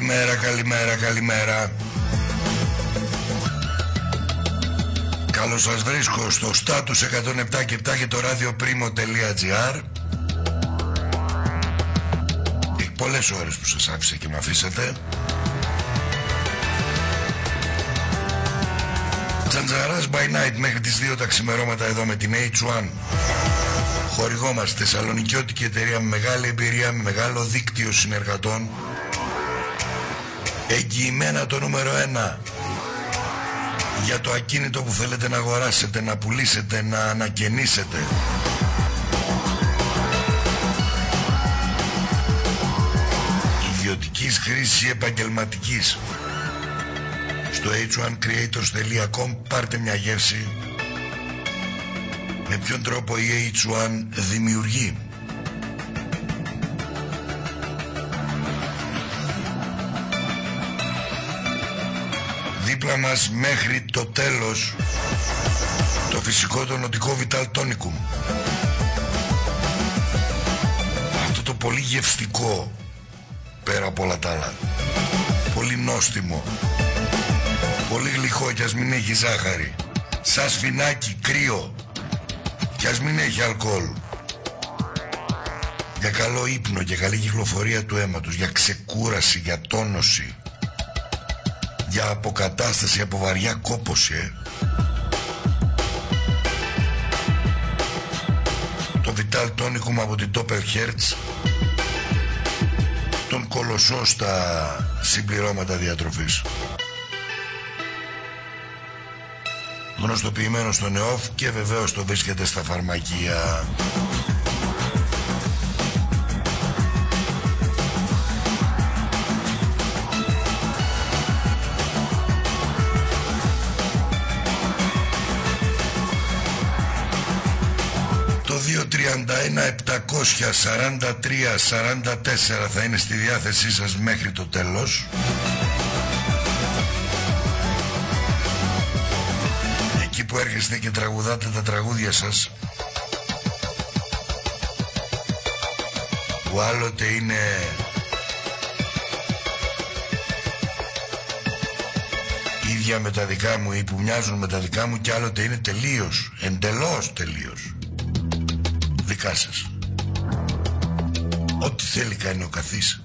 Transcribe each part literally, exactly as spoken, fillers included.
Καλημέρα, καλημέρα, καλημέρα. Καλώς σας βρίσκω στο Status εκατόν επτά και επτά και το radioprimo.gr. Έχει πολλές ώρες που σας άφησε και με αφήσατε. Τζαντζαράς by night μέχρι τις δύο τα ξημερώματα εδώ με την έιτς ουάν. Χορηγόμαστε θεσσαλονικιώτικη εταιρεία με μεγάλη εμπειρία, με μεγάλο δίκτυο συνεργατών. Εγγυημένα το νούμερο ένα για το ακίνητο που θέλετε να αγοράσετε, να πουλήσετε, να ανακαινήσετε. Ιδιωτικής χρήσης ή επαγγελματικής. Στο έιτς ουάν creators τελεία com πάρτε μια γεύση με ποιον τρόπο η έιτς ουάν δημιουργεί. Δίπλα μας μέχρι το τέλος το φυσικό το νοτικό Vital Tonicum. Αυτό το πολύ γευστικό, πέρα από όλα τα άλλα, πολύ νόστιμο, πολύ γλυκό κι ας μην έχει ζάχαρη, σαν σφινάκι κρύο κι ας μην έχει αλκοόλ. Για καλό ύπνο και καλή κυκλοφορία του αίματος, για ξεκούραση, για τόνωση, για αποκατάσταση από βαριά κόπωση, ε. Το Vital Tonicum από την Doppelherz, τον κολοσσό στα συμπληρώματα διατροφής. Γνωστοποιημένο στο ΝΕΟΦ και βεβαίως το βρίσκεται στα φαρμακεία. Το δύο τριάντα ένα επτακόσια σαράντα τρία σαράντα τέσσερα θα είναι στη διάθεσή σας μέχρι το τέλος. Εκεί που έρχεστε και τραγουδάτε τα τραγούδια σας, που άλλοτε είναι ίδια με τα δικά μου ή που μοιάζουν με τα δικά μου, και άλλοτε είναι τελείως, εντελώς τελείως δικά σας. Ό,τι θέλει κάνει ο καθής.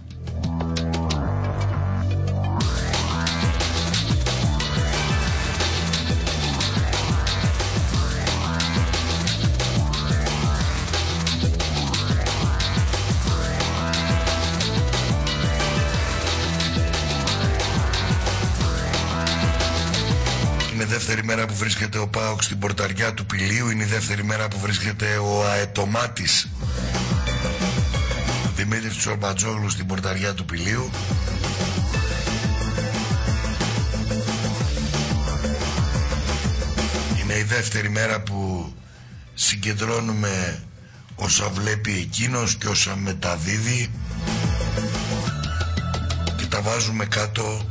Είναι δεύτερη μέρα που βρίσκεται ο ΠΑΟΚ στην πορταριά του Πηλίου. Είναι η δεύτερη μέρα που βρίσκεται ο αετομάτης Δημήτρης Τσορμπατζόγλου στην πορταριά του Πηλίου. Είναι η δεύτερη μέρα που συγκεντρώνουμε όσα βλέπει εκείνος και όσα μεταδίδει και τα βάζουμε κάτω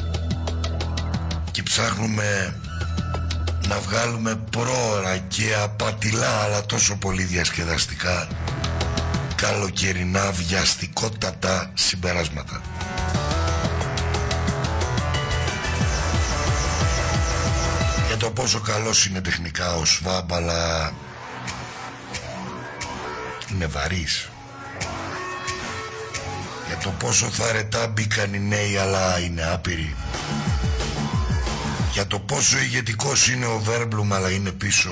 και ψάχνουμε να βγάλουμε πρόωρα και απατηλά, αλλά τόσο πολύ διασκεδαστικά, καλοκαιρινά βιαστικότατα συμπεράσματα. Για το πόσο καλός είναι τεχνικά ο Σβάμπ, αλλά είναι βαρύς. Για το πόσο θαρετά μπήκαν οι νέοι, αλλά είναι άπειροι. Για το πόσο ηγετικός είναι ο Βέρμπλουμ, αλλά είναι πίσω.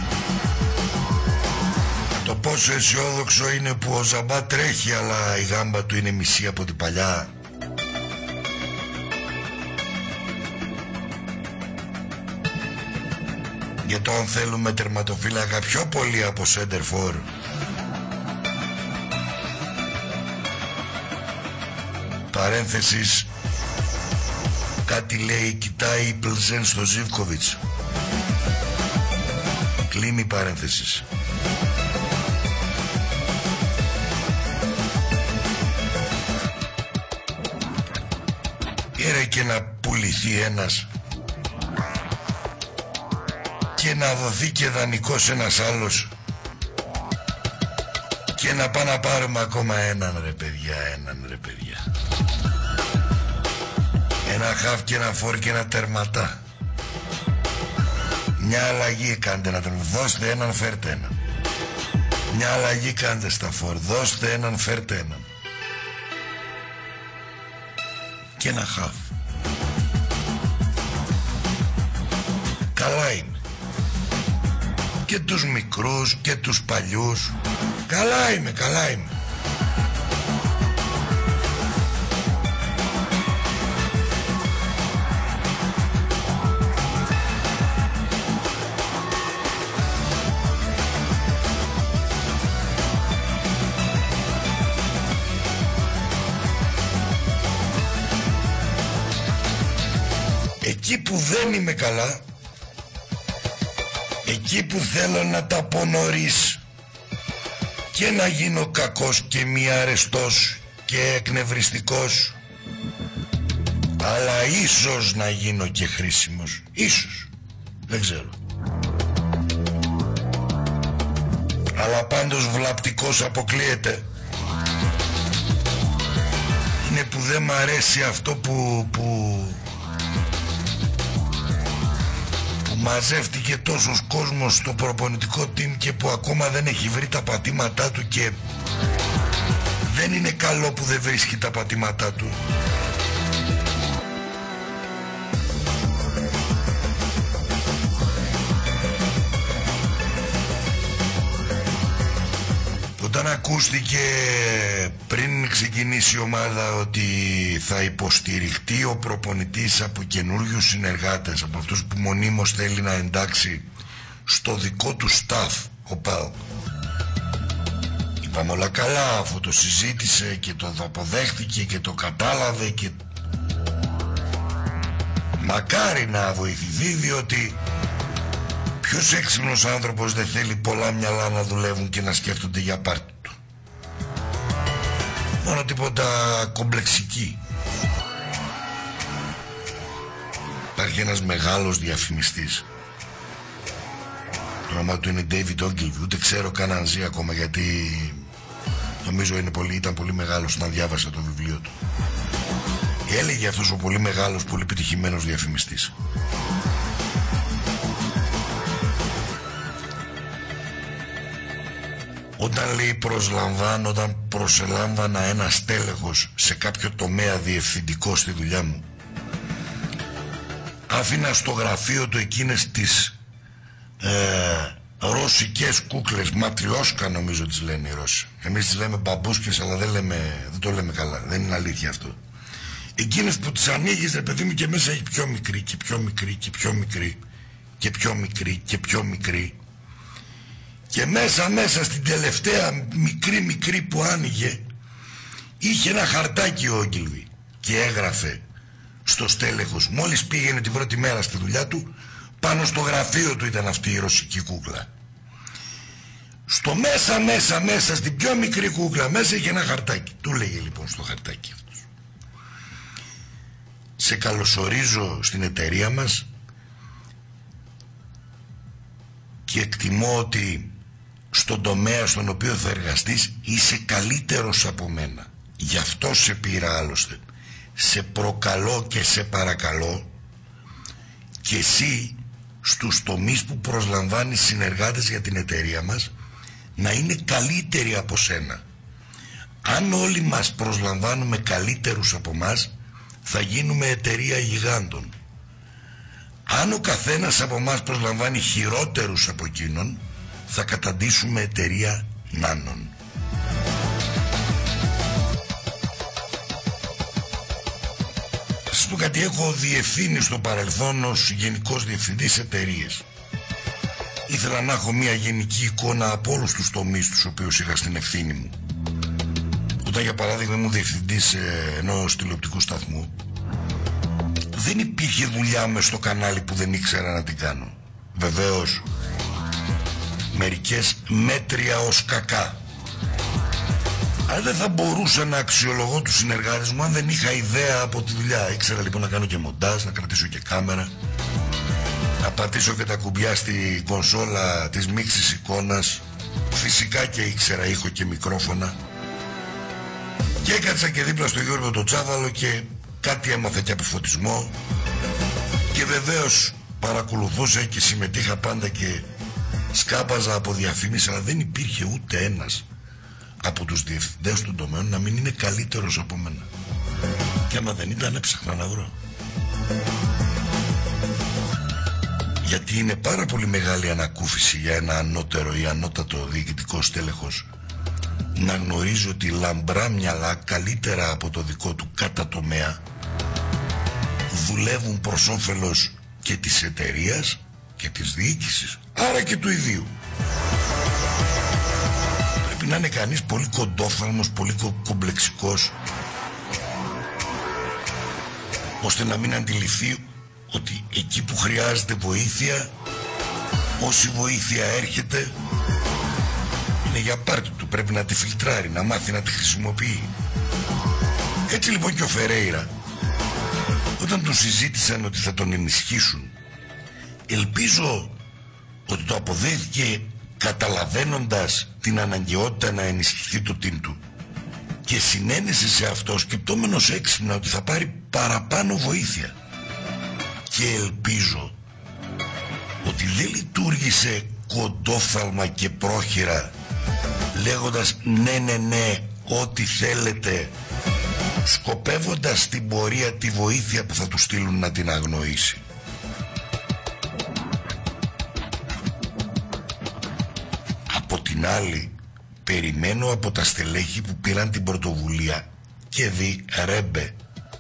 Για το πόσο αισιόδοξο είναι που ο Ζαμπά τρέχει, αλλά η γάμπα του είναι μισή από την παλιά. Για το αν θέλουμε τερματοφύλακα πιο πολύ από σέντερφορ. Παρένθεσης, κάτι λέει, κοιτάει η Πλζέν στο Ζίβκοβιτς. Κλείνει παρένθεσης. Ήρε και να πουληθεί ένας και να δοθεί και δανεικός ένας άλλος και να πάμε να πάρουμε ακόμα έναν, ρε παιδιά, έναν, ρε παιδιά. Ένα χαφ και ένα φόρ και ένα τερματά. Μια αλλαγή κάντε να τον δώστε έναν, φέρτε έναν. Μια αλλαγή κάντε στα φόρ, δώστε έναν, φέρτε έναν. Και ένα χαφ. Καλά είναι. Και τους μικρούς και τους παλιούς. Καλά είμαι, καλά είμαι. Εκεί που δεν είμαι καλά, εκεί που θέλω να τα πω νωρίς και να γίνω κακός και μη αρεστός και εκνευριστικός, αλλά ίσως να γίνω και χρήσιμος. Ίσως. Δεν ξέρω. Αλλά πάντως βλαπτικός αποκλείεται. Είναι που δεν μ' αρέσει αυτό που... που... μαζεύτηκε τόσος κόσμος στο προπονητικό team και που ακόμα δεν έχει βρει τα πατήματά του, και δεν είναι καλό που δεν βρίσκει τα πατήματά του. Όταν ακούστηκε πριν ξεκινήσει η ομάδα ότι θα υποστηριχτεί ο προπονητής από καινούριους συνεργάτες, από αυτούς που μονίμως θέλει να εντάξει στο δικό του staff ο ΠΑΟΚ, είπαμε όλα καλά, αφού το συζήτησε και το αποδέχτηκε και το κατάλαβε, και μακάρι να βοηθηθεί, διότι ποιος έξυπνος άνθρωπος δεν θέλει πολλά μυαλά να δουλεύουν και να σκέφτονται για πάρτι του. Μόνο τίποτα κομπλεξική. Υπάρχει ένας μεγάλος διαφημιστής. Το όνομα του είναι David Ogilvy. Ούτε ξέρω καν αν ζει ακόμα, γιατί νομίζω είναι πολύ, ήταν πολύ μεγάλος όταν διάβασα το βιβλίο του. Έλεγε αυτός ο πολύ μεγάλος, πολύ επιτυχημένος διαφημιστής: όταν, λέει, προσλαμβάνω, όταν προσελάμβανα ένα στέλεχος σε κάποιο τομέα διευθυντικό στη δουλειά μου, άφηνα στο γραφείο του εκείνες τις ε, ρωσικές κούκλες, ματριόσκα νομίζω τις λένε οι Ρώσοι. Εμείς τις λέμε μπαμπούσκες, αλλά δεν, λέμε, δεν το λέμε καλά, δεν είναι αλήθεια αυτό. Εκείνες που τις ανοίγεις, ρε παιδί μου, και μέσα έχει πιο μικρή και πιο μικρή και πιο μικρή και πιο μικρή και πιο μικρή. Και μέσα μέσα στην τελευταία μικρή μικρή που άνοιγε είχε ένα χαρτάκι ο Ogilvy και έγραφε στο στέλεχος, μόλις πήγαινε την πρώτη μέρα στη δουλειά του, πάνω στο γραφείο του ήταν αυτή η ρωσική κούκλα. Στο μέσα μέσα μέσα στην πιο μικρή κούκλα μέσα είχε ένα χαρτάκι. Του λέγε λοιπόν στο χαρτάκι αυτός: σε καλωσορίζω στην εταιρεία μας και εκτιμώ ότι στον τομέα στον οποίο θα εργαστείς είσαι καλύτερος από μένα. Γι' αυτό σε πήρα άλλωστε. Σε προκαλώ και σε παρακαλώ και εσύ στους τομείς που προσλαμβάνεις συνεργάτες για την εταιρεία μας να είναι καλύτεροι από σένα. Αν όλοι μας προσλαμβάνουμε καλύτερους από μας, θα γίνουμε εταιρεία γιγάντων. Αν ο καθένας από μας προσλαμβάνει χειρότερους από εκείνον, θα καταντήσουμε εταιρεία νάνων. Θα σας πω κάτι, έχω διευθύνει στο παρελθόν ως γενικός διευθυντής εταιρείες. Ήθελα να έχω μια γενική εικόνα από όλους τους τομείς τους οποίους είχα στην ευθύνη μου. Όταν για παράδειγμα ήμουν διευθυντής ενός τηλεοπτικού σταθμού, δεν υπήρχε δουλειά μες στο κανάλι που δεν ήξερα να την κάνω. Βεβαίως μερικές μέτρια ως κακά, αλλά δεν θα μπορούσα να αξιολογώ τους συνεργάτες μου αν δεν είχα ιδέα από τη δουλειά. Ήξερα λοιπόν να κάνω και μοντάζ, να κρατήσω και κάμερα, να πατήσω και τα κουμπιά στη κονσόλα της μίξης εικόνας. Φυσικά και ήξερα ήχο και μικρόφωνα. Και έκατσα και δίπλα στο Γιώργο το Τσάβαλο και κάτι έμαθα και από φωτισμό και βεβαίως παρακολουθούσα και συμμετείχα πάντα και σκάπαζα από διαφήμιση, αλλά δεν υπήρχε ούτε ένας από τους διευθυντές του τομέα να μην είναι καλύτερος από μένα. Και άμα δεν ήταν, έψαχνα να βρω. Γιατί είναι πάρα πολύ μεγάλη ανακούφιση για ένα ανώτερο ή ανώτατο διοικητικό στέλεχος να γνωρίζει ότι λαμπρά μυαλά καλύτερα από το δικό του κατά τομέα δουλεύουν προς όφελος και της εταιρείας και της διοίκησης, άρα και του ιδίου. Πρέπει να είναι κανείς πολύ κοντόφθαλμος, πολύ κομπλεξικός, ώστε να μην αντιληφθεί ότι εκεί που χρειάζεται βοήθεια, όση βοήθεια έρχεται είναι για πάρτι του, πρέπει να τη φιλτράρει, να μάθει να τη χρησιμοποιεί. Έτσι λοιπόν και ο Φερέιρα, όταν του συζήτησαν ότι θα τον ενισχύσουν, ελπίζω ότι το αποδέχθηκε καταλαβαίνοντας την αναγκαιότητα να ενισχυθεί το team του και συνένεσε σε αυτό, σκεπτόμενος έξυπνα ότι θα πάρει παραπάνω βοήθεια. Και ελπίζω ότι δεν λειτουργήσε κοντόφθαλμα και πρόχειρα λέγοντας ναι ναι ναι ό,τι θέλετε, σκοπεύοντας στην πορεία τη βοήθεια που θα του στείλουν να την αγνοήσει. Από την άλλη, περιμένω από τα στελέχη που πήραν την πρωτοβουλία και δει Ρέμπε,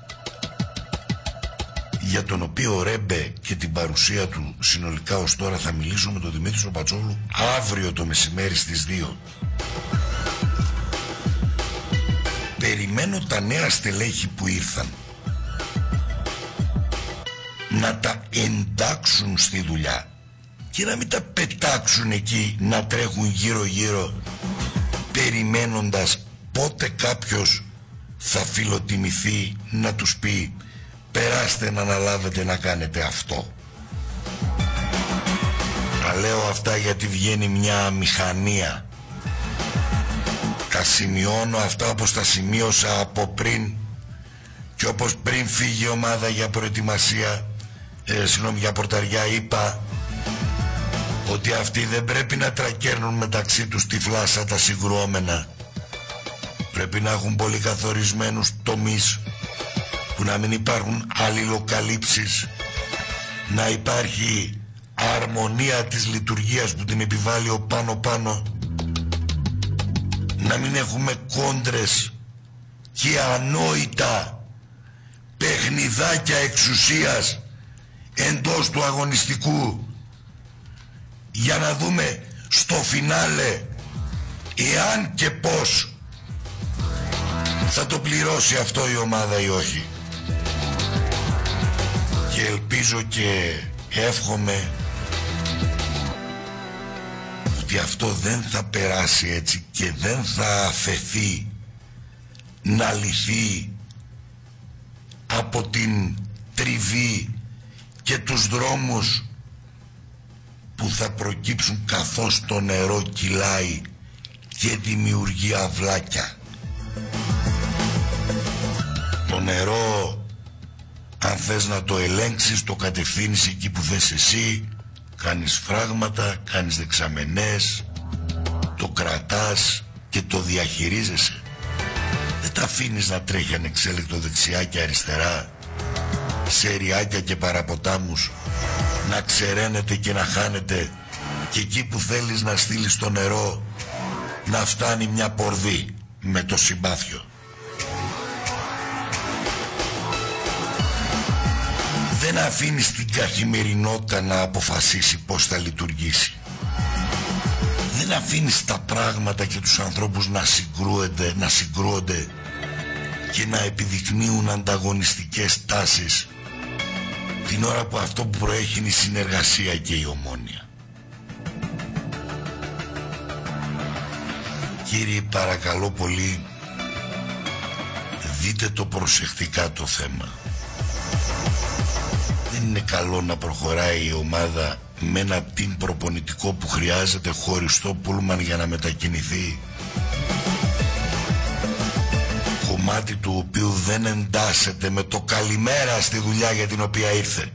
για τον οποίο Ρέμπε και την παρουσία του συνολικά ως τώρα θα μιλήσω με τον Δημήτρη Σοπατσόλου αύριο το μεσημέρι στις δύο. Περιμένω τα νέα στελέχη που ήρθαν να τα εντάξουν στη δουλειά και να μην τα πετάξουν εκεί να τρέχουν γύρω γύρω περιμένοντας πότε κάποιος θα φιλοτιμηθεί να τους πει περάστε να αναλάβετε να κάνετε αυτό. Τα λέω αυτά γιατί βγαίνει μια αμηχανία. Τα σημειώνω αυτά όπως τα σημείωσα από πριν και όπως πριν φύγει η ομάδα για προετοιμασία, ε, συγγνώμη, για πορταριά, είπα ότι αυτοί δεν πρέπει να τρακέρνουν μεταξύ τους τυφλά σαν τα συγκρουόμενα. Πρέπει να έχουν πολύ καθορισμένους τομείς που να μην υπάρχουν αλληλοκαλύψεις, να υπάρχει αρμονία της λειτουργίας που την επιβάλλει ο πάνω-πάνω, να μην έχουμε κόντρες και ανόητα παιχνιδάκια εξουσίας εντός του αγωνιστικού για να δούμε στο φινάλε εάν και πώς θα το πληρώσει αυτό η ομάδα ή όχι. Και ελπίζω και εύχομαι ότι αυτό δεν θα περάσει έτσι και δεν θα αφαιθεί να λυθεί από την τριβή και τους δρόμους που θα προκύψουν καθώς το νερό κυλάει και δημιουργεί αυλάκια. Το νερό, αν θες να το ελέγξεις, το κατευθύνεις εκεί που θες εσύ, κάνεις φράγματα, κάνεις δεξαμενές, το κρατάς και το διαχειρίζεσαι. Δεν τα αφήνεις να τρέχει ανεξέλεκτο δεξιά και αριστερά, σε ριάκια και παραποτάμους, να ξεραίνεται και να χάνεται και εκεί που θέλεις να στείλεις το νερό να φτάνει μια πορδί με το συμπάθιο. Δεν αφήνεις την καθημερινότητα να αποφασίσει πώς θα λειτουργήσει. Δεν αφήνεις τα πράγματα και τους ανθρώπους να συγκρούονται, να συγκρούονται και να επιδεικνύουν ανταγωνιστικές τάσεις την ώρα που αυτό που προέχει είναι η συνεργασία και η ομόνοια. Κύριοι, παρακαλώ πολύ, δείτε το προσεκτικά το θέμα. Δεν είναι καλό να προχωράει η ομάδα με ένα team προπονητικό που χρειάζεται χωριστό πούλμαν για να μετακινηθεί, κομμάτι του οποίου δεν εντάσσεται με το καλημέρα στη δουλειά για την οποία ήρθε.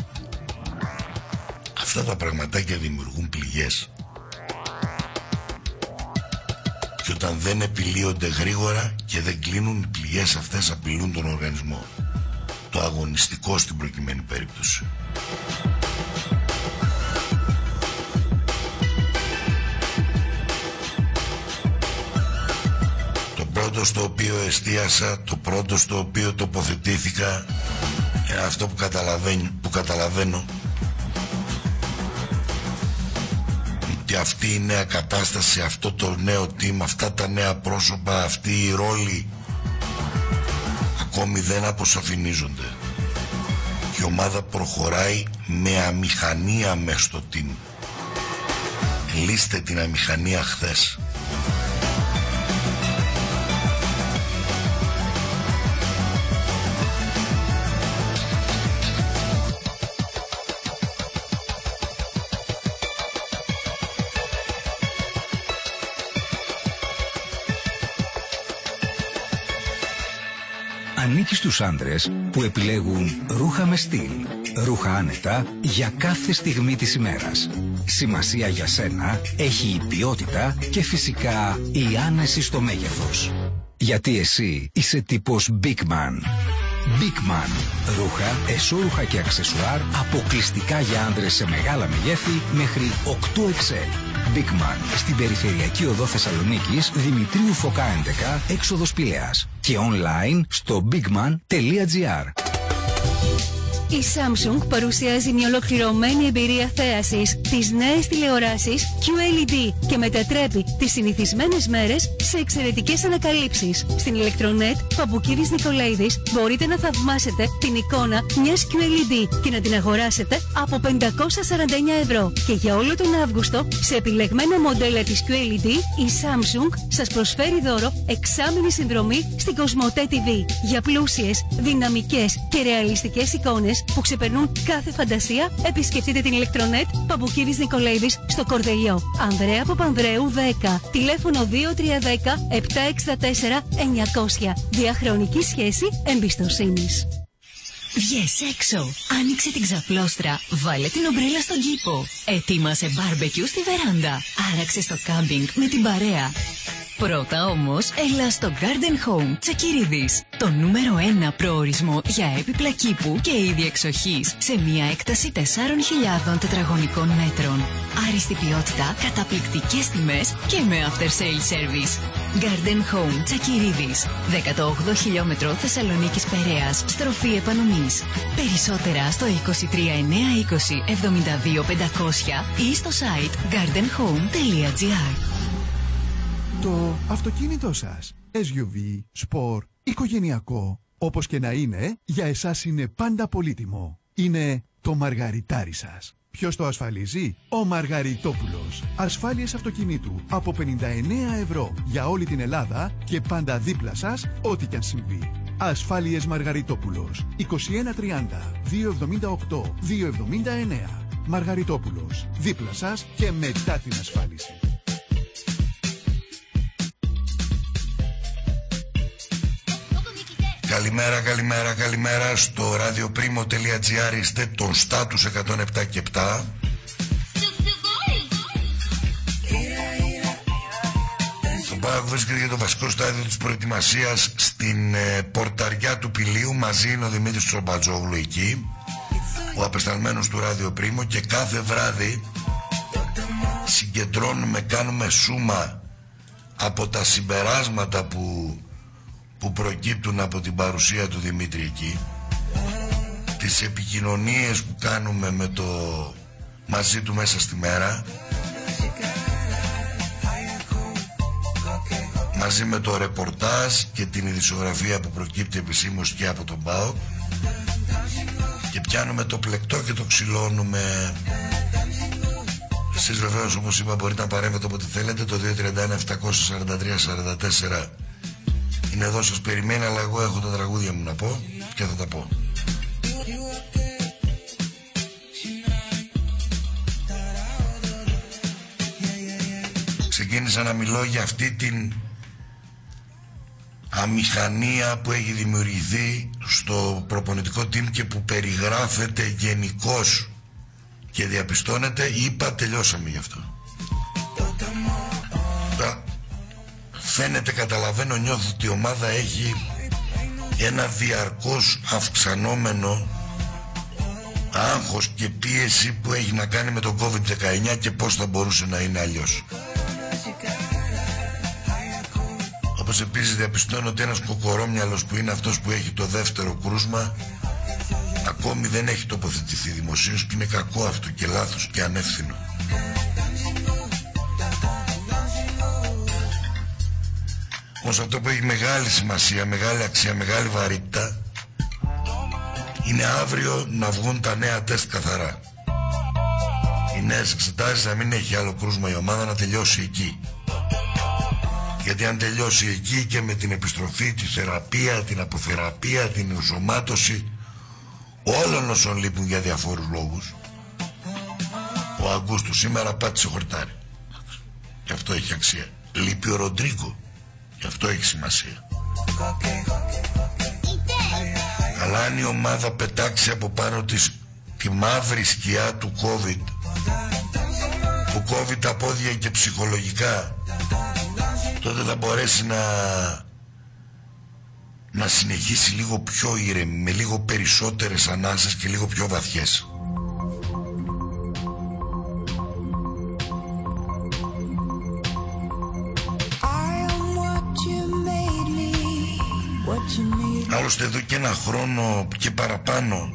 Αυτά τα πραγματάκια δημιουργούν πληγές. Και όταν δεν επιλύονται γρήγορα και δεν κλείνουν, οι πληγές αυτές απειλούν τον οργανισμό. Το αγωνιστικό στην προκειμένη περίπτωση. Το πρώτο στο οποίο εστίασα, το πρώτο στο οποίο τοποθετήθηκα, και αυτό που, που καταλαβαίνω, ότι αυτή η νέα κατάσταση, αυτό το νέο team, αυτά τα νέα πρόσωπα, αυτή η ρόλη ακόμη δεν αποσαφηνίζονται. Και η ομάδα προχωράει με αμηχανία μες στο team. Λύστε την αμηχανία χθες. Ανήκει στους άντρες που επιλέγουν ρούχα με στυλ, ρούχα άνετα για κάθε στιγμή της ημέρας. Σημασία για σένα έχει η ποιότητα και φυσικά η άνεση στο μέγεθος. Γιατί εσύ είσαι τύπος Big Man. Big Man. Ρούχα, εσώρουχα και αξεσουάρ αποκλειστικά για άντρες σε μεγάλα μεγέθη μέχρι οκτώ εξ ελ. Big Man. Στην περιφερειακή οδό Θεσσαλονίκης, Δημητρίου Φωκά έντεκα, έξοδος Πηλαίας. Και online στο bigman τελεία gr. Η Samsung παρουσιάζει μια ολοκληρωμένη εμπειρία θέασης τις νέες τηλεοράσεις κιου ελ ι ντι και μετατρέπει τις συνηθισμένες μέρες σε εξαιρετικές ανακαλύψεις. Στην Electronet Παπουκίδης Νικολαίδης μπορείτε να θαυμάσετε την εικόνα μιας κιου ελ ι ντι και να την αγοράσετε από πεντακόσια σαράντα εννέα ευρώ. Και για όλο τον Αύγουστο, σε επιλεγμένα μοντέλα της κιου ελ ι ντι, η Samsung σας προσφέρει δώρο εξάμηνη συνδρομή στην Κοσμοτέ τι βι για πλούσιες, δυναμικές και ρεαλιστικές εικόνες που ξεπερνούν κάθε φαντασία. Επισκεφτείτε την Electronet Παπουκίδης Νικολαίδης στο Κορδελιό, Ανδρέα Παπανδρέου δέκα, τηλέφωνο δύο τρία ένα μηδέν επτά έξι τέσσερα εννιακόσια. Διαχρονική σχέση εμπιστοσύνης. Βγες έξω, άνοιξε την ξαπλώστρα, βάλε την ομπρέλα στον κήπο, ετοίμασε μπάρμπεκιου στη βεράντα, άραξε στο κάμπινγκ με την παρέα. Πρώτα όμως, έλα στο Garden Home Τσακυρίδης, το νούμερο ένα προορισμό για έπιπλα κήπου και είδη εξοχής, σε μια έκταση τεσσάρων χιλιάδων τετραγωνικών μέτρων. Άριστη ποιότητα, καταπληκτικές τιμές και με after sale service. Garden Home Τσακυρίδης, δέκατο όγδοο χιλιόμετρο Θεσσαλονίκης Περαίας, στροφή επανομής. Περισσότερα στο είκοσι τρία εννιακόσια είκοσι εβδομήντα δύο πεντακόσια ή στο site garden home τελεία gr. Το αυτοκίνητό σας, ες γιου βι, σπορ, οικογενειακό, όπως και να είναι, για εσάς είναι πάντα πολύτιμο. Είναι το μαργαριτάρι σας. Ποιος το ασφαλίζει? Ο Μαργαριτόπουλος. Ασφάλειες αυτοκινήτου από πενήντα εννέα ευρώ για όλη την Ελλάδα και πάντα δίπλα σας, ό,τι κι αν συμβεί. Ασφάλειες Μαργαριτόπουλος. είκοσι ένα τριάντα διακόσια εβδομήντα οκτώ διακόσια εβδομήντα εννέα. Μαργαριτόπουλος. Δίπλα σας και μετά την ασφάλιση. Καλημέρα, καλημέρα, καλημέρα. Στο radioprimo.gr είστε τον στάτους εκατόν επτά και επτά. Το ΠΑΟΚ βρίσκεται για το βασικό στάδιο της προετοιμασίας στην ε, πορταριά του Πηλίου. Μαζί είναι ο Δημήτρης Τσομπατζόγλου εκεί, ο απεσταλμένος του Ράδιο Πρίμο, και κάθε βράδυ συγκεντρώνουμε, κάνουμε σούμα από τα συμπεράσματα που που προκύπτουν από την παρουσία του Δημήτρη εκεί, τις επικοινωνίες που κάνουμε με το μαζί του μέσα στη μέρα, μαζί με το ρεπορτάζ και την ειδησιογραφία που προκύπτει επισήμως και από τον ΠΑΟΚ, και πιάνουμε το πλεκτό και το ξυλώνουμε. Εσείς βεβαίως, όπως είπα, μπορείτε να παρέμβετε όποτε θέλετε. Το δύο τρία ένα επτά τέσσερα τρία σαράντα τέσσερα είναι εδώ, σας περιμένει, αλλά εγώ έχω τα τραγούδια μου να πω και θα τα πω. Ξεκίνησα να μιλώ για αυτή την αμηχανία που έχει δημιουργηθεί στο προπονητικό team και που περιγράφεται γενικώς και διαπιστώνεται. Είπα, τελειώσαμε γι' αυτό. Φαίνεται, καταλαβαίνω, νιώθω ότι η ομάδα έχει ένα διαρκώς αυξανόμενο άγχος και πίεση που έχει να κάνει με τον κόβιντ δεκαεννιά και πώς θα μπορούσε να είναι αλλιώς. Όπως επίσης διαπιστώνω ότι ένας κοκορόμυαλος που είναι αυτός που έχει το δεύτερο κρούσμα ακόμη δεν έχει τοποθετηθεί δημοσίως και είναι κακό αυτό και λάθος και ανεύθυνο. Όμως αυτό που έχει μεγάλη σημασία, μεγάλη αξία, μεγάλη βαρύτητα είναι αύριο να βγουν τα νέα τεστ καθαρά. Οι νέες εξετάσεις, να μην έχει άλλο κρούσμα η ομάδα, να τελειώσει εκεί. Γιατί αν τελειώσει εκεί και με την επιστροφή, τη θεραπεία, την αποθεραπεία, την ενσωμάτωση όλων όσων λείπουν για διαφόρους λόγους, ο Αγκούστου σήμερα πάτησε χορτάρι. Και αυτό έχει αξία. Λείπει ο Ροντρίγκο. Και αυτό έχει σημασία. Αλλά αν η ομάδα πετάξει από πάνω της τη μαύρη σκιά του COVID, που κόβει τα πόδια και ψυχολογικά, τότε θα μπορέσει να να συνεχίσει λίγο πιο ήρεμη, με λίγο περισσότερες ανάσες και λίγο πιο βαθιές. Άλλωστε εδώ και ένα χρόνο και παραπάνω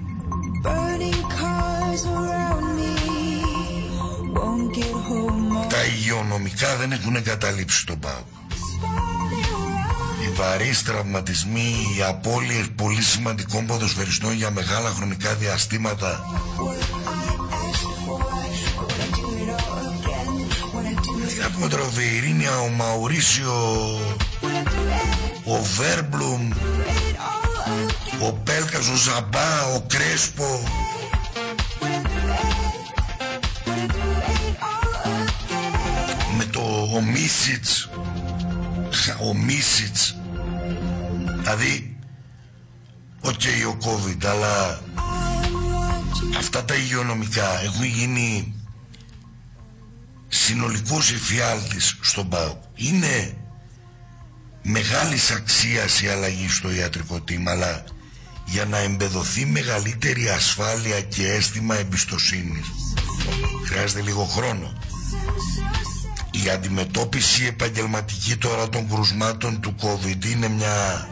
τα υγειονομικά δεν έχουν εγκαταλείψει τον ΠΑΟΚ. Οι βαρύς τραυματισμοί, οι απώλειες πολύ σημαντικών ποδοσφαιριστών για μεγάλα χρονικά διαστήματα, από τον Τροβεϊρίνια, ο Μαουρίσιο, ο Βέρμπλουμ, ο Πέλκας, ο Ζαμπά, ο Κρέσπο, με το ο Μίσιτς, ο Μίσιτς, δηλαδή οκ okay, ο COVID, αλλά αυτά τα υγειονομικά έχουν γίνει συνολικός εφιάλτης στον ΠΑΟΚ. Είναι μεγάλης αξίας η αλλαγή στο ιατρικό team, αλλά για να εμπεδοθεί μεγαλύτερη ασφάλεια και αίσθημα εμπιστοσύνης χρειάζεται λίγο χρόνο. Η αντιμετώπιση επαγγελματική τώρα των κρουσμάτων του COVID είναι μια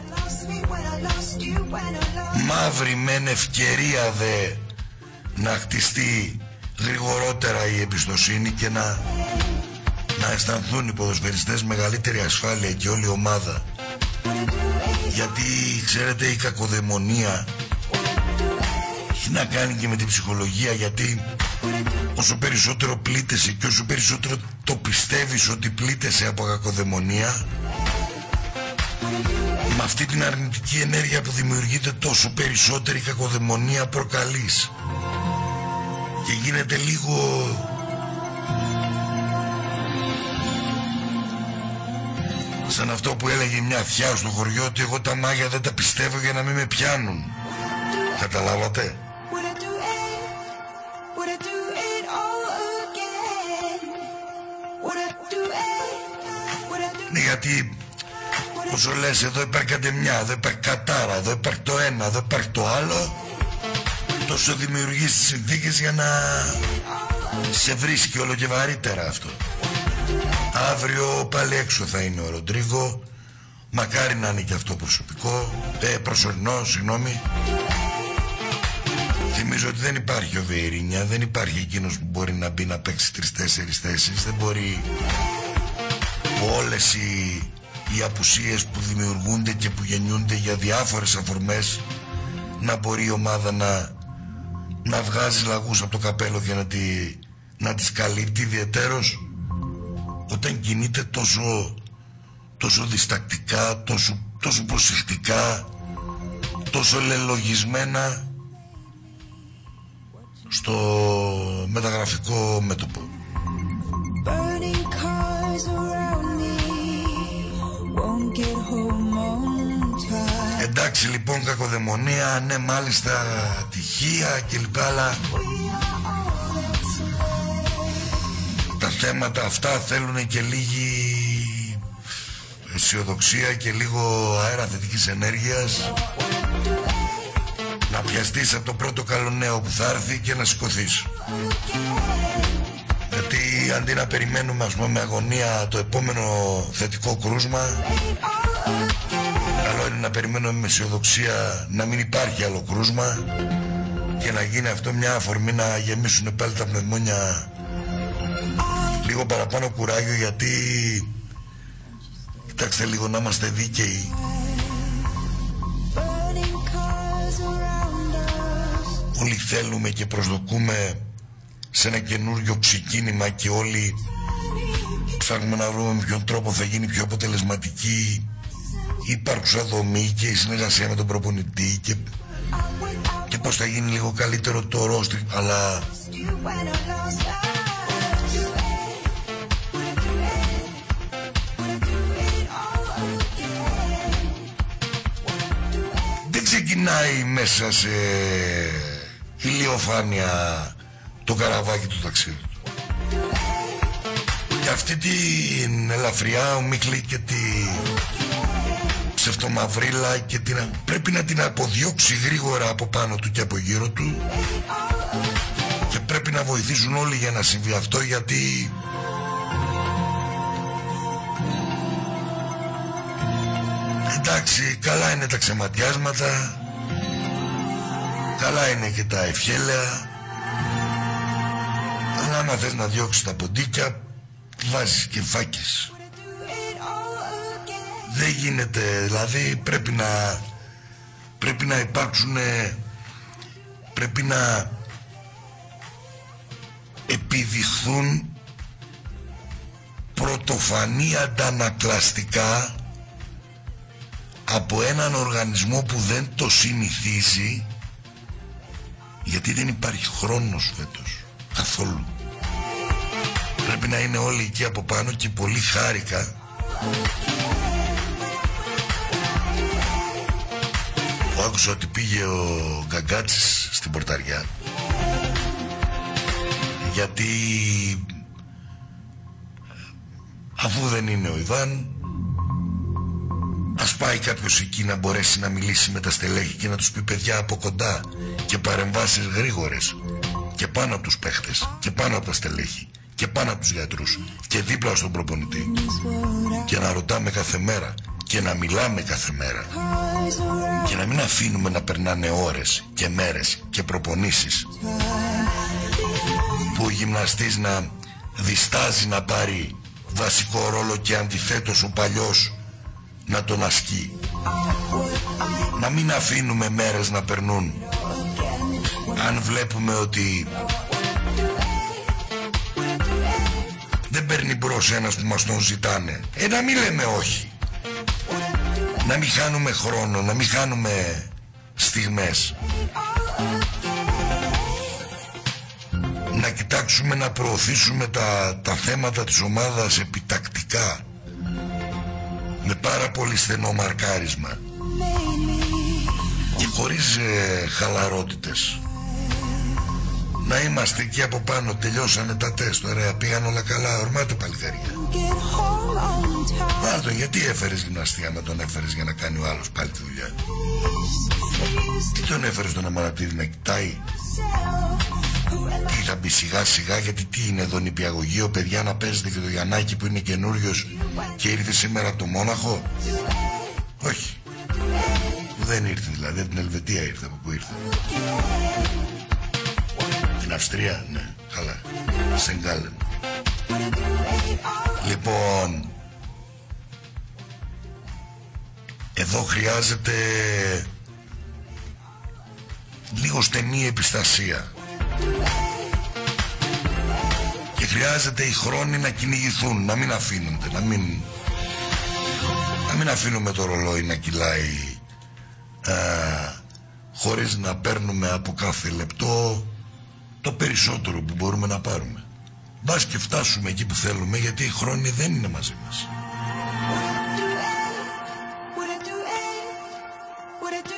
μαύρη μεν ευκαιρία δε να χτιστεί γρηγορότερα η εμπιστοσύνη και να, να αισθανθούν οι ποδοσφαιριστές μεγαλύτερη ασφάλεια και όλη η ομάδα. Γιατί ξέρετε, η κακοδαιμονία έχει να κάνει και με την ψυχολογία, γιατί όσο περισσότερο πλήττεσαι και όσο περισσότερο το πιστεύεις ότι πλήττεσαι από κακοδαιμονία, με αυτή την αρνητική ενέργεια που δημιουργείται τόσο περισσότερη κακοδαιμονία προκαλείς και γίνεται λίγο σαν αυτό που έλεγε μια θιά στο χωριό, ότι εγώ τα μάγια δεν τα πιστεύω για να μην με πιάνουν. Καταλάβατε? Ναι, γιατί όσο λες εδώ υπάρχει καντεμιά, εδώ υπάρχει κατάρα, εδώ υπάρχει το ένα, εδώ υπάρχει το άλλο, τόσο δημιουργείς τις συνθήκες για να σε βρίσκει όλο και βαρύτερα αυτό. Αύριο πάλι έξω θα είναι ο Ροντρίγκο, μακάρι να είναι και αυτό προσωπικό, ε, προσωρινό, συγγνώμη. Θυμίζω ότι δεν υπάρχει ο Βεϊρίνια, δεν υπάρχει εκείνος που μπορεί να μπει να παίξει τρεις-τέσσερις θέσεις, δεν μπορεί όλες οι, οι απουσίες που δημιουργούνται και που γεννιούνται για διάφορες αφορμές να μπορεί η ομάδα να, να βγάζει λαγούς από το καπέλο και να, τη, να τις καλύπτει, ιδιαιτέρως όταν κινείται τόσο, τόσο διστακτικά, τόσο, τόσο προσεκτικά, τόσο λελογισμένα στο μεταγραφικό μέτωπο. Burning cars around me, won't get home on Εντάξει λοιπόν, κακοδαιμονία, ναι μάλιστα, τυχεία κλπ. Αλλά τα θέματα αυτά θέλουν και λίγη αισιοδοξία και λίγο αέρα θετικής ενέργειας. Να πιαστείς από το πρώτο καλό νέο που θα έρθει και να σηκωθείς. Γιατί αντί να περιμένουμε, ας πούμε, με αγωνία το επόμενο θετικό κρούσμα, καλό είναι να περιμένουμε με αισιοδοξία να μην υπάρχει άλλο κρούσμα και να γίνει αυτό μια αφορμή να γεμίσουν πάλι τα πνευμόνια λίγο παραπάνω κουράγιο. Γιατί κοιτάξτε λίγο, να είμαστε δίκαιοι. Όλοι θέλουμε και προσδοκούμε σε ένα καινούριο ξεκίνημα και όλοι ψάχνουμε να βρούμε με ποιον τρόπο θα γίνει πιο αποτελεσματική η υπάρχουσα δομή και η συνεργασία με τον προπονητή και, και πώς θα γίνει λίγο καλύτερο το ρόστερ. Αλλά δεν ξεκινάει μέσα σε ηλιοφάνεια το καραβάκι του ταξίδι του. Και αυτή την ελαφριά ομίχλη και τη ψευτομαυρίλα και την... πρέπει να την αποδιώξει γρήγορα από πάνω του και από γύρω του και πρέπει να βοηθήσουν όλοι για να συμβεί αυτό. Γιατί εντάξει, καλά είναι τα ξεματιάσματα, καλά είναι και τα ευχέλαια, αλλά άμα θες να διώξεις τα ποντίκια βάζεις και φάκες. Δεν γίνεται, δηλαδή πρέπει να πρέπει να υπάρξουν, πρέπει να επιδειχθούν πρωτοφανή αντανακλαστικά από έναν οργανισμό που δεν το συνηθίζει, γιατί δεν υπάρχει χρόνος φέτος καθόλου. Πρέπει να είναι όλοι εκεί από πάνω και πολύ χάρηκα που άκουσα ότι πήγε ο Γκαγκάτσης στην πορταριά, γιατί αφού δεν είναι ο Ιβάν, ας πάει κάποιος εκεί να μπορέσει να μιλήσει με τα στελέχη και να τους πει παιδιά από κοντά και παρεμβάσεις γρήγορες και πάνω από τους παίχτες και πάνω από τα στελέχη και πάνω από τους γιατρούς και δίπλα στον προπονητή και να ρωτάμε κάθε μέρα και να μιλάμε κάθε μέρα και να μην αφήνουμε να περνάνε ώρες και μέρες και προπονήσεις που ο γυμναστής να διστάζει να πάρει βασικό ρόλο και αντιθέτως ο παλιός να τον ασκεί. Να μην αφήνουμε μέρες να περνούν αν βλέπουμε ότι δεν παίρνει μπρος ένας που μας τον ζητάνε. Ε, να μην λέμε όχι. Να μην χάνουμε χρόνο, να μην χάνουμε στιγμές. Να κοιτάξουμε να προωθήσουμε τα, τα θέματα της ομάδας επιτακτικά, με πάρα πολύ στενό μαρκάρισμα και χωρίς ε, χαλαρότητες. Να είμαστε εκεί από πάνω, τελειώσανε τα τεστ, ωραία, πήγαν όλα καλά, ορμάτε παλικάρια. Βάλτο, γιατί έφερες γυμναστή άμα τον έφερες για να κάνει ο άλλος πάλι τη δουλειά? Τι τον έφερες τον Αμαρατίδη να κοιτάει? Τι θα μπει σιγά σιγά, γιατί τι είναι εδώ νηπιαγωγείο, παιδιά, να παίζετε και το Γιαννάκη που είναι καινούριος και ήρθε σήμερα από το Μόναχο? Όχι, δεν ήρθε, δηλαδή από την Ελβετία ήρθε. Από πού ήρθε? Την Αυστρία, ναι, καλά, Σενγκάλεν. Λοιπόν, εδώ χρειάζεται λίγο στενή επιστασία και χρειάζεται οι χρόνοι να κυνηγηθούν, να μην αφήνονται, να μην, να μην αφήνουμε το ρολόι να κυλάει α, χωρίς να παίρνουμε από κάθε λεπτό το περισσότερο που μπορούμε να πάρουμε. Μπας και φτάσουμε εκεί που θέλουμε, γιατί οι χρόνοι δεν είναι μαζί μας.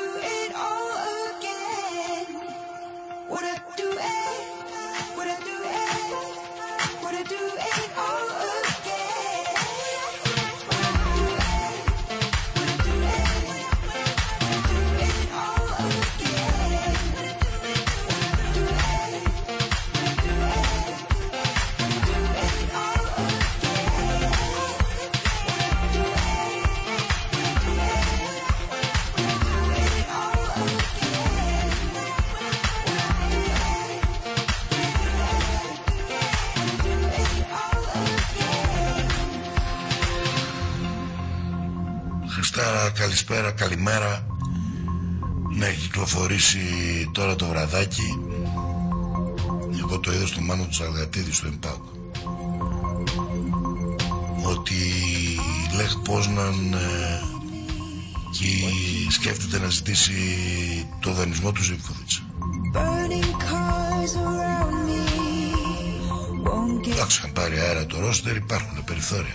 Καλησπέρα, καλησπέρα, καλημέρα. Να έχει κυκλοφορήσει τώρα το βραδάκι. Εγώ το είδα στο Μάνο του Σαλγατίδη στο Impact, ότι η Λεχ Πόσναν ε, και σκέφτεται να ζητήσει το δανεισμό του Ζίβκοβιτς. Εντάξει, είχαν πάρει αέρα το ρόστερ, υπάρχουν περιθώρια.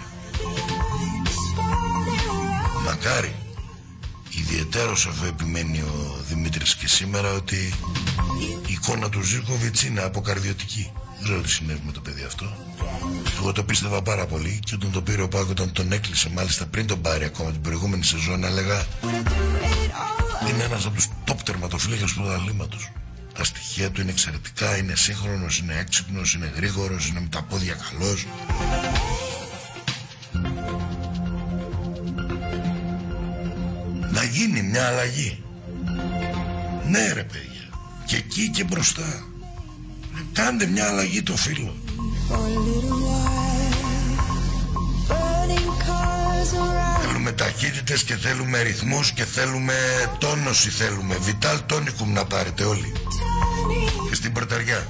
Μακάρι. Ιδιαιτέρως αφού επιμένει ο Δημήτρης και σήμερα ότι η εικόνα του Ζίβκοβιτς είναι αποκαρδιωτική. Δεν ξέρω τι συνέβη με το παιδί αυτό. Εγώ το πίστευα πάρα πολύ και όταν το πήρε ο Πάκο, όταν τον έκλεισε μάλιστα πριν τον πάρει ακόμα την προηγούμενη σεζόν, έλεγα είναι ένας από τους top τερματοφύλακες του πρωταθλήματος. Τα στοιχεία του είναι εξαιρετικά, είναι σύγχρονος, είναι έξυπνος, είναι γρήγορος, είναι με τα πόδια καλός. Να γίνει μια αλλαγή. Ναι ρε παιδιά, και εκεί και μπροστά. Κάντε μια αλλαγή το φίλο. Θέλουμε ταχύτητες και θέλουμε ρυθμούς και θέλουμε τόνωση, θέλουμε Vital Tonicum να πάρετε όλοι. Και στην πρωταριά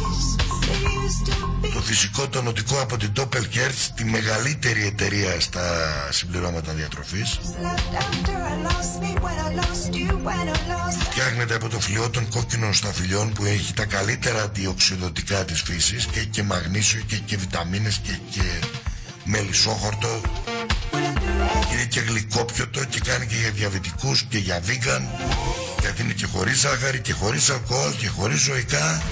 το φυσικό τονωτικό από την Doppelherz, τη μεγαλύτερη εταιρεία στα συμπληρώματα διατροφής. Φτιάχνεται από το φλοιό των κόκκινων σταφυλιών που έχει τα καλύτερα αντιοξυδωτικά της φύσης και έχει και μαγνήσιο και έχει και βιταμίνες και έχει και μελισσόχορτο. Είναι και γλυκόπιωτο και κάνει και για διαβητικούς και για vegan, γιατί είναι και χωρίς ζάχαρη και χωρίς αλκοόλ και χωρίς ζωικά.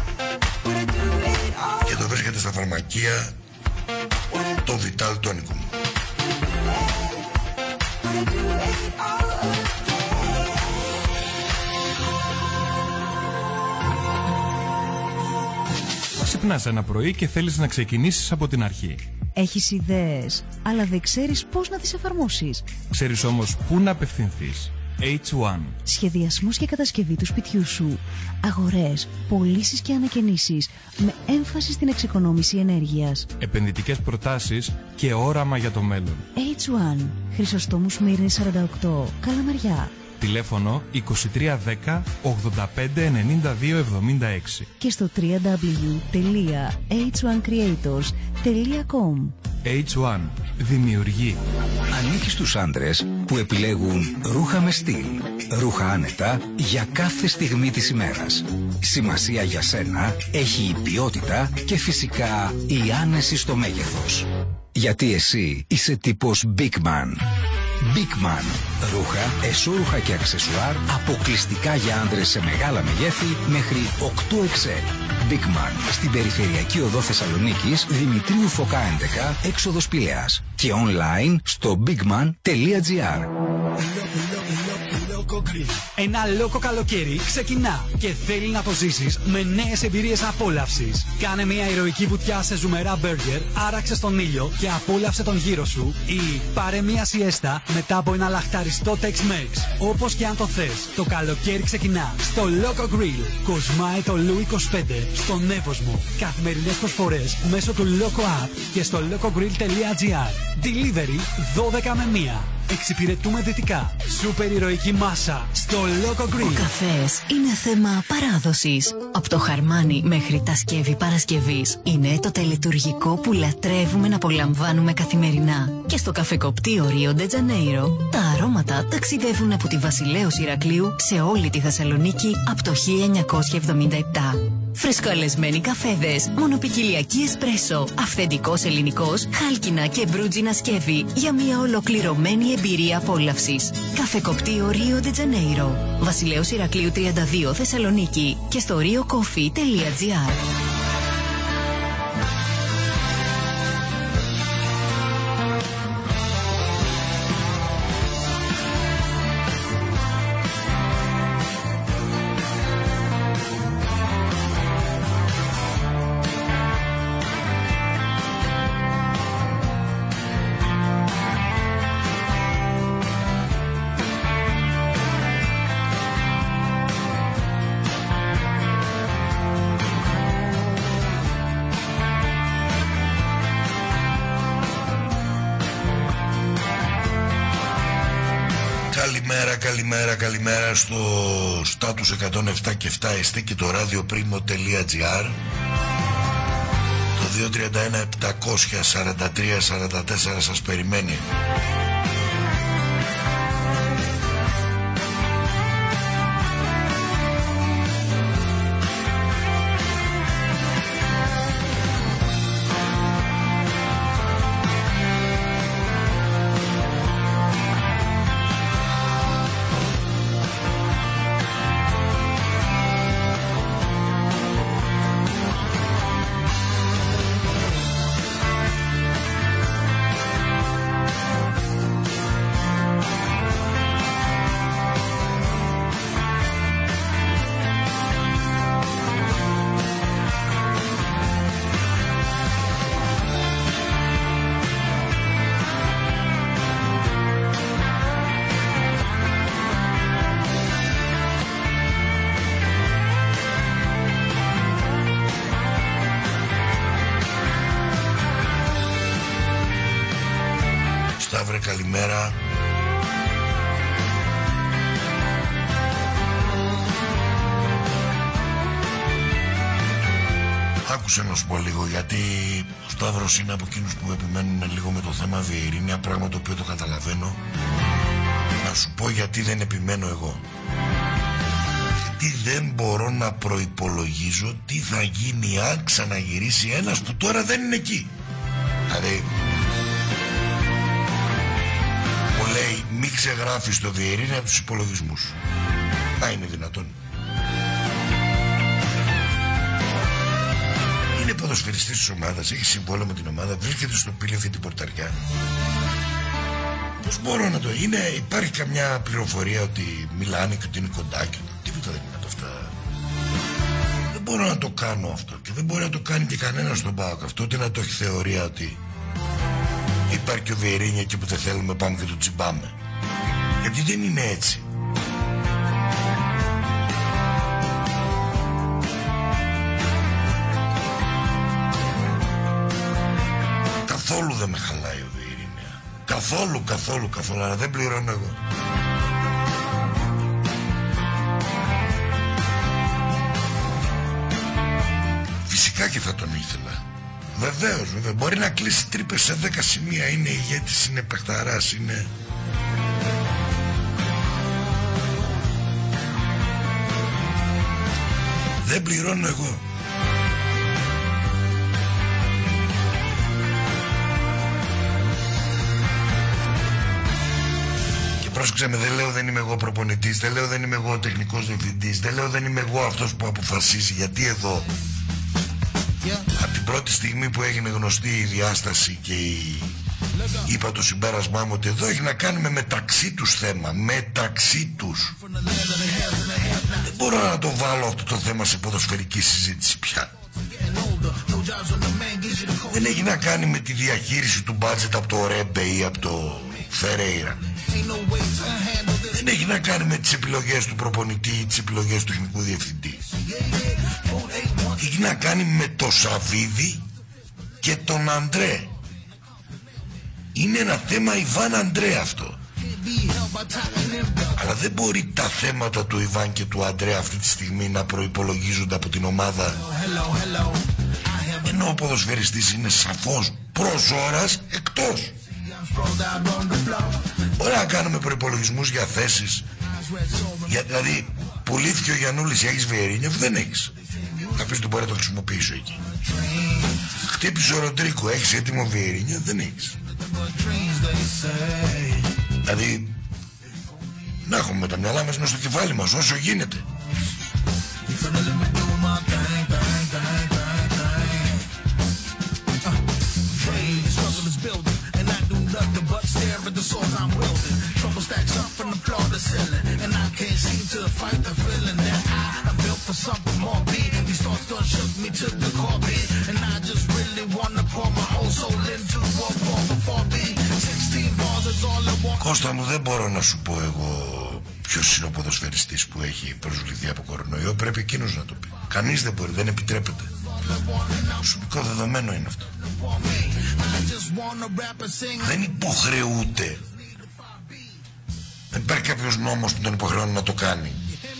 Και το βρίσκεται στα φαρμακεία το Vital Tonicum. Ξυπνάς ένα πρωί και θέλεις να ξεκινήσεις από την αρχή. Έχεις ιδέες, αλλά δεν ξέρεις πώς να τις εφαρμόσεις. Ξέρεις όμως πού να απευθυνθείς. έιτς ουάν. Σχεδιασμός και κατασκευή του σπιτιού σου. Αγορές, πωλήσεις και ανακαινήσεις με έμφαση στην εξοικονόμηση ενέργειας. Επενδυτικές προτάσεις και όραμα για το μέλλον. έιτς ουάν. Χρυσοστόμου Σμύρνης σαράντα οκτώ. Καλαμαριά. Τηλέφωνο είκοσι τρία δέκα ογδόντα πέντε ενενήντα δύο εβδομήντα έξι. Και στο double-u double-u double-u τελεία έιτς ουάν creators τελεία com. έιτς ουάν. Δημιουργεί. Ανήκει στους άντρες που επιλέγουν ρούχα με στυλ. Ρούχα άνετα για κάθε στιγμή της ημέρας. Σημασία για σένα έχει η ποιότητα και φυσικά η άνεση στο μέγεθος. Γιατί εσύ είσαι τύπος Big Man. Big Man. Ρούχα, εσώρουχα και αξεσουάρ αποκλειστικά για άντρες σε μεγάλα μεγέθη μέχρι οκτώ εξ ελ. Big Man. Στην περιφερειακή οδό Θεσσαλονίκης, Δημητρίου Φωκά έντεκα, έξοδος Πηλαίας. Και online στο bigman τελεία gr. Ένα λόκο καλοκαίρι ξεκινά και θέλει να το ζήσεις με νέες εμπειρίες απόλαυσης. Κάνε μια ηρωική βουτιά σε ζουμερά μπέργκερ, άραξε στον ήλιο και απόλαυσε τον γύρο σου, ή πάρε μια σιέστα μετά από ένα λαχταριστό Tex-Mex. Όπως και αν το θες, το καλοκαίρι ξεκινά στο Loco Grill. Κοσμάει το Λου είκοσι πέντε στον Εύωσμο. Καθημερινές προσφορές μέσω του Loco App και στο locogrill τελεία gr. Delivery δώδεκα με μία. Εξυπηρετούμε δυτικά. Σούπερ ηρωική μάσα στο Loco Grill. Ο καφές είναι θέμα παράδοσης. Από το χαρμάνι μέχρι τα σκεύη Παρασκευής είναι το τελετουργικό που λατρεύουμε να απολαμβάνουμε καθημερινά. Και στο καφεκοπτείο Ρίο ντε Τζανέιρο τα αρώματα ταξιδεύουν από τη Βασιλέως Ηρακλείου σε όλη τη Θεσσαλονίκη από το χίλια εννιακόσια εβδομήντα επτά. Φρεσκοαλεσμένοι καφέδες, μονοπικιλιακή εσπρέσο, αυθεντικός ελληνικός, χάλκινα και μπρούτζινα σκεύη για μια ολοκληρωμένη εμπειρία απόλαυσης. Καφεκοπτείο Ρίο ντε Τζανέιρο, Βασιλέως Ηρακλείου τριάντα δύο Θεσσαλονίκη και στο rio coffee τελεία gr. Καλημέρα, καλημέρα, καλημέρα στο Status εκατόν επτά και επτά εστί και το radioprimo.gr. Το δύο τρία ένα επτακόσια σαράντα τρία σαράντα τέσσερα σας περιμένει. Σταύρε, καλημέρα. Άκουσε να σου πω λίγο, γιατί ο Σταύρος είναι από εκείνους που επιμένουν λίγο με το θέμα Βιερίνια, πράγμα το οποίο το καταλαβαίνω. Να σου πω γιατί δεν επιμένω εγώ. Γιατί δεν μπορώ να προϋπολογίζω τι θα γίνει αν ξαναγυρίσει ένας που τώρα δεν είναι εκεί. Δηλαδή μου λέει μη ξεγράφεις το Βιερίνια από τους υπολογισμούς. Να είναι δυνατόν? Είναι ποδοσφαιριστής της ομάδας, έχει συμβόλαιο με την ομάδα, βρίσκεται στο πύλιο αυτή την πορταριά. Πώς μπορώ να το... Είναι, υπάρχει καμιά πληροφορία ότι μιλάνε και ότι είναι κοντά και τίποτα δεν είναι από αυτά. Δεν μπορώ να το κάνω αυτό και δεν μπορεί να το κάνει και κανένας στον ΠΑΟΚ αυτό, ούτε να το έχει θεωρία ότι υπάρχει και ο Βιερίνια και που δεν θέλουμε πάμε και το τσιμπάμε. Γιατί δεν είναι έτσι. Καθόλου δεν με χαλάει ο Βιερίνια. Καθόλου, καθόλου, καθόλου. Αλλά δεν πληρώνω εγώ. Φυσικά και θα τον ήθελα. Βεβαίως, βέβαια. Μπορεί να κλείσει τρύπες σε δέκα σημεία. Είναι ηγέτης, είναι παιχταράς, είναι... Δεν πληρώνω εγώ. Και πρόσεξε με, δεν λέω δεν είμαι εγώ προπονητής, δεν λέω δεν είμαι εγώ τεχνικός διευθυντής, δεν λέω δεν είμαι εγώ αυτός που αποφασίζει, γιατί εδώ από την πρώτη στιγμή που έγινε γνωστή η διάσταση και η... είπα το συμπέρασμά μου ότι εδώ έχει να κάνει με μεταξύ τους θέμα, μεταξύ τους. Δεν μπορώ να το βάλω αυτό το θέμα σε ποδοσφαιρική συζήτηση πια. Δεν έχει να κάνει με τη διαχείριση του μπάτζετ από το Ρέμπε ή από το Φερέιρα. Δεν έχει να κάνει με τις επιλογές του προπονητή ή τις επιλογές του τεχνικού διευθυντή. Έχει να κάνει με το Σαββίδι και τον Αντρέ. Είναι ένα θέμα Ιβάν Αντρέ αυτό. Αλλά δεν μπορεί τα θέματα του Ιβάν και του Αντρέ αυτή τη στιγμή να προϋπολογίζονται από την ομάδα, ενώ ο ποδοσφαιριστής είναι σαφώς προς ώρας εκτός. Μπορεί να κάνουμε προϋπολογισμούς για θέσεις, για, δηλαδή πουλήθηκε ο Γιαννούλης, έχεις Βιερίνια, αφού δεν έχεις. Θα πεις ότι μπορεί να το χρησιμοποιήσω εκεί. Χτύπησε ο Ροντρίκο, έχεις έτοιμο Βιερίνια, δεν έχεις. Δηλαδή να έχουμε τα μυαλά μας στο κεφάλι μας όσο γίνεται. Κώστα μου, δεν μπορώ να σου πω εγώ ποιος είναι ο ποδοσφαιριστής που έχει προσβληθεί από κορονοϊό. Πρέπει εκείνος να το πει. Κανείς δεν μπορεί, δεν επιτρέπεται. Προσωπικό δεδομένο είναι αυτό. Δεν υποχρεούται Δεν υπάρχει κάποιος νόμος που τον υποχρεώνει να το κάνει.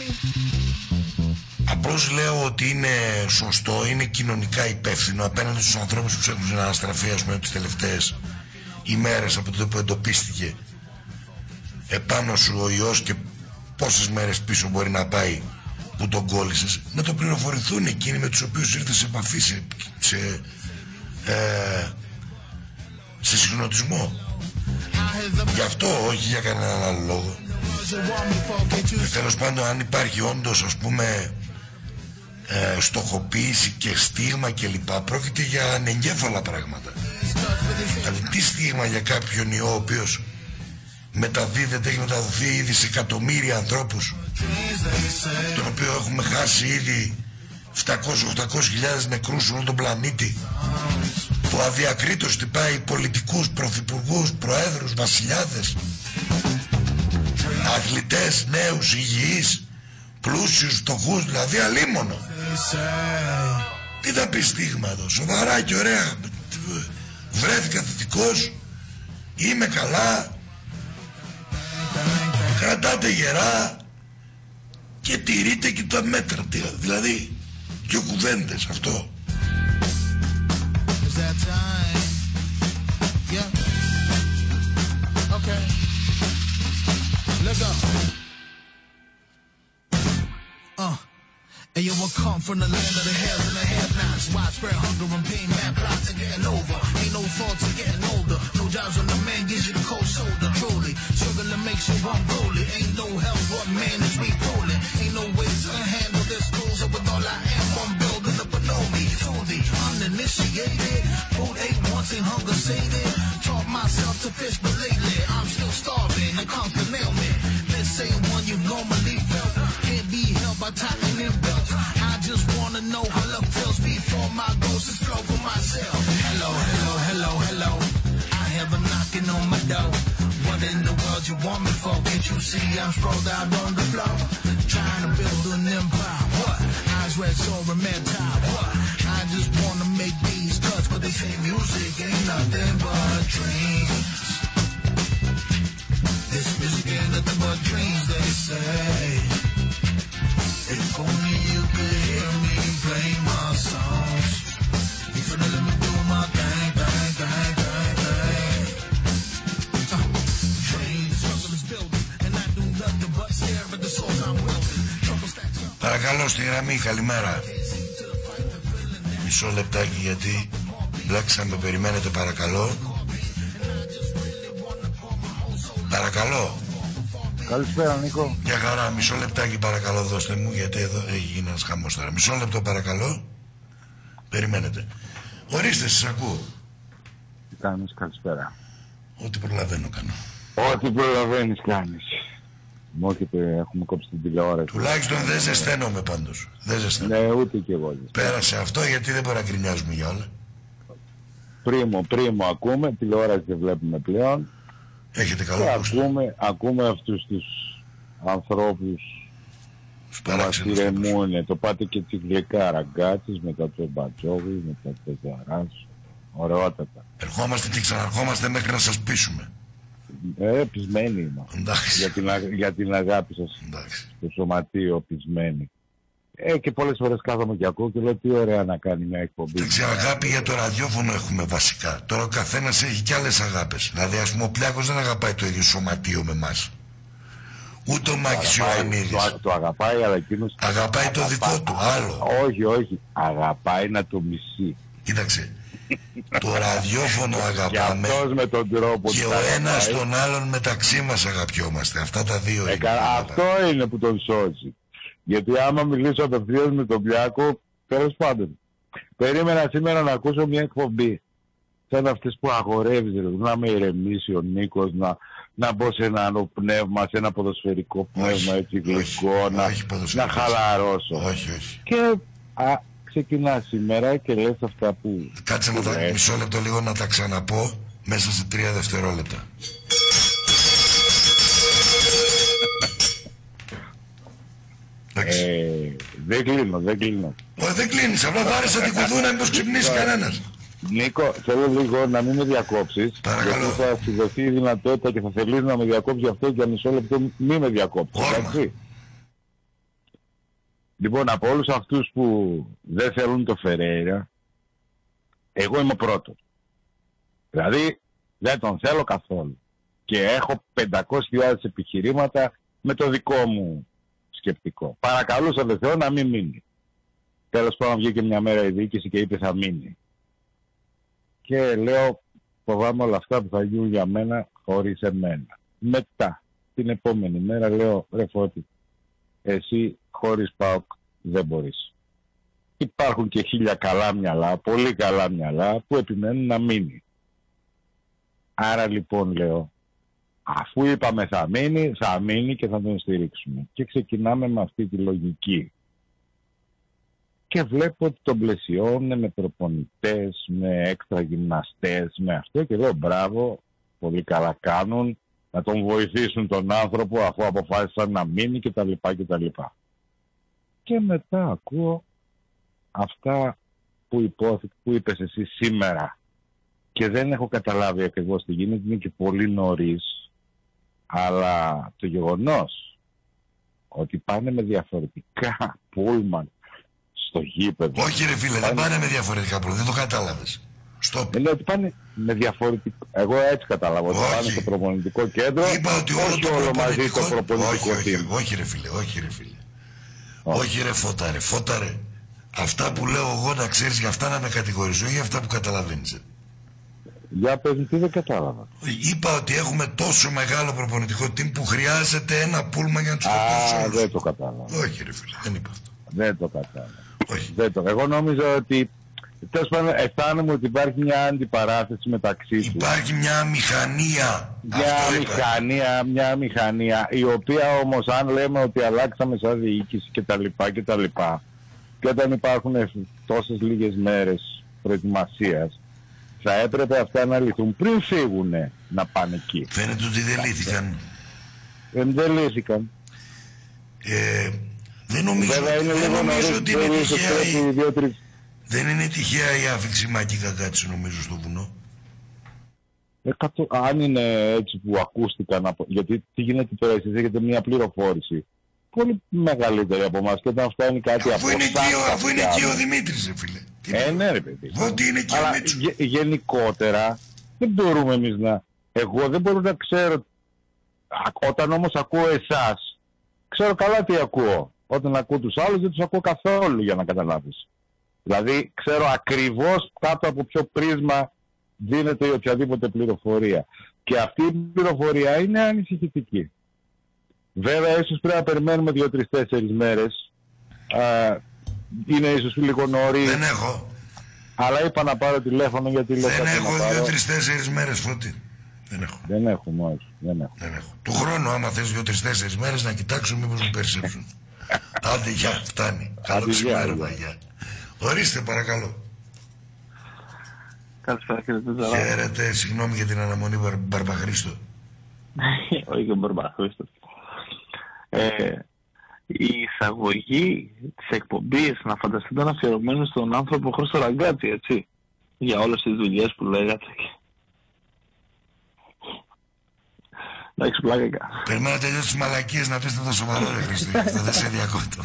Απλώς λέω ότι είναι σωστό, είναι κοινωνικά υπεύθυνο απέναντι στους ανθρώπους που ψάχνουν να αναστραφεί, ας πούμε, τις τελευταίες ημέρες από τότε που εντοπίστηκε επάνω σου ο ιός και πόσες μέρες πίσω μπορεί να πάει που τον κόλλησες, να το πληροφορηθούν εκείνοι με τους οποίους ήρθες σε επαφή, σε, σε, ε, σε συγχρονισμό. Γι' αυτό, όχι για κανέναν άλλο λόγο. Και τέλος πάντων, αν υπάρχει όντως, ας πούμε, ε, στοχοποίηση και στίγμα κλπ, πρόκειται για ανεγκέφαλα πράγματα. Δηλαδή τι στίγμα για κάποιον ιό ο οποίος μεταδίδεται, έχει μεταδοθεί ήδη σε εκατομμύρια ανθρώπους, τον οποίο έχουμε χάσει ήδη επτακόσιες με οχτακόσιες χιλιάδες νεκρούς σε όλο τον πλανήτη, που αδιακρίτως χτυπάει πολιτικούς, πρωθυπουργούς, προέδρους, βασιλιάδες, αθλητές, νέους, υγιείς, πλούσιους, φτωχούς, δηλαδή αλίμονο. Τι θα πει στίγμα εδώ, σοβαρά και ωραία, βρέθηκα θετικός, είμαι καλά, κρατάτε γερά και τηρείτε και τα μέτρα, δηλαδή δυο κουβέντες, αυτό. And you will come from the land of the haves and the have-nots. Widespread hunger and pain, mad plots and getting over. Ain't no faults in getting older. No jobs when the man gives you the cold shoulder. Truly, struggling makes you unruly. Ain't no help, what man is we fooling. Ain't no way to handle this cruiser with all I am. I'm building up an army to the uninitiated. Food ate once and hunger sated. Taught myself to fish, but lately I'm still starving. A constant ailment. This ain't one you normally felt. Can't be held by tightening belts. I just wanna know how love feels before my ghost is flow for myself. Hello, hello, hello, hello. I hear them knocking on my door. What in the world you want me for? Can't you see I'm sprawled out on the floor? Trying to build an empire. What? Eyes red, soaring, mad tide. What? I just wanna make these cuts, but they say music ain't nothing but dreams. This music ain't nothing but dreams, they say. If only you could hear me play my songs. You finna let me do my thing, thing, thing, thing, thing. Uh, dreams, struggle is building, and I do nothing but stare at the souls I'm wielding. Trouble stacks up. Παρακαλώ στη γραμμή, καλημέρα. Μισό λεπτάκι γιατί μπλέξαμε, περιμένετε παρακαλώ. Παρακαλώ. Καλησπέρα Νίκο. Για χαρά, μισό λεπτάκι παρακαλώ δώστε μου, γιατί εδώ έχει γίνει ένας χαμός τώρα. Μισό λεπτό παρακαλώ. Περιμένετε. Ορίστε, σας ακούω. Τι κάνεις, καλησπέρα. Ό,τι προλαβαίνω κάνω. Ό,τι προλαβαίνεις κάνεις. Μου έρχεται, έχουμε κόψει την τηλεόραση. Τουλάχιστον δεν ζεσταίνομαι πάντως. Δεν ζεσταίνομαι. Ναι, ούτε και εγώ. Πέρασε αυτό, γιατί δεν μπορεί να γκρινιάζουμε για όλα. Πρίμο, πρίμο ακούμε, τηλεόραση δεν βλέπουμε πλέον. Έχετε καλό και ακούμε, ακούμε αυτούς τους ανθρώπους που μας ηρεμούνε. Το πάτε και τσιγλικά Ραγκάτσης, μετά το Μπατζόβι, μετά το Ζαράς. Ωραιότατα. Ερχόμαστε και ξαναρχόμαστε μέχρι να σας πείσουμε. Ε, πεισμένοι είμαστε. Για την, για την αγάπη σας. Εντάξει. Στο σωματείο πεισμένοι. Ε, και πολλές φορές κάθομαι και ακούω και λέω τι ωραία να κάνει μια εκπομπή. Εντάξει, αγάπη για το ραδιόφωνο έχουμε βασικά. Τώρα ο καθένας έχει κι άλλες αγάπες. Δηλαδή, ας πούμε, ο Πλιάκος δεν αγαπάει το ίδιο σωματείο με εμάς. Ούτε ο Μάκης Ιωαννίδης. Το, το αγαπάει, αλλά εκείνος... Αγαπάει το δικό του, άλλο. Όχι, όχι. Αγαπάει να το μισεί. Κοίταξε. Το ραδιόφωνο αγαπάμε. Και αυτός με τον τρόπο και ο ένας τον άλλον μεταξύ μας αγαπιόμαστε. Αυτά τα δύο ε, είναι. Αυτό είναι που τον σώζει. Γιατί άμα μιλήσω απευθείας με τον Πλιάκο, τέλος πάντων. Περίμενα σήμερα να ακούσω μια εκπομπή. Σαν αυτές που αγορεύεις, δηλαδή, να με ηρεμήσει ο Νίκος, να, να μπω σε ένα άλλο πνεύμα, σε ένα ποδοσφαιρικό πνεύμα, έτσι γλυκό, να, να χαλαρώσω. Όχι, όχι. Και α, ξεκινά σήμερα και λες αυτά που... Κάτσε να τα, μισό λεπτό λίγο να τα ξαναπώ μέσα σε τρία δευτερόλεπτα. Ε, δεν κλείνω, δεν κλείνω. Ω, δεν κλείνεις, απλά βάρεσα την κουδούνα μήπως ξυπνήσει κανένας. Νίκο, θέλω λίγο να μην με διακόψεις. Παρακαλώ. Γιατί θα σου δοθεί η δυνατότητα και θα θελείς να με διακόψεις, γι' αυτό για μισό λεπτό μη με διακόψεις. Εντάξει. Λοιπόν, από όλους αυτούς που δεν θέλουν το Φερέιρα, εγώ είμαι ο πρώτος. Δηλαδή, δεν τον θέλω καθόλου. Και έχω πεντακόσιες χιλιάδες επιχειρήματα με το δικό μου σκεπτικό. Παρακαλούσα τον Θεό να μην μείνει. Τέλος πάντων βγήκε μια μέρα η διοίκηση και είπε θα μείνει. Και λέω, φοβάμαι όλα αυτά που θα γίνουν για μένα χωρίς εμένα. Μετά, την επόμενη μέρα λέω, ρε Φώτη, εσύ χωρίς ΠΑΟΚ δεν μπορείς. Υπάρχουν και χίλια καλά μυαλά, πολύ καλά μυαλά που επιμένουν να μείνει. Άρα λοιπόν λέω, αφού είπαμε θα μείνει, θα μείνει και θα τον στηρίξουμε. Και ξεκινάμε με αυτή τη λογική. Και βλέπω ότι τον πλαισιώνουν με προπονητές, με έξτρα γυμναστές, με αυτό και λέω μπράβο, πολύ καλά κάνουν, να τον βοηθήσουν τον άνθρωπο αφού αποφάσισαν να μείνει κτλ. κτλ. Και μετά ακούω αυτά που, υπόθηκε, που είπες εσύ σήμερα και δεν έχω καταλάβει ακριβώς τι γίνεται, είναι και πολύ νωρίς, αλλά το γεγονός ότι πάνε με διαφορετικά πούλμαν στο γήπεδο. Όχι ρε φίλε, πάνε... δεν πάνε με διαφορετικά πούλμαν, δεν το κατάλαβες. Στοπ. Λέω ότι πάνε με διαφορετικό. Εγώ έτσι κατάλαβα. Ότι πάνε στο προπονητικό κέντρο. Είπα ότι όλο, όχι το όλο μαζί το προπονητικό όχι, όχι, team. όχι ρε φίλε, όχι ρε φίλε. Όχι, όχι ρε Φώτα ρε, Φώτα ρε. Αυτά που λέω εγώ να ξέρεις, για αυτά να με κατηγορήσω, όχι για αυτά που καταλαβαίνεις. Για πες τι δεν κατάλαβα. Είπα ότι έχουμε τόσο μεγάλο προπονητικό team που χρειάζεται ένα πούλμα για να τους προπονήσεις όλους. Α, δεν το κατάλαβα. Όχι ρε φίλε, δεν είπα αυτό. Δεν το κατάλαβα. Όχι. Δεν το... Εγώ νόμιζα ότι τέλος πάντων αισθάνομαι ότι υπάρχει μια αντιπαράθεση μεταξύ τους. Υπάρχει μια μηχανία. Μια αυτό μηχανία, είπα. μια μηχανία, η οποία όμως αν λέμε ότι αλλάξαμε σαν διοίκηση κτλ. κτλ. Και όταν υπάρχουν τόσες λίγες μέρες προετοιμασίας, θα έπρεπε αυτά να λυθούν πριν φύγουνε να πάνε εκεί. Φαίνεται ότι δεν λύθηκαν. Ε, δεν λύθηκαν. Ε, δεν νομίζω, Βέβαια, είναι δεν λίγο νομίζω νωρίς, ότι είναι τυχαία η... δύο, τρεις... Δεν είναι τυχαία η άφηξη Μάκη Κακάτση νομίζω στο βουνό. Ε, κατω... Αν είναι έτσι που ακούστηκαν, από... γιατί τι γίνεται τώρα, εσείς έχετε μια πληροφόρηση πολύ μεγαλύτερη από εμάς και όταν φτάνει κάτι αφού από είναι εσάς, εκεί, αφού είναι εκεί ο Δημήτρης ρε φίλε. Ε, ναι ρε παιδί. Ότι είναι εκεί αλλά ο Μίτσος. γε, γενικότερα δεν μπορούμε εμείς να... Εγώ δεν μπορώ να ξέρω... Όταν όμως ακούω εσάς, ξέρω καλά τι ακούω. Όταν ακούω τους άλλους δεν τους ακούω καθόλου, για να καταλάβεις. Δηλαδή ξέρω ακριβώς κάτω από ποιο πρίσμα δίνεται η οποιαδήποτε πληροφορία. Και αυτή η πληροφορία είναι ανησυχητική. Βέβαια ίσως πρέπει να περιμένουμε δύο τρεις τέσσερις μέρες. Α, είναι ίσως λίγο νωρίς. Δεν έχω. Αλλά είπα να πάρω τηλέφωνο γιατί λέω Δεν κάτι έχω να πάρω. δύο τρεις τέσσερις μέρες Φώτη. Δεν έχω. Δεν έχουμε όχι. Δεν έχω. Δεν έχω. Του χρόνου άμα θες δύο τρεις τέσσερις μέρες να κοιτάξω μήπως μου περισσέψουν. Άντε γεια, φτάνει. Καλό ξημέρωμα, γεια. Ορίστε παρακαλώ. Καλησπέρα κύριε Τετζαρά. Χαίρετε, συγγνώμη για την αναμονή Μπαρ, Μπαρμπαχρήστο. Όχι και Μπαρμπαχρήστο. Ε, η εισαγωγή της εκπομπής να φανταστείτε ήταν αφιερωμένη στον άνθρωπο Χρήστο Ραγκάτση, έτσι. Για όλες τις δουλειές που λέγατε. Εντάξει, πλάκα. Περιμένω να τελειώσει τις μαλακίες να πεις το σοβαρό ρε Χρήστο. Αυτό δεν σε διακόπτω.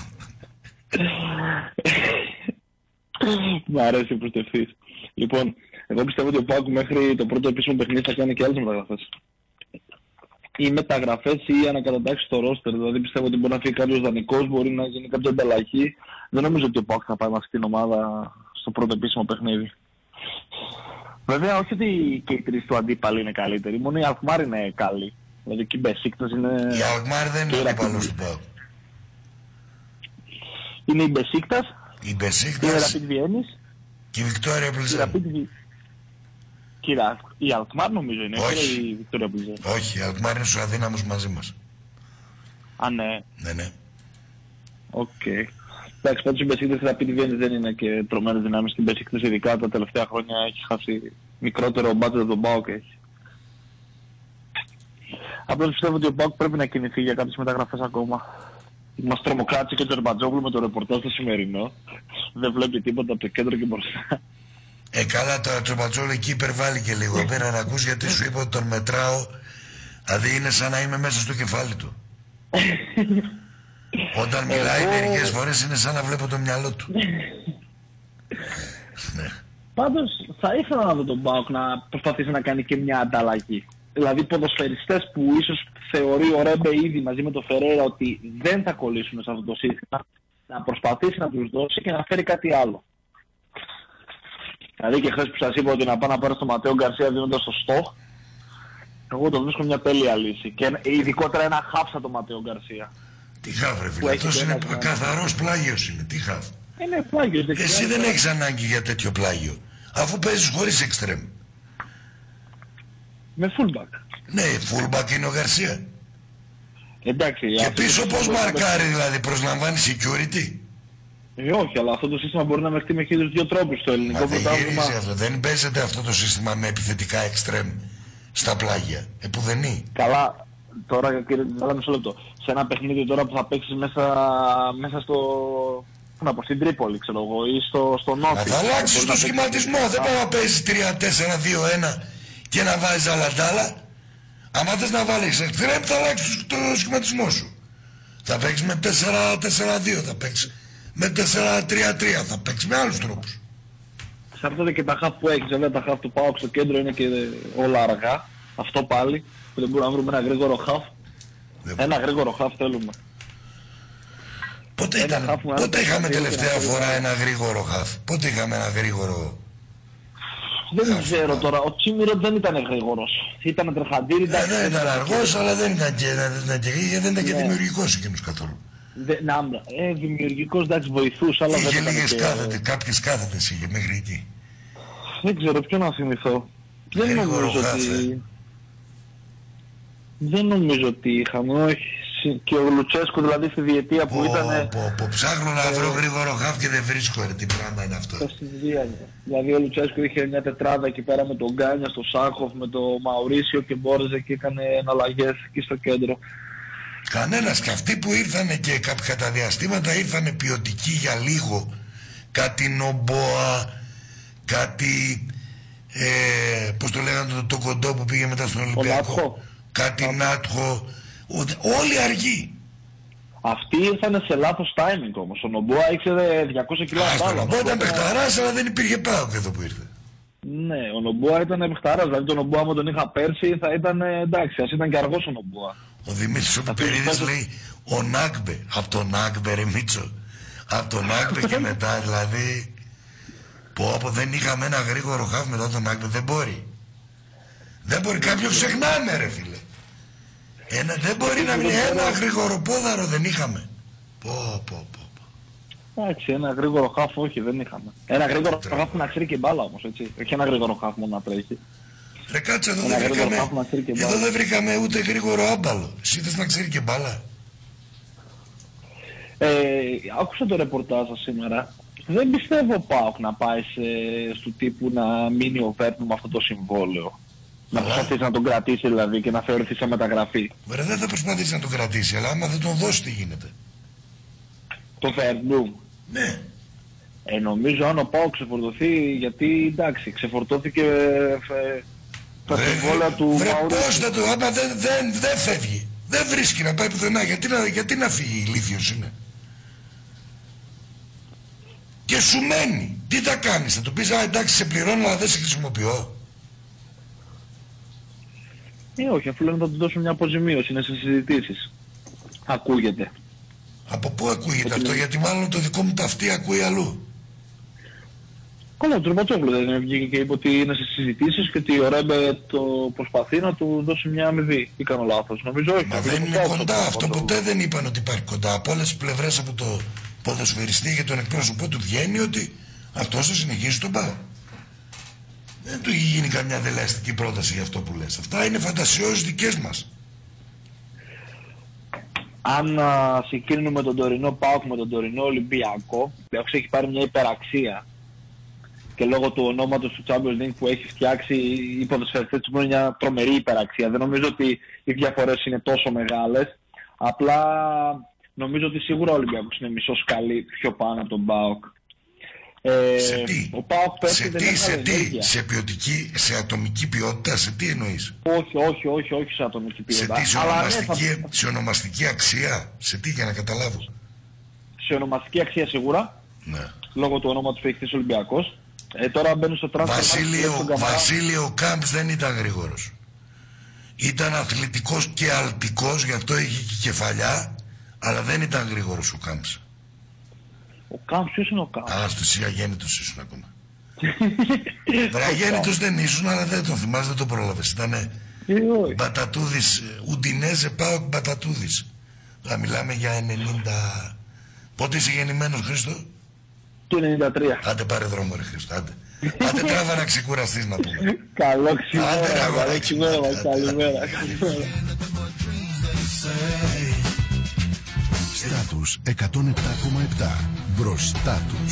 Μ' αρέσει η προστευθής. Λοιπόν, εγώ πιστεύω ότι ο ΠΑΟΚ μέχρι το πρώτο επίσημο παιχνίδι θα κάνει και άλλες μεταγραφές. Ή μεταγραφές ή ανακατατάξεις στο ρόστερ. Δηλαδή πιστεύω ότι μπορεί να φύγει κάποιος δανεικός, μπορεί να γίνει κάποια ανταλλαγή. Δεν νομίζω ότι ο ΠΑΟΚ θα πάει με αυτή την ομάδα στο πρώτο επίσημο παιχνίδι. Βέβαια, όχι ότι και οι τρεις του αντίπαλοι είναι καλύτεροι, μόνο η Αλκμάρ είναι καλή. Δηλαδή και η Μπεσίκτας είναι... Η Αλκμάρ δεν είναι αντίπαλος του ΠΑΟΚ. Είναι η Μπεσίκτας, η Μπεσίκτας, η Rapid Βιέννης και η Βικτόρια Πλιζάν. Η Αλκμάρ νομίζω είναι, όχι. Η Βικτόρια Πλιζάν. Όχι, η Αλκμάρ είναι στους αδύναμους μαζί μας. Α, ναι. Ναι, ναι. Οκ. Okay. Εντάξει, πάντως η Μπεσίκτας και η Rapid Βιέννης δεν είναι και τρομένες δυνάμεις. Την Μπεσίκτας ειδικά τα τελευταία χρόνια έχει χάσει μικρότερο μπάτζετ από τον ΠΑΟΚ έχει. Απλώς πιστεύω ότι ο ΠΑΟΚ πρέπει να κινηθεί για κάποιες μεταγραφές ακόμα. Μας τρομοκράτησε και το Ερμπατζόγλου με το ρεπορτάζ το σημερινό. Δεν βλέπει τίποτα από το κέντρο και μπροστά. Ε, καλά, τώρα Τσοπατσόλο εκεί υπερβάλλει και λίγο. Πέρα να ακούς, γιατί σου είπα ότι τον μετράω. Δηλαδή είναι σαν να είμαι μέσα στο κεφάλι του. Όταν μιλάει Εγώ... μερικές φορές είναι σαν να βλέπω το μυαλό του. Ναι. Πάντως θα ήθελα να δω τον ΠΑΟΚ να προσπαθήσει να κάνει και μια ανταλλαγή. Δηλαδή ποδοσφαιριστές που ίσως θεωρεί ο Ρέμπε ήδη μαζί με τον Φερέιρα ότι δεν θα κολλήσουν σε αυτό το σύστημα, να προσπαθήσει να τους δώσει και να φέρει κάτι άλλο. Δηλαδή και χθες που σας είπα ότι να πάω να πάρω στο Ματέο Γκαρσία δίνοντας το στόχ, εγώ το βρίσκω μια τέλεια λύση. Και ειδικότερα ένα χάφ το Ματέο Γκαρσία. Τι χάφ ρε φίλε, αυτός είναι ένα... καθαρός πλάγιος είναι, τι χάφ. Είναι πλάγιος. Εσύ δεν έχεις ανάγκη για τέτοιο πλάγιο, αφού παίζεις χωρίς εξτρέμ. Με fullback. Ναι, fullback είναι ο Γκαρσία. Εντάξει. Και πίσω πώς μαρκάρει δηλαδή, προσλαμβάνει security. Ε, όχι, αλλά αυτό το σύστημα μπορεί να μεχτεί με χίλιους δύο τρόπους στο ελληνικό πρωτάθλημα. Αυτό. Δεν παίζεται αυτό το σύστημα με επιθετικά εξτρέμ στα πλάγια. Επουδενή. Καλά, τώρα κύριε Δάλα, μισό λεπτό. Σε ένα παιχνίδι τώρα που θα παίξεις μέσα, μέσα στο... Πού να πω, στην Τρίπολη, ξέρω εγώ, ή στο, στο Νότιο. Θα αλλάξεις το σχηματισμό. Δεν πάει να παίζεις τρία τέσσερα δύο ένα και να βάζεις άλλα τ' άλλα. Άμα θες να βάλεις εξτρέμ θα αλλάξεις το σχηματισμό σου. Θα παίξεις με τέσσερα τέσσερα δύο, θα παίξεις με τέσσερα τρία τρία, θα παίξεις με άλλους τρόπους. Εξαρτάται και τα χαφ που έχεις. Βέβαια τα χαφ του ΠΑΟΚ στο κέντρο είναι και όλα αργά. Αυτό πάλι, που δεν μπορούμε να βρούμε ένα γρήγορο χαφ. Δεν ένα γρήγορο χαφ θέλουμε. Πότε, ήταν, πότε είχαμε τελευταία φορά ένα γρήγορο χαφ? Πότε είχαμε ένα γρήγορο... Δεν ξέρω τώρα, ο Τσίμιρο δεν ήταν γρήγορος. Ήταν τρεχαντήρι. Ε, δεν ήταν αργός, αλλά δεν ήταν και, δεν και, δεν ήταν και δημιουργικός εκείνος καθόλου. Δε, να, ε, δημιουργικός, εντάξει, βοηθούσε, αλλά είχε δεν ήταν λίγες και... κάθετες, κάποιες κάθετες είχε μέχρι εκεί. Δεν ξέρω ποιο να θυμηθώ. Δεν νομίζω ότι... Δεν νομίζω ότι είχαμε, όχι. Και ο Λουτσέσκο δηλαδή στη διετία που ήταν... Πω, πω, ψάχνω να βρω γρήγορο χαφ και δεν βρίσκω, ρε, τι πράγμα είναι αυτό. Δηλαδή ο Λουτσέσκο είχε μια τετράδα εκεί πέρα με τον Γκάνια, στο Σάχοφ, με τον Μαουρίσιο και μπόρεζε και έκανε εναλλαγές εκεί στο κέντρο. Κανένας, και αυτοί που ήρθανε και κατά διαστήματα ήρθανε ποιοτικοί για λίγο. Κάτι Νομπόα, κάτι... Ε, πώς το λέγανε το, το κοντό που πήγε μετά στον Ολυμπιακό. Κάτι Νάτχο. Όλοι αργοί. Αυτοί ήρθανε σε λάθος timing όμως. Ο Νομπόα ήξερε διακόσια κιλά μπάλα. Ο Νομπόα ήταν παιχταράς, αλλά δεν υπήρχε ΠΑΟΚ εδώ που ήρθε. Ναι, ο Νομπόα ήταν παιχταράς. Δηλαδή τον Νομπόα άμα τον είχα πέρσι θα ήταν εντάξει, ας ήταν και αργός ο Νομπόα. Ο Δημήτρης ο Πιπερίδης λέει ο Νάκμπε. Από τον Νάκμπε ρε Μίτσο. Από τον Νάκμπε και μετά δηλαδή. Πω από δεν είχαμε ένα γρήγορο χαφ μετά τον Νάκμπε. Δεν μπορεί. Δεν μπορεί, κάποιο ξεχνάμε ρε φίλε. Ένα, δεν μπορεί να μην ένα γρήγορο πόδαρο δεν είχαμε. Πω πω πω. Εντάξει, ένα γρήγορο χαφ όχι δεν είχαμε. Ένα γρήγορο χαφ που να ξέρει και μπάλα όμως, έτσι. Όχι ένα γρήγορο χαφ μόνο να τρέχει. Ρε κάτσε, εδώ δεν βρήκαμε, εδώ δεν βρήκαμε ούτε γρήγορο άμπαλο. Εσύ θες να ξέρει και μπάλα. Ε, άκουσα το ρεπορτάζ σας σήμερα. Δεν πιστεύω ΠΑΟΚ να πάει σε, στο τύπου να μείνει ο Βέρτ με αυτό το συμβόλαιο. Να προσπαθήσει να τον κρατήσει δηλαδή και να θεωρηθεί σε μεταγραφή. Ρε δεν θα προσπαθήσει να τον κρατήσει, αλλά άμα δεν τον δώσει τι γίνεται. Το Βέρντου. Ναι. Ε, νομίζω αν ο ΠΑΟΚ ξεφορτωθεί, γιατί εντάξει, ξεφορτώθηκε ε, τα συμβόλαια του Μαουρίσιο. Βρε πώς θα το, άμα δεν, δεν, δεν φεύγει. Δεν βρίσκει να πάει πουθενά, γιατί να, γιατί να φύγει, ηλίθιος είναι. Και σου μένει. Τι θα κάνεις, θα του πεις α εντάξει σε πληρώνω αλλά δεν σε χρησιμοποιώ. Ε, όχι, αφού λένε θα του δώσουν μια αποζημίωση, είναι σε συζητήσεις. Ακούγεται. Από πού ακούγεται αυτό, γιατί μάλλον το δικό μου ταυτί ακούει αλλού. Καλά, ο Τροπατσόγλου δεν βγήκε και είπε ότι είναι σε συζητήσεις και ότι ο Ρέμπε το προσπαθεί να του δώσει μια αμοιβή. Ή κάνω λάθος, νομίζω όχι. Μα δεν είναι κοντά αυτό, ποτέ δεν είπαν ότι υπάρχει κοντά. Από όλες τις πλευρές από το ποδοσφαιριστή και τον εκπρόσωπό του βγαίνει ότι αυτός θα συνεχίσει τον ΠΑΟΚ. Δεν του έχει γίνει καμιά δελεαστική πρόταση για αυτό που λες. Αυτά είναι φαντασιώσεις δικές μας. Αν α, συγκρίνουμε τον τωρινό ΠΑΟΚ με τον τωρινό Ολυμπιακό, ο Ολυμπιακός έχει πάρει μια υπεραξία και λόγω του ονόματος του Champions League που έχει φτιάξει οι ποδοσφαιριστές του είναι μια τρομερή υπεραξία. Δεν νομίζω ότι οι διαφορές είναι τόσο μεγάλες. Απλά νομίζω ότι σίγουρα ο Ολυμπιακός είναι μισό σκαλί πιο πάνω από τον ΠΑΟΚ. Ε, σε τι, ο ΠΑΟΚ πέρσι σε δεν τι, σε τι, ενέργεια. σε ποιοτική, σε ατομική ποιότητα, σε τι εννοείς? Όχι, όχι, όχι, όχι σε ατομική ποιότητα. Σε τι, σε Αλλά ονομαστική, ναι, θα... σε ονομαστική αξία, σε τι, για να καταλάβω. Σε ονομαστική αξία σίγουρα, ναι. Λόγω του ονόματος που έχει χτίσει ο Ολυμπιακός. Ε, τώρα μπαίνουν στο transfer. Βασίλειο, Βασίλειο Κάμπς δεν ήταν γρήγορος. Ήταν αθλητικός και αλτικός, γι' αυτό είχε και κεφαλιά, αλλά δεν ήταν γρήγορος ο Κάμπς. Ο Κάμπς, ποιος είναι ο Κάμπς? Α, στους αγέννητους ήσουν ακόμα. Αγέννητος δεν ήσουν, αλλά δεν τον θυμάσαι, δεν τον πρόλαβες. Ήτανε Μπατατούδης, Ουντινέζε Πάοκ Μπατατούδης. Θα μιλάμε για ενενήντα... Πότε είσαι γεννημένος, Χρήστο? Το ενενήντα τρία. Άντε πάρε δρόμο ρε Χρήστο, άντε. Άντε τράβα να ξεκουραστείς να πούμε. Καλό ξημέρα, Άντε, καλό αγοράκι, ξημέρα, άντε, άντε. καλημέρα, καλημέρα. Στάτους εκατόν επτά κόμμα επτά. Μπροστά τους.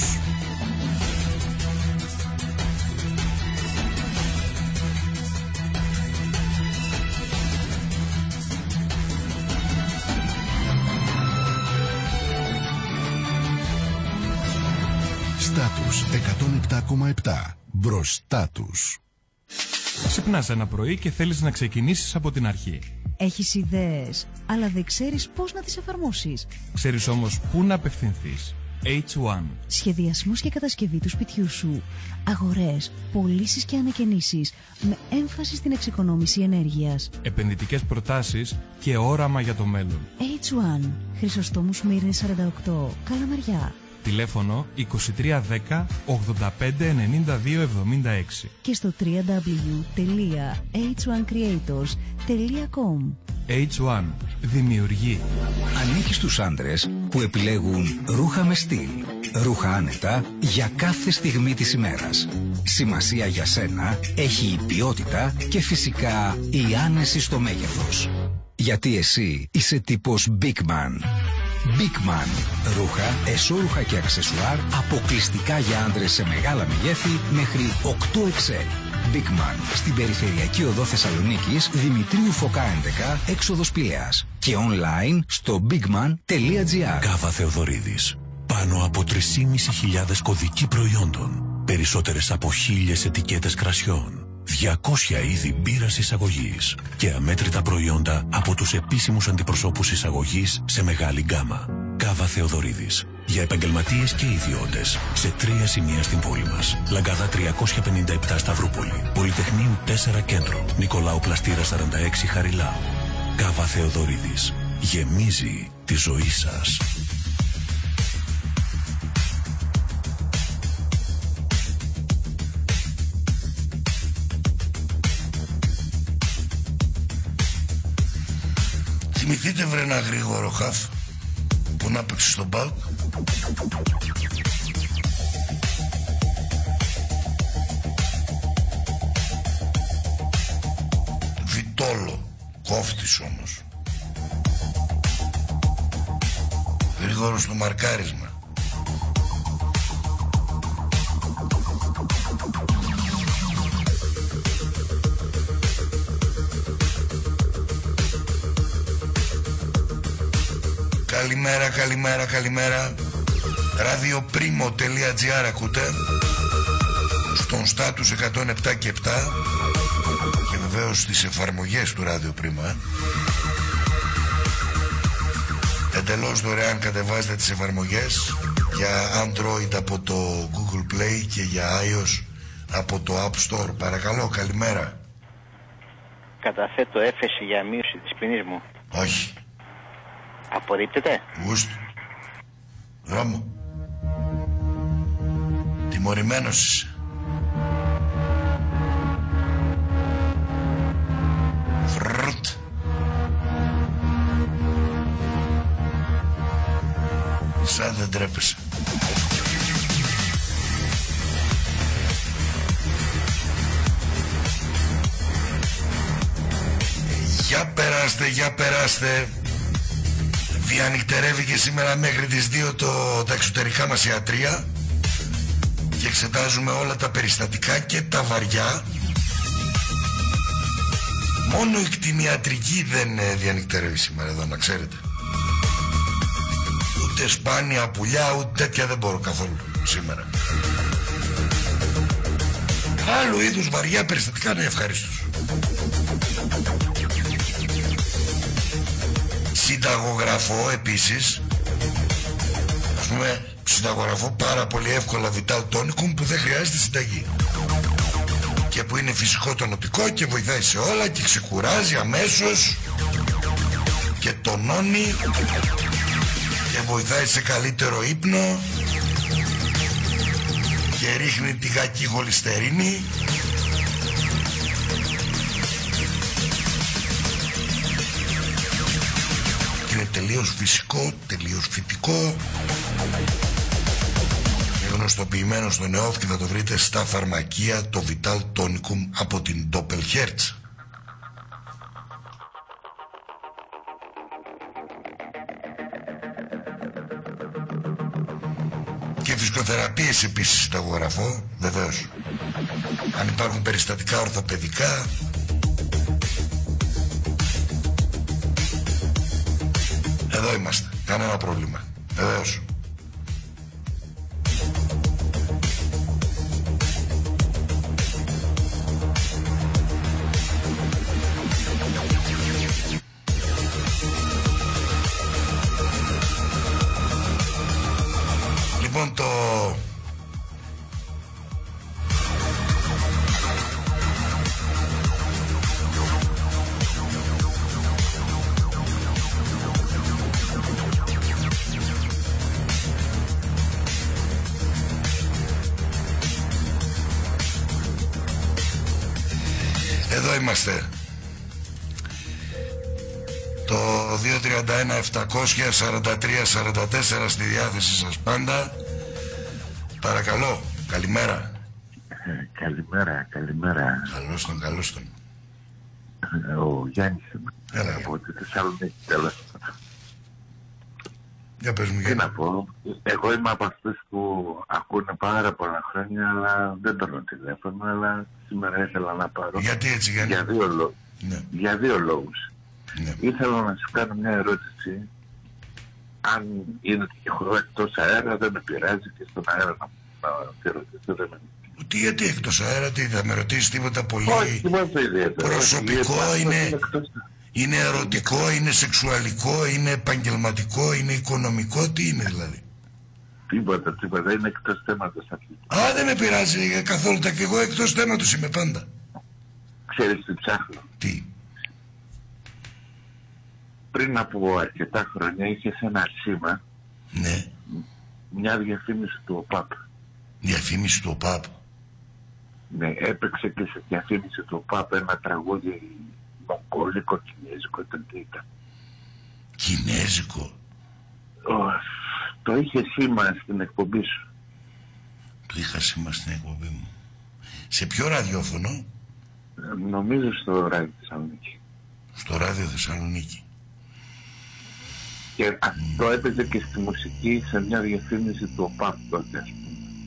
Στάτους εκατόν επτά κόμμα επτά. Μπροστά τους. Ξυπνάς ένα πρωί και θέλεις να ξεκινήσεις από την αρχή. Έχεις ιδέες, αλλά δεν ξέρεις πώς να τις εφαρμόσεις. Ξέρεις όμως πού να απευθυνθείς. έιτς ουάν. Σχεδιασμός και κατασκευή του σπιτιού σου. Αγορές, πωλήσεις και ανακαινήσεις με έμφαση στην εξοικονόμηση ενέργειας. Επενδυτικές προτάσεις και όραμα για το μέλλον. έιτς ουάν. Χρυσοστόμου Σμύρνης σαράντα οκτώ. Καλαμαριά. Τηλέφωνο είκοσι τρία δέκα ογδόντα πέντε ενενήντα δύο εβδομήντα έξι. Και στο double-u double-u double-u τελεία έιτς ουάν creators τελεία com. έιτς ουάν. Δημιουργεί. Ανήκει στους άντρες που επιλέγουν ρούχα με στυλ. Ρούχα άνετα για κάθε στιγμή της ημέρας. Σημασία για σένα έχει η ποιότητα και φυσικά η άνεση στο μέγεθος. Γιατί εσύ είσαι τύπος Big Man. Big Man. Ρούχα, εσώρουχα και αξεσουάρ αποκλειστικά για άντρες σε μεγάλα μεγέθη μέχρι οκτώ εξ ελ. Big Man. Στην περιφερειακή οδό Θεσσαλονίκης, Δημητρίου Φωκά έντεκα, έξοδος Πηλαίας. Και online στο bigman τελεία gr. Κάβα Θεοδωρίδης. Πάνω από τρεις χιλιάδες πεντακόσιοι κωδικοί προϊόντων. Περισσότερες από χίλιες ετικέτες κρασιών. διακόσια είδη μπύρας εισαγωγής. Και αμέτρητα προϊόντα από τους επίσημους αντιπροσώπους εισαγωγής σε μεγάλη γκάμα. Κάβα Θεοδωρίδης. Για επαγγελματίες και ιδιώτες. Σε τρία σημεία στην πόλη μας. Λαγκάδα τριακόσια πενήντα επτά Σταυρούπολη. Πολυτεχνείου τέσσερα Κέντρο. Νικολάου Πλαστήρα σαράντα έξι Χαριλάου. Κάβα Θεοδωρίδης. Γεμίζει τη ζωή σας. Θυμηθείτε βρε ένα γρήγορο χαφ που να παίξει στον ΠΑΟΚ. Βιτόλο, κόφτης όμως. Γρήγορο στο μαρκάρισμα. Καλημέρα, καλημέρα, καλημέρα. ραδιοπρίμο τελεία gr ακούτε. Στον στάτους εκατόν επτά και επτά. Και βεβαίως στις εφαρμογές του ραδιοπρίμο ε. Εντελώς δωρεάν κατεβάζετε τις εφαρμογές για Android από το Google Play και για iOS από το App Store. Παρακαλώ, καλημέρα. Καταθέτω έφεση για μείωση της ποινής μου. Όχι. Απορρίπτεται. Γούστο. Δρόμο. Τιμωρημένος είσαι. Φρρρτ. Σαν δεν τρέπεσαι. Για περάστε, για περάστε. Διανυκτερεύει και σήμερα μέχρι τις δύο το, τα εξωτερικά μας ιατρεία και εξετάζουμε όλα τα περιστατικά και τα βαριά. Μόνο η κτηνιατρική δεν διανυκτερεύει σήμερα εδώ, να ξέρετε. Ούτε σπάνια πουλιά, ούτε τέτοια δεν μπορώ καθόλου σήμερα. Άλλου είδους βαριά περιστατικά, ναι, ευχαριστώς. Συνταγογραφώ επίσης, ας πούμε, συνταγογραφώ πάρα πολύ εύκολα Vital Tonicum που δεν χρειάζεται συνταγή και που είναι φυσικό τονωτικό και βοηθάει σε όλα και ξεκουράζει αμέσως και τονώνει και βοηθάει σε καλύτερο ύπνο και ρίχνει τη κακή χολυστερίνη. Και είναι τελείως φυσικό, τελείως φυτικό, γνωστοποιημένο στο νεόφ και θα το βρείτε στα φαρμακεία, το Vital Tonicum από την Doppelherz. Και φυσικοθεραπείες επίσης συνταγογραφώ, βεβαίως. Αν υπάρχουν περιστατικά ορθοπαιδικά, εδώ είμαστε, κανένα πρόβλημα, βεβαίως. Λοιπόν, το... Εδώ είμαστε. Το δύο τρία ένα επτακόσια σαράντα τρία σαράντα τέσσερα στη διάθεση σας πάντα. Παρακαλώ, καλημέρα. Καλημέρα, καλημέρα. Καλώς τον, καλώς τον. Ο Γιάννης Έλα, από τη Θεσσαλονίκη, τέλος. Για πες μου, τι να πω, εγώ είμαι από αυτούς που ακούνε πάρα πολλά χρόνια, αλλά δεν παίρνω τηλέφωνο, αλλά σήμερα ήθελα να πάρω. Γιατί έτσι, Γιάννη? Για δύο, λό... ναι. Για δύο λόγους. Ναι. Ήθελα να σου κάνω μια ερώτηση. Αν είναι τυχερό εκτός αέρα, δεν με πειράζει, και στον αέρα να, να τη ρωτήσω, δεν με... Τι, γιατί εκτός αέρα, τι θα με ρωτήσεις τίποτα πολύ? Όχι, προσωπικό, είναι, είναι ερωτικό, είναι σεξουαλικό, είναι επαγγελματικό, είναι οικονομικό, τι είναι δηλαδή? Τίποτα, τίποτα, είναι εκτός θέματος αυτή. Α, δεν με πειράζει καθόλου, τα και εγώ εκτός θέματος είμαι πάντα. Ξέρεις τι ψάχνω? Τι? Πριν από αρκετά χρόνια είχες ένα σήμα, ναι, μια διαφήμιση του ΟΠΑΠ. Διαφήμιση του ΟΠΑΠ? Ναι, έπαιξε και σε διαφήμιση του ΟΠΑΠ ένα τραγούδι μογγόλικο, κινέζικο, ήταν τι ήταν. Κινέζικο? Oh, το είχε σήμα στην εκπομπή σου. Το είχα σήμα στην εκπομπή μου. Σε ποιο ραδιόφωνο? Ε, νομίζω στο ράδιο Θεσσαλονίκη. Στο ράδιο Θεσσαλονίκη. Και αυτό έπαιζε και στη μουσική σε μια διαφήμιση του ΟΠΑΠ τότε, ας πούμε.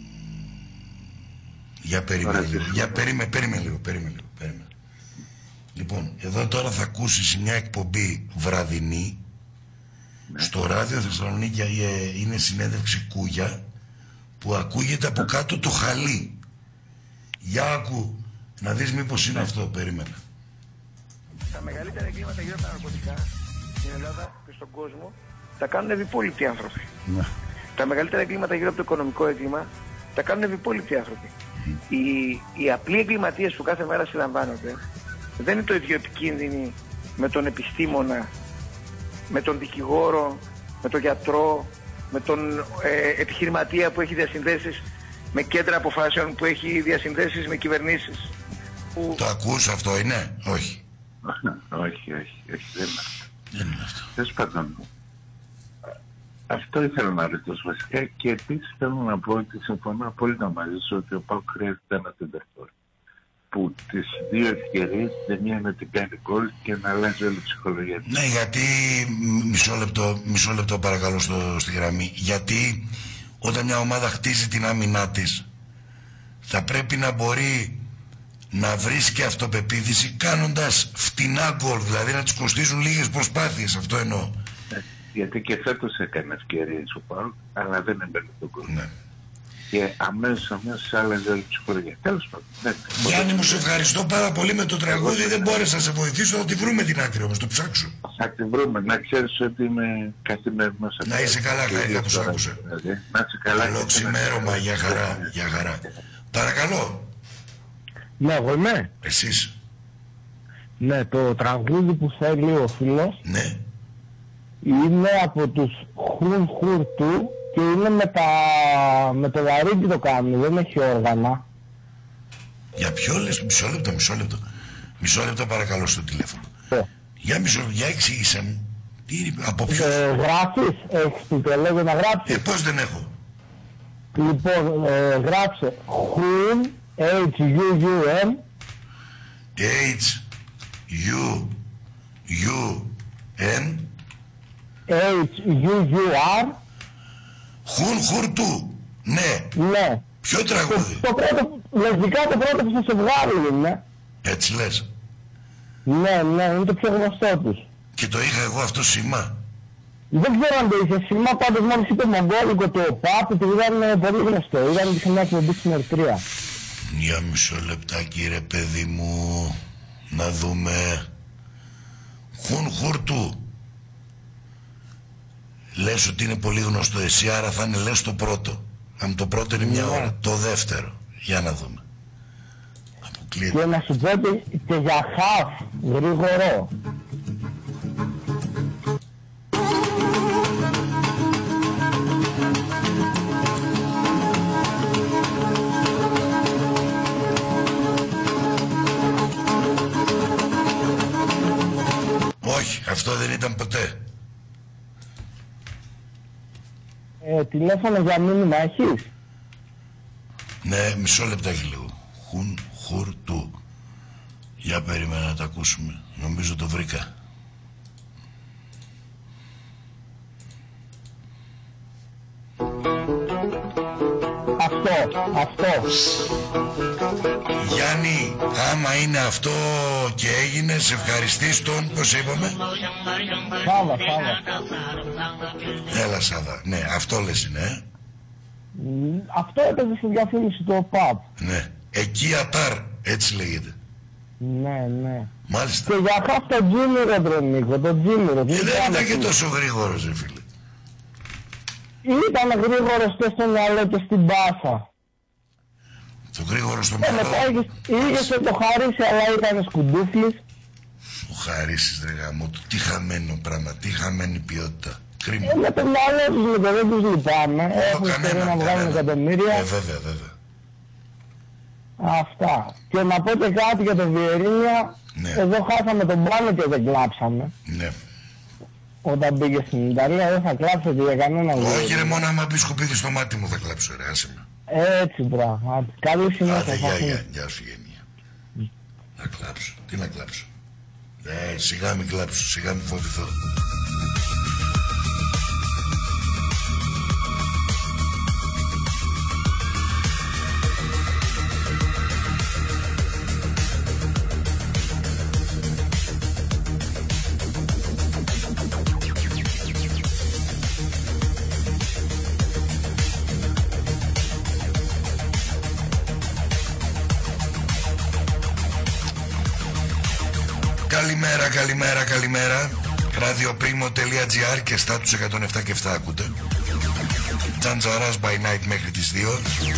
Για περίμενε λίγο, για περίμενε, περίμενε λίγο, περίμενε λίγο, περίμενε. Λοιπόν, εδώ τώρα θα ακούσεις μια εκπομπή βραδινή, ναι, στο ράδιο Θεσσαλονίκη, είναι συνέντευξη Κούγια, που ακούγεται από κάτω το χαλί. Για ακού, να δεις μήπως είναι αυτό, περίμενε. Τα μεγαλύτερα εγκλήματα γύρω από τα ναρκωτικά στην Ελλάδα και στον κόσμο τα κάνουν ευυπόλοιπτοι άνθρωποι. Ναι. Τα μεγαλύτερα εγκλήματα γύρω από το οικονομικό έγκλημα τα κάνουν ευυπόλοιπτοι άνθρωποι. Mm. Οι, οι απλοί εγκληματίες που κάθε μέρα συλλαμβάνονται δεν είναι το ίδιο επικίνδυνοι με τον επιστήμονα, με τον δικηγόρο, με τον γιατρό, με τον ε, επιχειρηματία που έχει διασυνδέσεις με κέντρα αποφάσεων, που έχει διασυνδέσεις με κυβερνήσεις. Που... Το ακούς αυτό είναι? Όχι. όχι, όχι, όχι, δεν είναι αυτό. Δεν είναι αυτό. Τέλος πάντων, αυτό ήθελα να ρωτήσω βασικά, και επίσης θέλω να πω ότι συμφωνώ απόλυτα μαζί σου ότι ο ΠΑΟΚ χρειάζεται ένα τεντεφόρ που τις δύο ευκαιρίες δεν μία να την κάνει γκολ και να αλλάζει όλη η ψυχολογία. Ναι, γιατί, μισό λεπτό, μισό λεπτό παρακαλώ στο, στη γραμμή, γιατί όταν μια ομάδα χτίζει την άμυνά της θα πρέπει να μπορεί να βρίσκει αυτοπεποίθηση κάνοντας φτηνά γκολ, δηλαδή να τους κοστίζουν λίγες προσπάθειες, αυτό εννοώ. Γιατί και φέτος έκανε ευκαιρίες ο ΠΑΟΚ, αλλά δεν έμπαινε τον γκολ. Ναι. και αμέσως αμέσως άλλαζε όλη ψυχολογία. Τέλος πάντων. Γιάννη μου, σε ευχαριστώ πάρα πολύ με το τραγούδι. Δεν μπόρεσα να σε βοηθήσω, θα τη βρούμε την άκρη όμως, το ψάξω. Θα τη βρούμε, να ξέρεις ότι είμαι καθημερινός. Να είσαι καλά, χάρηκα που σ' άκουσα. Να είσαι καλά. Καλό ξημέρωμα, για χαρά, για χαρά. Παρακαλώ. Ναι, εγώ είμαι. Εσείς. Ναι, το τραγούδι που θέλει ο φίλος. Ναι. Είναι από τους Χουν Χουρ του και είναι με, τα... με το βαρύδι το κάνει, δεν έχει όργανα. Για ποιο λες, μισό λεπτό, μισό λεπτό. Μισό λεπτό παρακαλώ στο τηλέφωνο. Yeah. Για μισό λεπτό, για εξήγησέ μου. Τι είναι, από ποιος. Ε, γράφεις, έχεις το τελέγω να γράψεις. Ε, πώς δεν έχω. Λοιπόν, ε, γράψε Χουν, H-U-U-M H-U-U-N H-U-U-R Χουν Χουρ του. Ναι. Ναι. Ποιο τραγούδι. Το, το πρώτο, λογικά το πρώτο που σε βγάλει είναι. Έτσι λες. Ναι, ναι, είναι το πιο γνωστό τους. Και το είχα εγώ αυτό σήμα. Δεν ξέρω αν το είχε σήμα, πάντως μόλις είπε Μογγόλικο το ΟΠΑΠ, του ήταν πολύ γνωστό. Ήταν και σε μια εκπομπή στην Ερτρία. Για μισό λεπτάκι ρε παιδί μου. Να δούμε. Χουν Χουρ του. Λες ότι είναι πολύ γνωστό εσύ, άρα θα είναι λες το πρώτο. Αν το πρώτο είναι μια ώρα, το δεύτερο. Για να δούμε. Αποκλείεται. Και να σου πω και, και για χαφ, γρήγορο. Όχι, αυτό δεν ήταν ποτέ. Ε, τηλέφωνο για μήνυμα έχεις? Ναι, μισό λεπτάκι λίγο. Χουν Χουρ του. Για περίμενα να το ακούσουμε. Νομίζω το βρήκα. Αυτό, αυτό. Γιάννη, άμα είναι αυτό και έγινε, σε ευχαριστείς τον, πώς είπαμε. Σάβα, Σάβα. Έλα Σάβα, ναι, αυτό λες είναι, ε. Αυτό έπαιζε στη διαφήμιση του ΟΠΑΠ. Ναι, εκεί Ατάρ, έτσι λέγεται. Ναι, ναι. Μάλιστα. Και για χαφ το Τζίμιρο, ρε Νίκο, το Τζίμιρο. Και δεν ήταν και τόσο γρήγορος, ρε φίλε. Ήταν γρήγορος και στο μυαλό και στην πάσα. Το γρήγορο στο Ε, μυαλό. μετά είχες, είχες το Χαρίσι, αλλά ήταν σκουντούφλης. Ο Χαρίσης, ρε γάμο του, τι χαμένο πράγμα, τι χαμένη ποιότητα. Κρίμα. Ε, με το μυαλό τους λίγο, δεν τους λυπάμαι. Έχουν κανένα, ιστορία να βγάλουν κανένα. εκατομμύρια. Ε, βέβαια, βέβαια. Αυτά. Και να πω και κάτι για το Βιερίνια. Ναι. Εδώ χάσαμε τον Πάνο και δεν κλάψαμε. Ναι. Όταν πήγε στην Ιταλία δεν θα κλάψετε για κανένα λόγο. Όχι ρε, μόνο άμα μπει σκουπίδι στο μάτι μου θα κλάψω, ρε, άσε με. Έτσι, μπράβο. Καλή συνέχεια. Άντε, γεια, θα γεια, πούμε. γεια σου Γενία. Να κλάψω, τι να κλάψω. Ε, σιγά μην κλάψω, σιγά μην φοβηθώ. Καλημέρα, καλημέρα, καλημέρα. Ραδιοπρίμο.gr και στάτους εκατόν επτά και επτά ακούτε. Τζαντζαράς by night μέχρι τις δύο.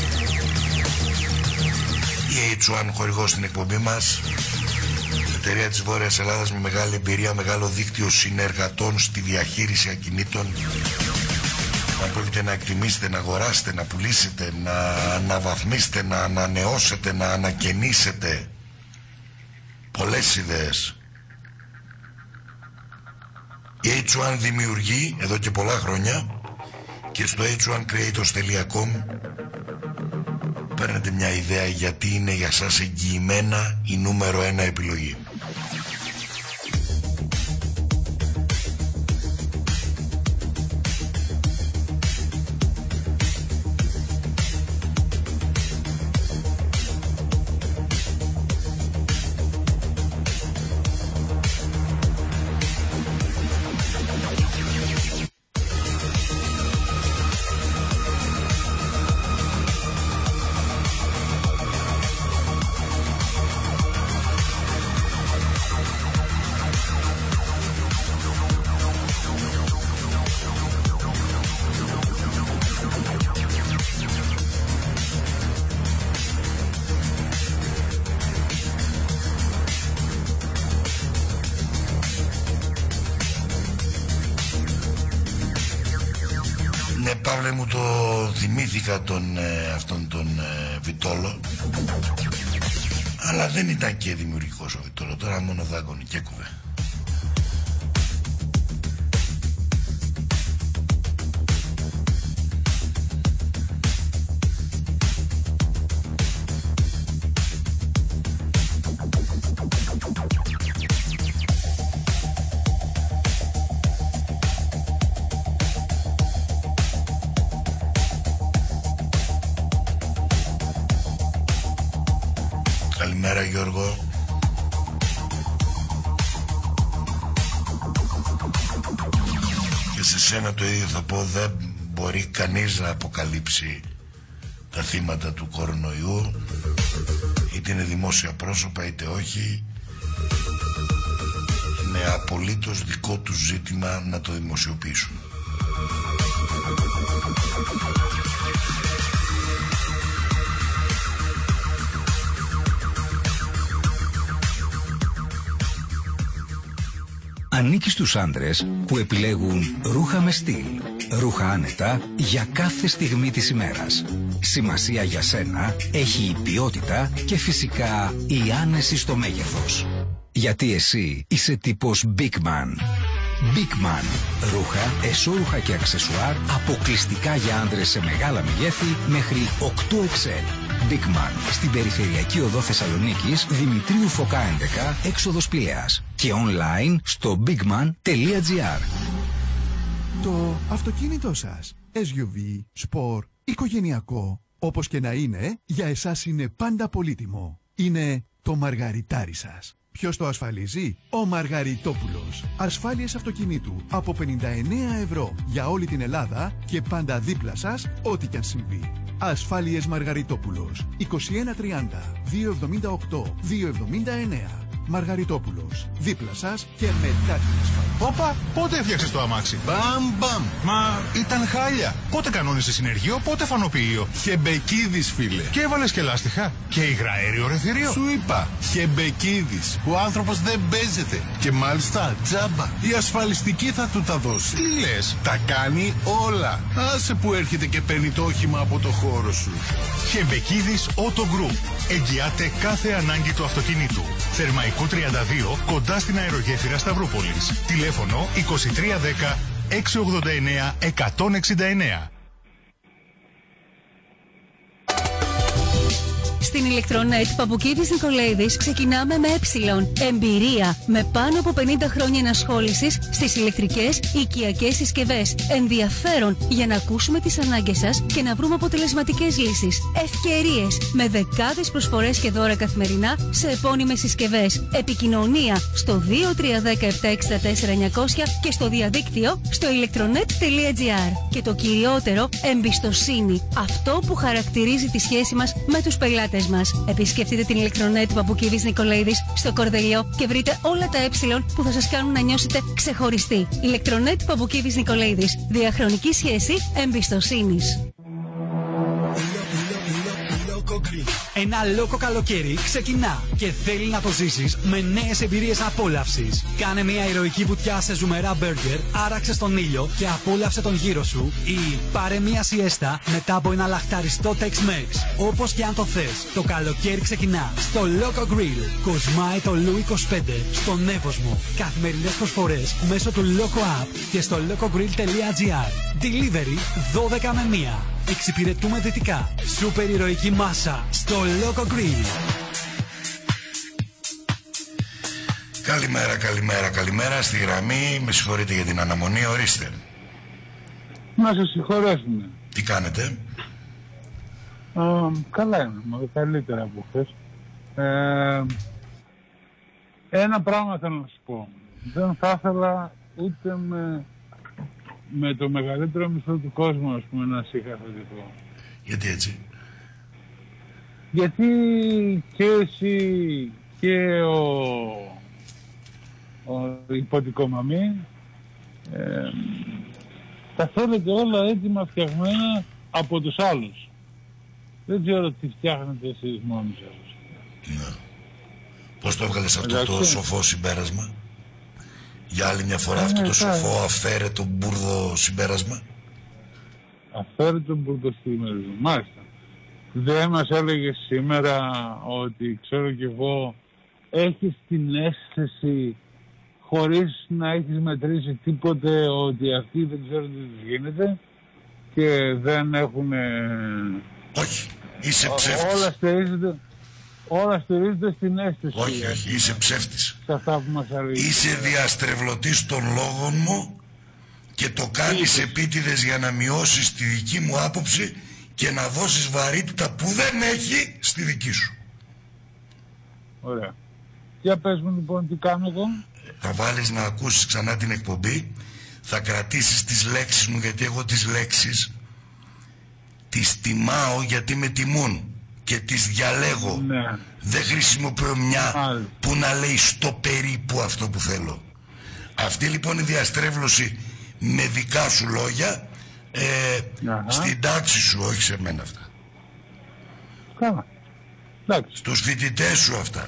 Η έιτς ουάν χορηγός στην εκπομπή μας. Εταιρεία της Βόρειας Ελλάδας με μεγάλη εμπειρία, μεγάλο δίκτυο συνεργατών στη διαχείριση ακινήτων. Αν πρόκειται να εκτιμήσετε, να αγοράσετε, να πουλήσετε, να αναβαθμίσετε, να ανανεώσετε, να ανακαινήσετε. Πολλές ιδέες. Η έιτς ουάν δημιουργεί εδώ και πολλά χρόνια και στο έιτς ουάν creators τελεία com παίρνετε μια ιδέα γιατί είναι για σας εγγυημένα η νούμερο ένα επιλογή. Ναι, Παύλε μου, το θυμήθηκα τον, ε, αυτόν τον ε, Βιτόλο. Αλλά δεν ήταν και δημιουργικός ο Βιτόλο, τώρα μόνο δάγκωνε και κουβέ. Καλημέρα Γιώργο. Και σε σένα το ίδιο θα πω, δεν μπορεί κανείς να αποκαλύψει τα θύματα του κορονοϊού, είτε είναι δημόσια πρόσωπα είτε όχι. Είναι απολύτως δικό τους ζήτημα να το δημοσιοποιήσουν. Ανήκει στους άντρες που επιλέγουν ρούχα με στυλ, ρούχα άνετα για κάθε στιγμή της ημέρας. Σημασία για σένα έχει η ποιότητα και φυσικά η άνεση στο μέγεθος. Γιατί εσύ είσαι τύπος Big Man. Big Man. Ρούχα, εσώρουχα και αξεσουάρ αποκλειστικά για άντρες σε μεγάλα μεγέθη μέχρι οκτώ εξ ελ. Big Man. Στην περιφερειακή οδό Θεσσαλονίκης, Δημητρίου Φωκά έντεκα, έξοδος Πηλαίας. Και online στο bigman τελεία gr. Το αυτοκίνητό σας, ες γιου βι, σπορ, οικογενειακό, όπως και να είναι, για εσάς είναι πάντα πολύτιμο. Είναι το μαργαριτάρι σας. Ποιος το ασφαλίζει? Ο Μαργαριτόπουλος. Ασφάλειες αυτοκινήτου από πενήντα εννέα ευρώ για όλη την Ελλάδα και πάντα δίπλα σας ό,τι κι αν συμβεί. Ασφάλειες Μαργαριτόπουλος. είκοσι ένα τριάντα διακόσια εβδομήντα οκτώ διακόσια εβδομήντα εννέα. Μαργαριτόπουλος. Δίπλα σας και μετά την ασφάλεια. Όπα, πότε έφτιαξες το αμάξι? Μπαμ, μπαμ. Μα ήταν χάλια. Πότε κανόνισες συνεργείο, πότε φανοποιείο? Χεμπεκίδης, φίλε. Και έβαλες και λάστιχα. Και υγραέριο ρεθυρίο. Σου είπα, Χεμπεκίδης. Ο άνθρωπος δεν παίζεται. Και μάλιστα τζάμπα. Η ασφαλιστική θα του τα δώσει. Τι λες? Τα κάνει όλα. Άσε που έρχεται και παίρνει το όχημα από το χώρο σου. Χεμπεκίδης Auto Group. Εγγυάται κάθε ανάγκη του αυτοκινήτου. Θερμαϊκού τριάντα δύο, κοντά στην αερογέφυρα Σταυρούπολης. Τηλέφωνο είκοσι τρία δέκα εξακόσια ογδόντα εννέα εκατόν εξήντα εννέα. Στην Ηλεκτρονέτ Παπουκίδης Νικολαίδης ξεκινάμε με ε. Εμπειρία με πάνω από πενήντα χρόνια ενασχόλησης στις ηλεκτρικές οικιακές συσκευές. Ενδιαφέρον για να ακούσουμε τις ανάγκες σας και να βρούμε αποτελεσματικές λύσεις. Ευκαιρίες με δεκάδες προσφορές και δώρα καθημερινά σε επώνυμες συσκευές. Επικοινωνία στο δύο τρία ένα μηδέν επτά έξι τέσσερα εννιακόσια και στο διαδίκτυο στο ηλεκτρονέτ τελεία gr. Και το κυριότερο, εμπιστοσύνη. Αυτό που χαρακτηρίζει τη σχέση μας με τους πελάτες μας. Επισκεφτείτε την Ηλεκτρονέτ Παπουκίδης Νικολαίδης στο Κορδελιό και βρείτε όλα τα ε που θα σας κάνουν να νιώσετε ξεχωριστοί. Ηλεκτρονέτ Παπουκίδης Νικολαίδης. Διαχρονική σχέση εμπιστοσύνης. Ένα λόκο καλοκαίρι ξεκινά και θέλει να το ζήσεις με νέες εμπειρίες απόλαυσης. Κάνε μια ηρωική βουτιά σε ζουμερά μπέργκερ, άραξε στον ήλιο και απόλαυσε τον γύρο σου ή πάρε μια σιέστα μετά από ένα λαχταριστό Tex-Mex. Όπως και αν το θες, το καλοκαίρι ξεκινά στο Loco Grill. Κοσμάει το Λου είκοσι πέντε στον Εύωσμο. Καθημερινές προσφορές μέσω του Loco App και στο locogrill τελεία gr. Delivery δώδεκα με μία. Εξυπηρετούμε δυτικά. Σούπερ ηρωική μάσα στο Loco Grill. Καλημέρα, καλημέρα, καλημέρα. Στη γραμμή, με συγχωρείτε για την αναμονή, ορίστε. Να σας συγχωρέσουμε. Τι κάνετε? Α, καλά είμαι, καλύτερα από χθες. Ε, ένα πράγμα θέλω να σου πω. Δεν θα ήθελα ούτε με... με το μεγαλύτερο μισθό του κόσμου, ας πούμε, να συγχαθητώ. Γιατί έτσι? Γιατί και εσύ και ο, ο υποτικομαμή ε, τα θέλετε όλα έτοιμα φτιαγμένα από τους άλλους. Δεν ξέρω τι φτιάχνετε εσείς μόνοι σας. Ναι. Πώς το έβγαλες αυτό Εντάξει. το σοφό συμπέρασμα? Για άλλη μια φορά αυτό το σοφό αφαίρετο μπουρδο συμπέρασμα. Αφέρει τον πρωτοστήμερισμα. Μάλιστα. Δεν μας έλεγε σήμερα ότι, ξέρω κι εγώ, έχεις την αίσθηση, χωρίς να έχεις μετρήσει τίποτε, ότι αυτοί δεν ξέρουν τι τους γίνεται και δεν έχουν... Όχι, είσαι ψεύτης. Όλα στηρίζονται, όλα στηρίζονται στην αίσθηση. Όχι, όχι, είσαι ψεύτης. Σε αυτά που μας έλεγε. Είσαι διαστρεβλωτής των λόγων μου και το κάνεις επίτηδες για να μειώσεις τη δική μου άποψη και να δώσεις βαρύτητα που δεν έχει στη δική σου. Ωραία. Για πες μου λοιπόν τι κάνω εγώ. Θα βάλεις να ακούσεις ξανά την εκπομπή, θα κρατήσεις τις λέξεις μου, γιατί εγώ τις λέξεις τις τιμάω γιατί με τιμούν και τις διαλέγω. Ναι. Δεν χρησιμοποιώ μια Άλλη. που να λέει στο περίπου αυτό που θέλω. Αυτή λοιπόν η διαστρέβλωση με δικά σου λόγια, ε, στην τάξη σου, όχι σε μένα αυτά. Καλά. Εντάξει. Στους φοιτητές σου αυτά.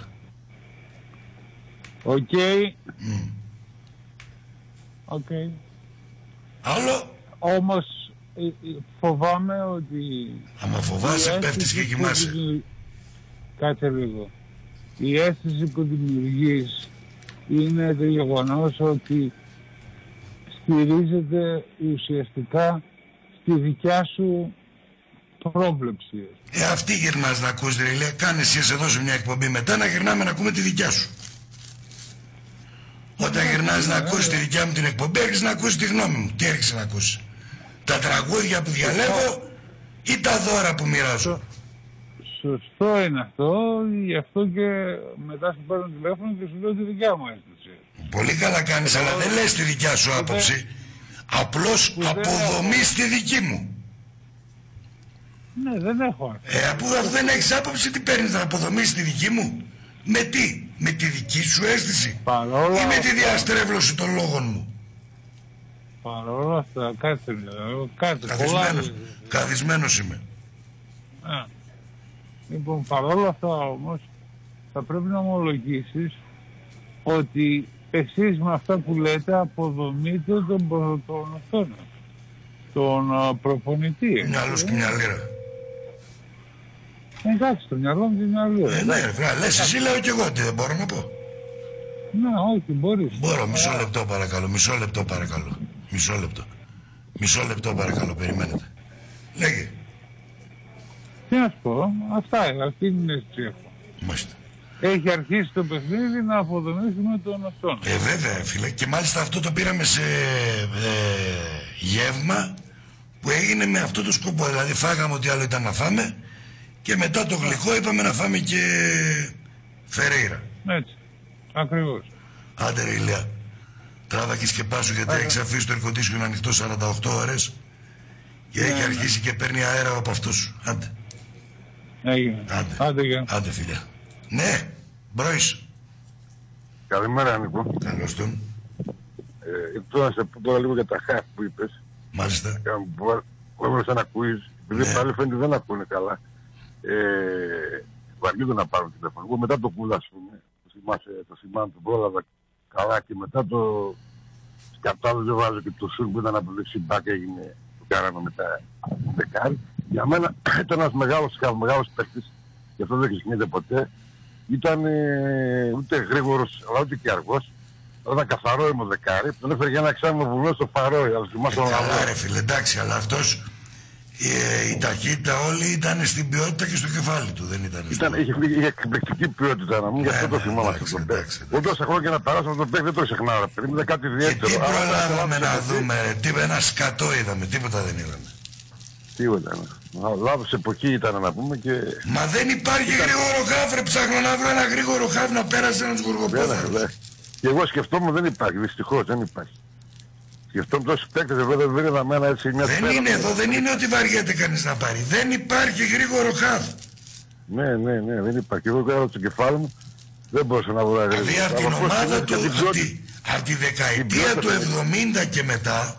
Οκ. Okay. Mm. Okay. Άλλο. Όμως φοβάμαι ότι... Άμα φοβάσαι πέφτεις και κοιμάσαι. Δημιουργ... Κάτσε λίγο. Η αίσθηση που δημιουργείς είναι το γεγονός ότι στηρίζεται ουσιαστικά στη δικιά σου πρόβλεψη. Ε, αυτή γυρνάς να ακούς, ρε Ηλία. Κάνε εσύ, σε δώσω μια εκπομπή μετά να γυρνάμε να ακούμε τη δικιά σου. Όταν γυρνάς να ακούσεις τη δικιά μου την εκπομπή, έρχεσαι να ακούσεις τη γνώμη μου. Τι έρχεσαι να ακούσεις? Τα τραγούδια που διαλέγω ή τα δώρα που μοιράζω? Σωστό είναι αυτό, γι' αυτό και μετά σου παίρνω τηλέφωνο και σου λέω τη δικιά μου αίσθηση. Πολύ καλά κάνεις, αλλά δεν λες τη δικιά σου άποψη. Απλώς αποδομείς τη δική μου. Ναι, δεν έχω. Ε, αφού δεν έχεις άποψη, τι παίρνεις να αποδομήσεις τη δική μου? Με τι? Με τη δική σου αίσθηση? Παρόλα ή με τη διαστρέβλωση των λόγων μου? Παρόλα αυτά, κάτσε, κάτσε. Καθισμένος, καθισμένος είμαι. Α. Λοιπόν, παρόλα αυτά όμως, θα πρέπει να ομολογήσεις ότι εσείς με αυτά που λέτε αποδομείτε τον πρωτοστήμερο, τον uh, προπονητή. Μυαλός και μια λίρα. Εντάξει, το μυαλό μου είναι μια λίρα. Ε, ναι, ρε, λες εσύ, λέω κι εγώ, τι δεν μπορώ να πω? Ναι, όχι, μπορείς. Μπορώ, μισό λεπτό παρακαλώ, μισό λεπτό παρακαλώ. Μισό λεπτό. Μισό λεπτό παρακαλώ, περιμένετε. Λέγε. Τι να σου πω, αυτά είναι, αυτή είναι η αίσθηση έχω. Μάλιστα. Έχει αρχίσει το παιχνίδι να αποδομήσουμε τον αυτόν. Ε, βέβαια, φίλε. Και μάλιστα αυτό το πήραμε σε ε, γεύμα που έγινε με αυτό το σκοπό. Δηλαδή φάγαμε ό,τι άλλο ήταν να φάμε και μετά το γλυκό είπαμε να φάμε και Φερέιρα. Έτσι. Ακριβώς. Άντε ρε Ηλία. Τράβα και σκεπάσου γιατί έχεις αφήσει το ερκοντήσιο να ανοιχτό σαράντα οκτώ ώρες και ναι, έχει ναι. αρχίσει και παίρνει αέρα από αυτό σου. Άντε. Έγινε. Άντε. Άντε, για. Άντε φίλια. Ναι, Μπρόης. Καλημέρα, Νίκο. Καλώς τον. Ε, ήθελα να σε πω τώρα λίγο για τα χαφ που είπες. Μάλιστα. Που έβαλα ένα quiz, επειδή ναι. πάλι φαίνεται δεν ακούνε καλά. Ε, βαριούνται να πάρουν τηλέφωνο. Εγώ μετά το κούλα, ας πούμε, το θυμάσαι, το θυμάμαι, το πρόλαβα καλά και μετά το σκατάλο δεν βάζω και το σουρ που ήταν από δεξί μπακ έγινε, το κάναμε μετά δεκάρι. Για μένα ήταν ένας μεγάλος χαφ, μεγάλος παίκτης, και αυτό δεν ξεχνιέται ποτέ. Ήταν ε, ούτε γρήγορος, αλλά ούτε και αργός. Ήταν καθαρό ήμο δεκάρι, τον έφερε για ένα εξάμηνο βουλό στο Φαρόι, αλλά θυμάσαι τον Λαβό. Καλά ρε φίλε, εντάξει, αλλά αυτός ε, η ταχύτητα όλη ήταν στην ποιότητα και στο κεφάλι του, δεν ήταν, ήταν στο... είχε, είχε εκπληκτική ποιότητα να μην, γι' αυτό το θυμάμαι αυτό το παίκ. Όντως ακόμα και να περάσαμε τον παίκ δεν το ξεχνάω, ήταν κάτι ιδιαίτερο. Και τι προλάβαμε να δούμε, τι, ένα σκατό είδαμε, τίποτα δεν είδαμε. Τίποτα, λάθος εποχή ήταν να πούμε και... Μα δεν υπάρχει ήταν... γρήγορο χαφ ρε, ψάχνω να βρω ένα γρήγορο χαφ να πέρασε ένας γουργοπόδαρος. Και εγώ σκεφτόμουν δεν υπάρχει, δυστυχώς δεν υπάρχει. Σκεφτόμουν τόσους παίκτες εδώ δεν είδαμε ένα έτσι μια... Δεν είναι εδώ, δεν είναι ότι βαριέται κανείς να πάρει. Δεν υπάρχει γρήγορο χαφ. Ναι, ναι, ναι, δεν υπάρχει. Εγώ κάνω το κεφάλι μου, δεν μπορούσα να βρω γρήγορο. Δηλαδή από την ομάδα του, από τη δεκαετία του εβδομήντα και μετά,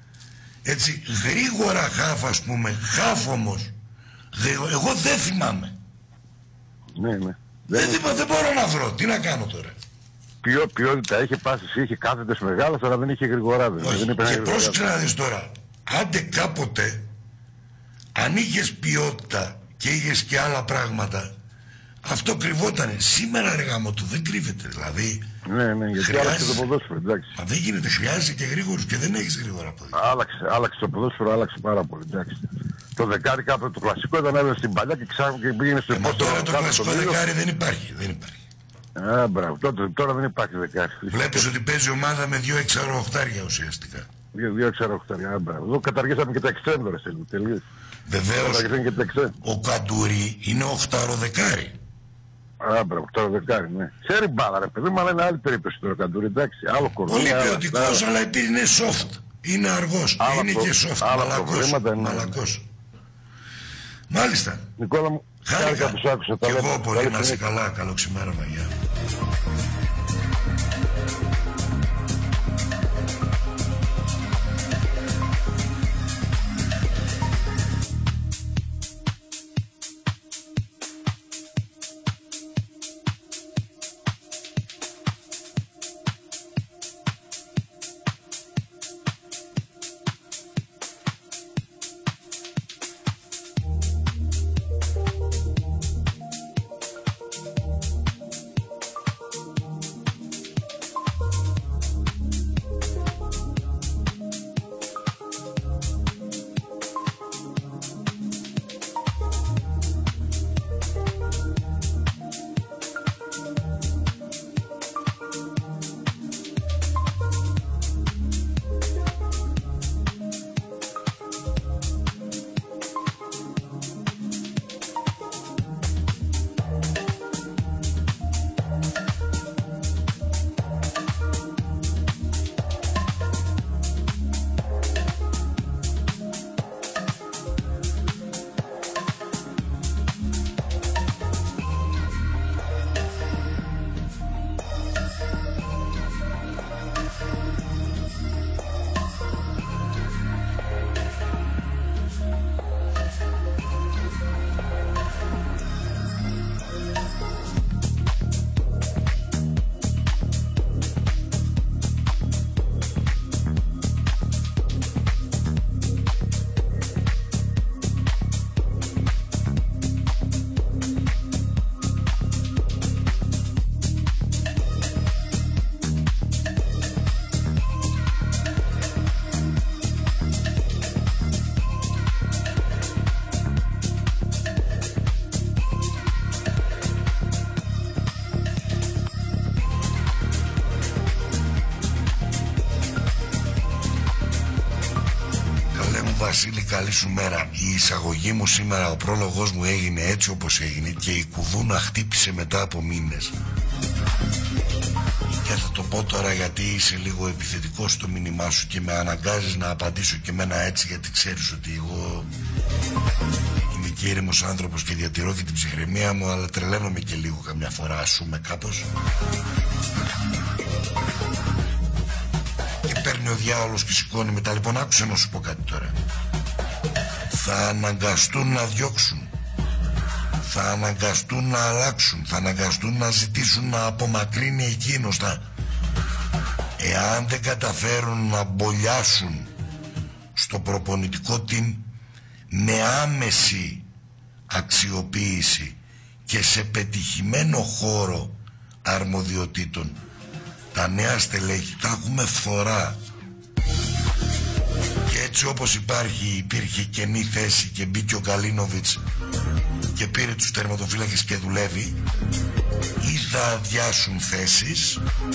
έτσι, γρήγορα χαφ ας πούμε, χαφ όμως, εγώ δεν θυμάμαι. Ναι, ναι. Δεν, δεν, δεν μπορώ να βρω, τι να κάνω τώρα. Ποιο, ποιότητα είχε πάσης, είχε κάθετες μεγάλες, αλλά δεν είχε γρηγοράδες. Όχι, δεν και πρόσεξε να δεις τώρα, άντε κάποτε Αν είχες ποιότητα και είχες και άλλα πράγματα, αυτό κρυβότανε. Σήμερα ρε γάμο του δεν κρύβεται, δηλαδή. Ναι, ναι, γιατί χρειάζεσαι... άλλαξε το ποδόσφαιρο, εντάξει. Μα δεν γίνεται, χρειάζεσαι και γρήγορους και δεν έχεις γρήγορα πόδια. Άλλαξε, άλλαξε το ποδόσφαιρο, άλλαξε πάρα πολύ, εντάξει. Το δεκάρι κάποτε το κλασικό ήταν έβαινε στην παλιά και ξάφνου και πήγαινε στο υπόστο. Τώρα το κλασικό δεκάρι δεν υπάρχει, δεν υπάρχει. Α, μπράβο, τότε, τώρα δεν υπάρχει δεκάρι. Βλέπεις ότι παίζει ομάδα με δύο εξαροχτάρια ουσιαστικά. Δύο, δύο εξαροχτάρια, α, μπράβο. Εδώ καταργήσαμε και τα εξένδορα σε λίγο, τελείως. Βεβαίως, ο Καντουρί είναι οχτάρο δεκάρι. Α, μπράβο, οχτάρο δεκάρι, ναι. Ξέρει μπάλα ρε παιδί μου, αλλά είναι άλλη περίπτωση τώρα ο Καντουρί, εντάξει. Άλλο κορμί. Πολύ ποιοτικός, αλλά επίσης είναι soft. Είναι αργός, άλλα είναι προ... και soft, μαλακός, μαλακός. Μάλιστα. Νικόλα μου, χάρηκα που σ' άκουσα. Και εγώ πολύ, να είσαι καλά, καλό ξημέρωμα, γεια. Βασίλη, καλή σου μέρα. Η εισαγωγή μου σήμερα, ο πρόλογος μου έγινε έτσι όπως έγινε και η κουδούνα χτύπησε μετά από μήνες. Και θα το πω τώρα γιατί είσαι λίγο επιθετικός στο μήνυμά σου και με αναγκάζεις να απαντήσω και εμένα έτσι, γιατί ξέρεις ότι εγώ είμαι και ήρεμος άνθρωπος και διατηρώ και την ψυχραιμία μου, αλλά τρελαίνομαι και λίγο καμιά φορά, ασούμε κάπως. Και παίρνει ο διάολος και σηκώνει μετά. Λοιπόν, άκουσε να σου πω κάτι τώρα. Θα αναγκαστούν να διώξουν, θα αναγκαστούν να αλλάξουν, θα αναγκαστούν να ζητήσουν να απομακρύνει εκείνος τα... Εάν δεν καταφέρουν να μπολιάσουν στο προπονητικό team με άμεση αξιοποίηση και σε πετυχημένο χώρο αρμοδιοτήτων, τα νέα στελέχη θα έχουμε φθορά. Και έτσι όπως υπάρχει, υπήρχε κενή θέση και μπήκε ο Γκαλίνοβιτς και πήρε τους τερματοφύλακες και δουλεύει, ή θα αδειάσουν θέσεις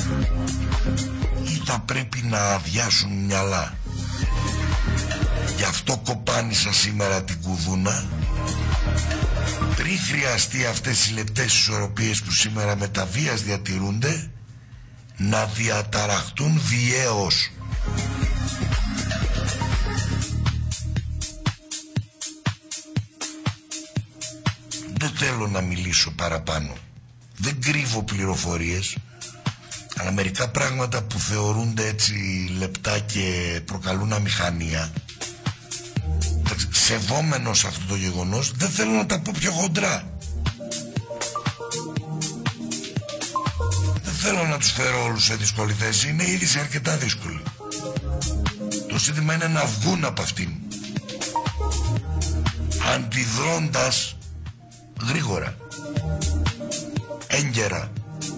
ή θα πρέπει να αδειάσουν μυαλά. Γι' αυτό κοπάνισα σήμερα την κουδούνα, πριν χρειαστεί αυτές οι λεπτές ισορροπίες που σήμερα με τα βίας διατηρούνται να διαταραχτούν βιαίως. Δεν θέλω να μιλήσω παραπάνω, δεν κρύβω πληροφορίες, αλλά μερικά πράγματα που θεωρούνται έτσι λεπτά και προκαλούν αμηχανία, σεβόμενος αυτό το γεγονός, δεν θέλω να τα πω πιο χοντρά. Δεν θέλω να τους φέρω όλους σε δύσκολη θέση, είναι ήδη σε αρκετά δύσκολη. Το ζήτημα είναι να βγουν από αυτήν. αντιδρώντας γρήγορα, έγκαιρα.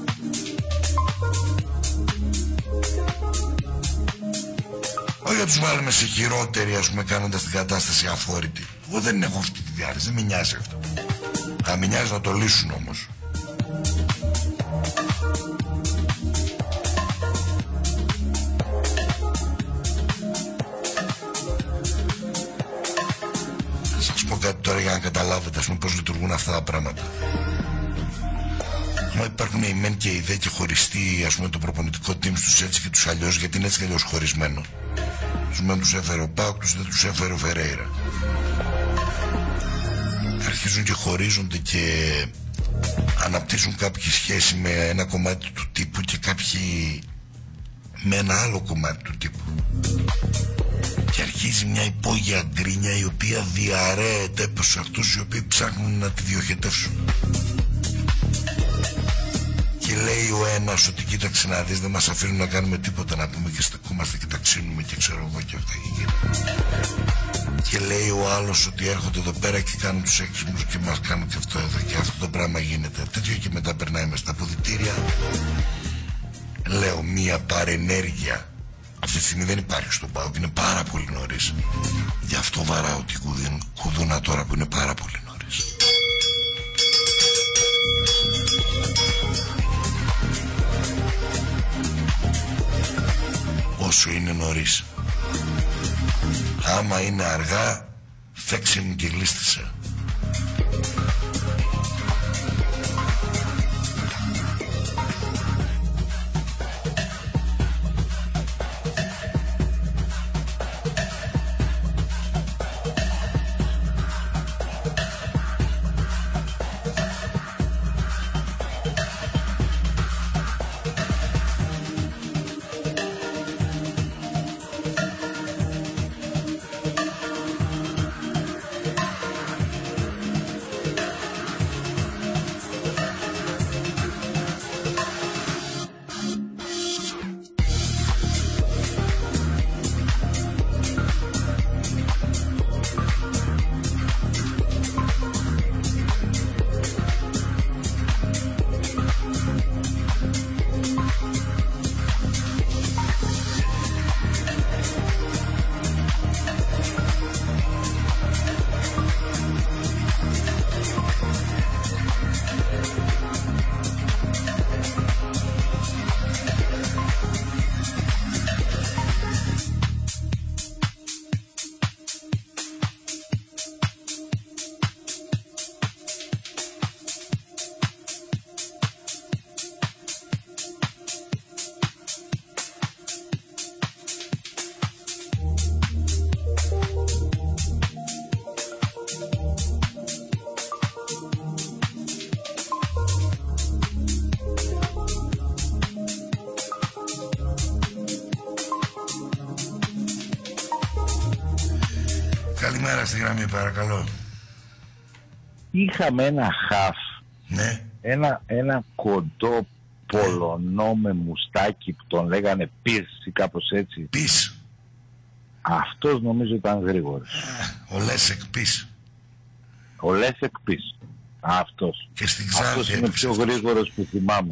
Όχι να τους βάλουμε σε χειρότερη, ας πούμε, κάνοντας την κατάσταση αφόρητη. Εγώ δεν έχω αυτή τη διάθεση, δεν με νοιάζει αυτό. Θα με νοιάζει να το λύσουν όμως. Θα σας πω κάτι τώρα για να καταλάβετε, ας πούμε, πώς λειτουργούν αυτά τα πράγματα. Μα υπάρχουν οι μεν και οι δε και χωριστοί, ας πούμε, το προπονητικό team στους έτσι και τους αλλιώς, γιατί είναι έτσι και αλλιώς χωρισμένο. Τους μεν τους έφερε ο Πάοκ, τους δεν τους έφερε ο Φερέιρα. Αρχίζουν και χωρίζονται και αναπτύσσουν κάποια σχέση με ένα κομμάτι του τύπου και κάποιοι με ένα άλλο κομμάτι του τύπου. Και αρχίζει μια υπόγεια γκρίνια η οποία διαρρέεται προς αυτούς οι οποίοι ψάχνουν να τη διοχετεύσουν. Και λέει ο ένας ότι κοίταξε να δεις, δεν μας αφήνουν να κάνουμε τίποτα, να πούμε και στεκόμαστε και τα ξύνουμε και ξέρω εγώ και αυτά και γίνεται. Και λέει ο άλλος ότι έρχονται εδώ πέρα και κάνουν τους έξυπνους και μας κάνουν και αυτό εδώ και αυτό το πράγμα γίνεται. Τέτοιο και μετά περνάει μες στα αποδυτήρια. Λέω μία παρενέργεια. Αυτή τη στιγμή δεν υπάρχει στον ΠΑΟΚ, είναι πάρα πολύ νωρίς. Γι' αυτό βαράω την κουδούνα τώρα που είναι πάρα πολύ νωρίς. Όσο είναι νωρίς. Άμα είναι αργά, φέξε μου και γλίστησε. Καλημέρα στη γραμμή, παρακαλώ. Είχαμε ένα χαφ, ναι. ένα, ένα κοντό Πολωνό με μουστάκι που τον λέγανε Πις ή κάπως έτσι. Πις. Αυτός νομίζω ήταν γρήγορος. Ο Λέσεκ Πις. Ο Λέσεκ Πις. Αυτός. Και στην Ξάνθη. Αυτός είναι πιο γρήγορος που θυμάμαι.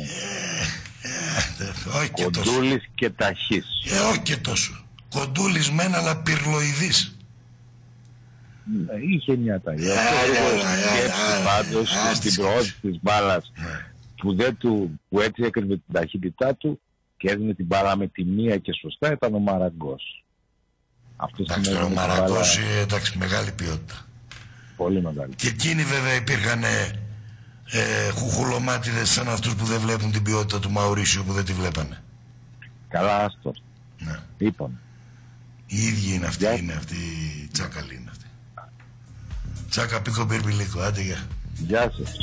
Όχι και τόσο. Κοντούλης και ταχύς. Ε, όχι και τόσο. Κοντούλης μεν, αλλά πυρλοειδής. Είχε μια ταγιά. Αυτό σκέψη πάντως στην προώθηση της μπάλας που, δεν του, που έτσι έκρυβε την ταχύτητά του και έδινε την μπάλα με τη μία και σωστά ήταν ο Μαραγκός. Εντάξει, ο Μαραγκός, εντάξει, μεγάλη ποιότητα. Πολύ μεγάλη. Και εκείνοι βέβαια υπήρχαν ε, ε, χουχουλομάτιδες σαν αυτούς που δεν βλέπουν την ποιότητα του Μαουρίσιου που δεν τη βλέπανε. Καλά, άστο. Ναι. Είπαμε. Οι ίδιοι είναι αυτοί, είναι αυτοί, οι τσάκαλοι είναι αυτοί. Τσάκα πίκο πυρπιλίκο, άντε γεια. Γεια σας.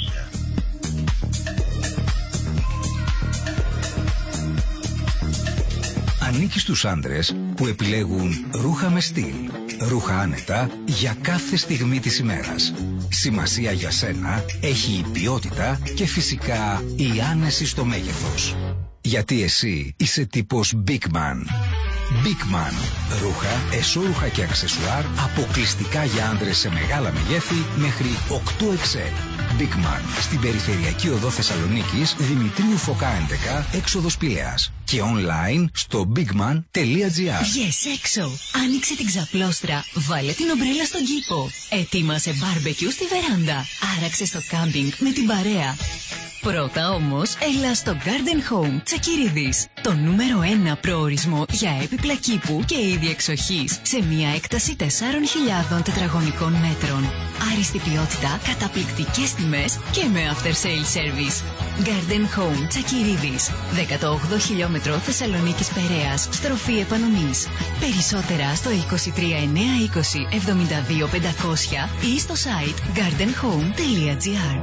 Ανήκει στους άντρες που επιλέγουν ρούχα με στυλ, ρούχα άνετα για κάθε στιγμή της ημέρας. Σημασία για σένα έχει η ποιότητα και φυσικά η άνεση στο μέγεθος. Γιατί εσύ είσαι τύπος Big Man. Big Man. Ρούχα, εσώρουχα και αξεσουάρ αποκλειστικά για άνδρες σε μεγάλα μεγέθη μέχρι οκτώ εξ ελ. Big Man. Στην περιφερειακή οδό Θεσσαλονίκης, Δημητρίου Φωκά έντεκα, έξοδος Πηλαίας. Και online στο bigman τελεία gr. Βγες έξω. Άνοιξε την ξαπλώστρα. Βάλε την ομπρέλα στον κήπο. Ετοίμασε μπάρμπεκιου στη βεράντα. Άραξε στο κάμπινγκ με την παρέα. Πρώτα όμως, έλα στο Garden Home Τσακυρίδης. Το νούμερο ένα προορισμό για έπιπλα κήπου και είδη εξοχής σε μια έκταση τεσσάρων χιλιάδων τετραγωνικών μέτρων. Άριστη ποιότητα, καταπληκτικές τιμές και με after sale service. Garden Home Τσακυρίδης. δέκατο όγδοο χιλιόμετρο Θεσσαλονίκης Περαίας. Στροφή επανομής. Περισσότερα στο είκοσι τρία εννιακόσια είκοσι εβδομήντα δύο πεντακόσια ή στο site garden home τελεία gr.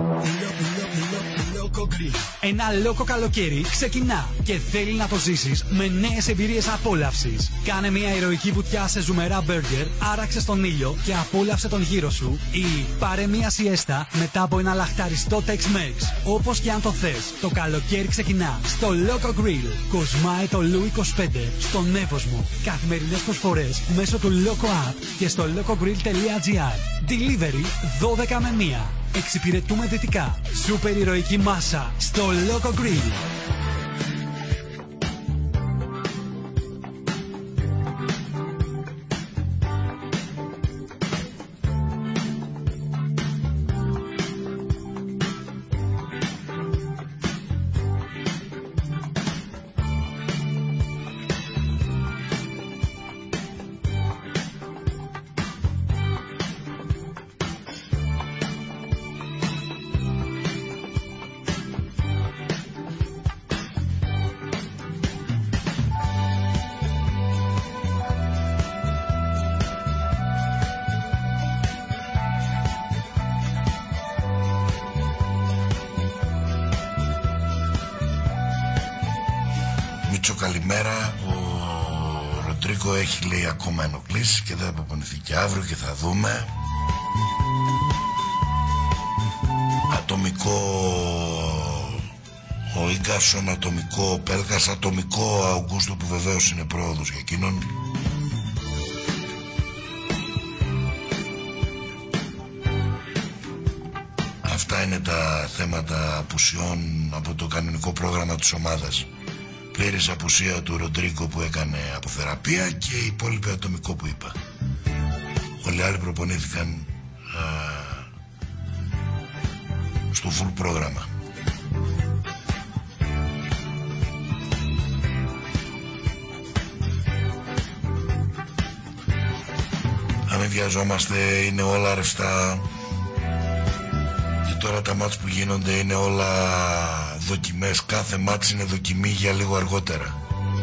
Ένα λόκο καλοκαίρι ξεκινά και θέλει να το ζήσεις με νέες εμπειρίες απόλαυσης. Κάνε μια ηρωική βουτιά σε ζουμερά μπέργκερ, άραξε στον ήλιο και απόλαυσε τον γύρο σου ή πάρε μια σιέστα μετά από ένα λαχταριστό Tex-Mex. Όπως και αν το θες, το καλοκαίρι ξεκινά στο Loco Grill. Κοσμάει το Λου είκοσι πέντε στον Εύωσμο. Καθημερινές προσφορές μέσω του Loco App και στο locogrill τελεία gr. Delivery δώδεκα με μία. Εξυπηρετούμε δυτικά. Σούπερ ηρωική μάσα στο Loco Grill. Καλημέρα. Ο Ροντρίκο έχει, λέει, ακόμα ενοχλήσει και δεν θα αποπονηθεί και αύριο και θα δούμε. Ατομικό ο Ίγκαρσον, ατομικό ο Πέλκας, ατομικό ο Αουγκούστο που βεβαίως είναι πρόοδος για εκείνον. Αυτά είναι τα θέματα απουσιών από το κανονικό πρόγραμμα της ομάδας. Πλήρης απουσία του Ροντρίκο που έκανε αποθεραπεία και οι υπόλοιποι ατομικό που είπα. Όλοι οι άλλοι προπονήθηκαν α, στο full πρόγραμμα. Αν μην βιαζόμαστε, είναι όλα ρευστά. Και τώρα τα μάτς που γίνονται είναι όλα δοκιμές. Κάθε μάτς είναι δοκιμή για λίγο αργότερα.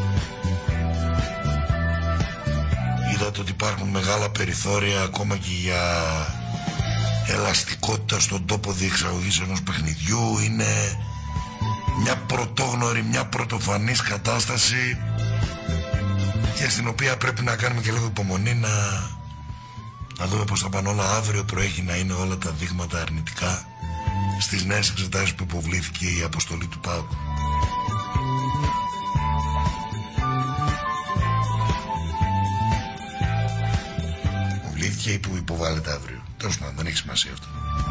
Είδατε ότι υπάρχουν μεγάλα περιθώρια ακόμα και για ελαστικότητα στον τόπο διεξαγωγής ενός παιχνιδιού. Είναι μια πρωτόγνωρη, μια πρωτοφανής κατάσταση και στην οποία πρέπει να κάνουμε και λίγο υπομονή να, να δούμε πως θα πάνε όλα. Αύριο προέχει να είναι όλα τα δείγματα αρνητικά στις νέες εξετάσεις που υποβλήθηκε η αποστολή του ΠΑΟΚ. Υποβλήθηκε ή που υποβάλλεται αύριο. Τέλος πάντων, δεν έχει σημασία αυτό.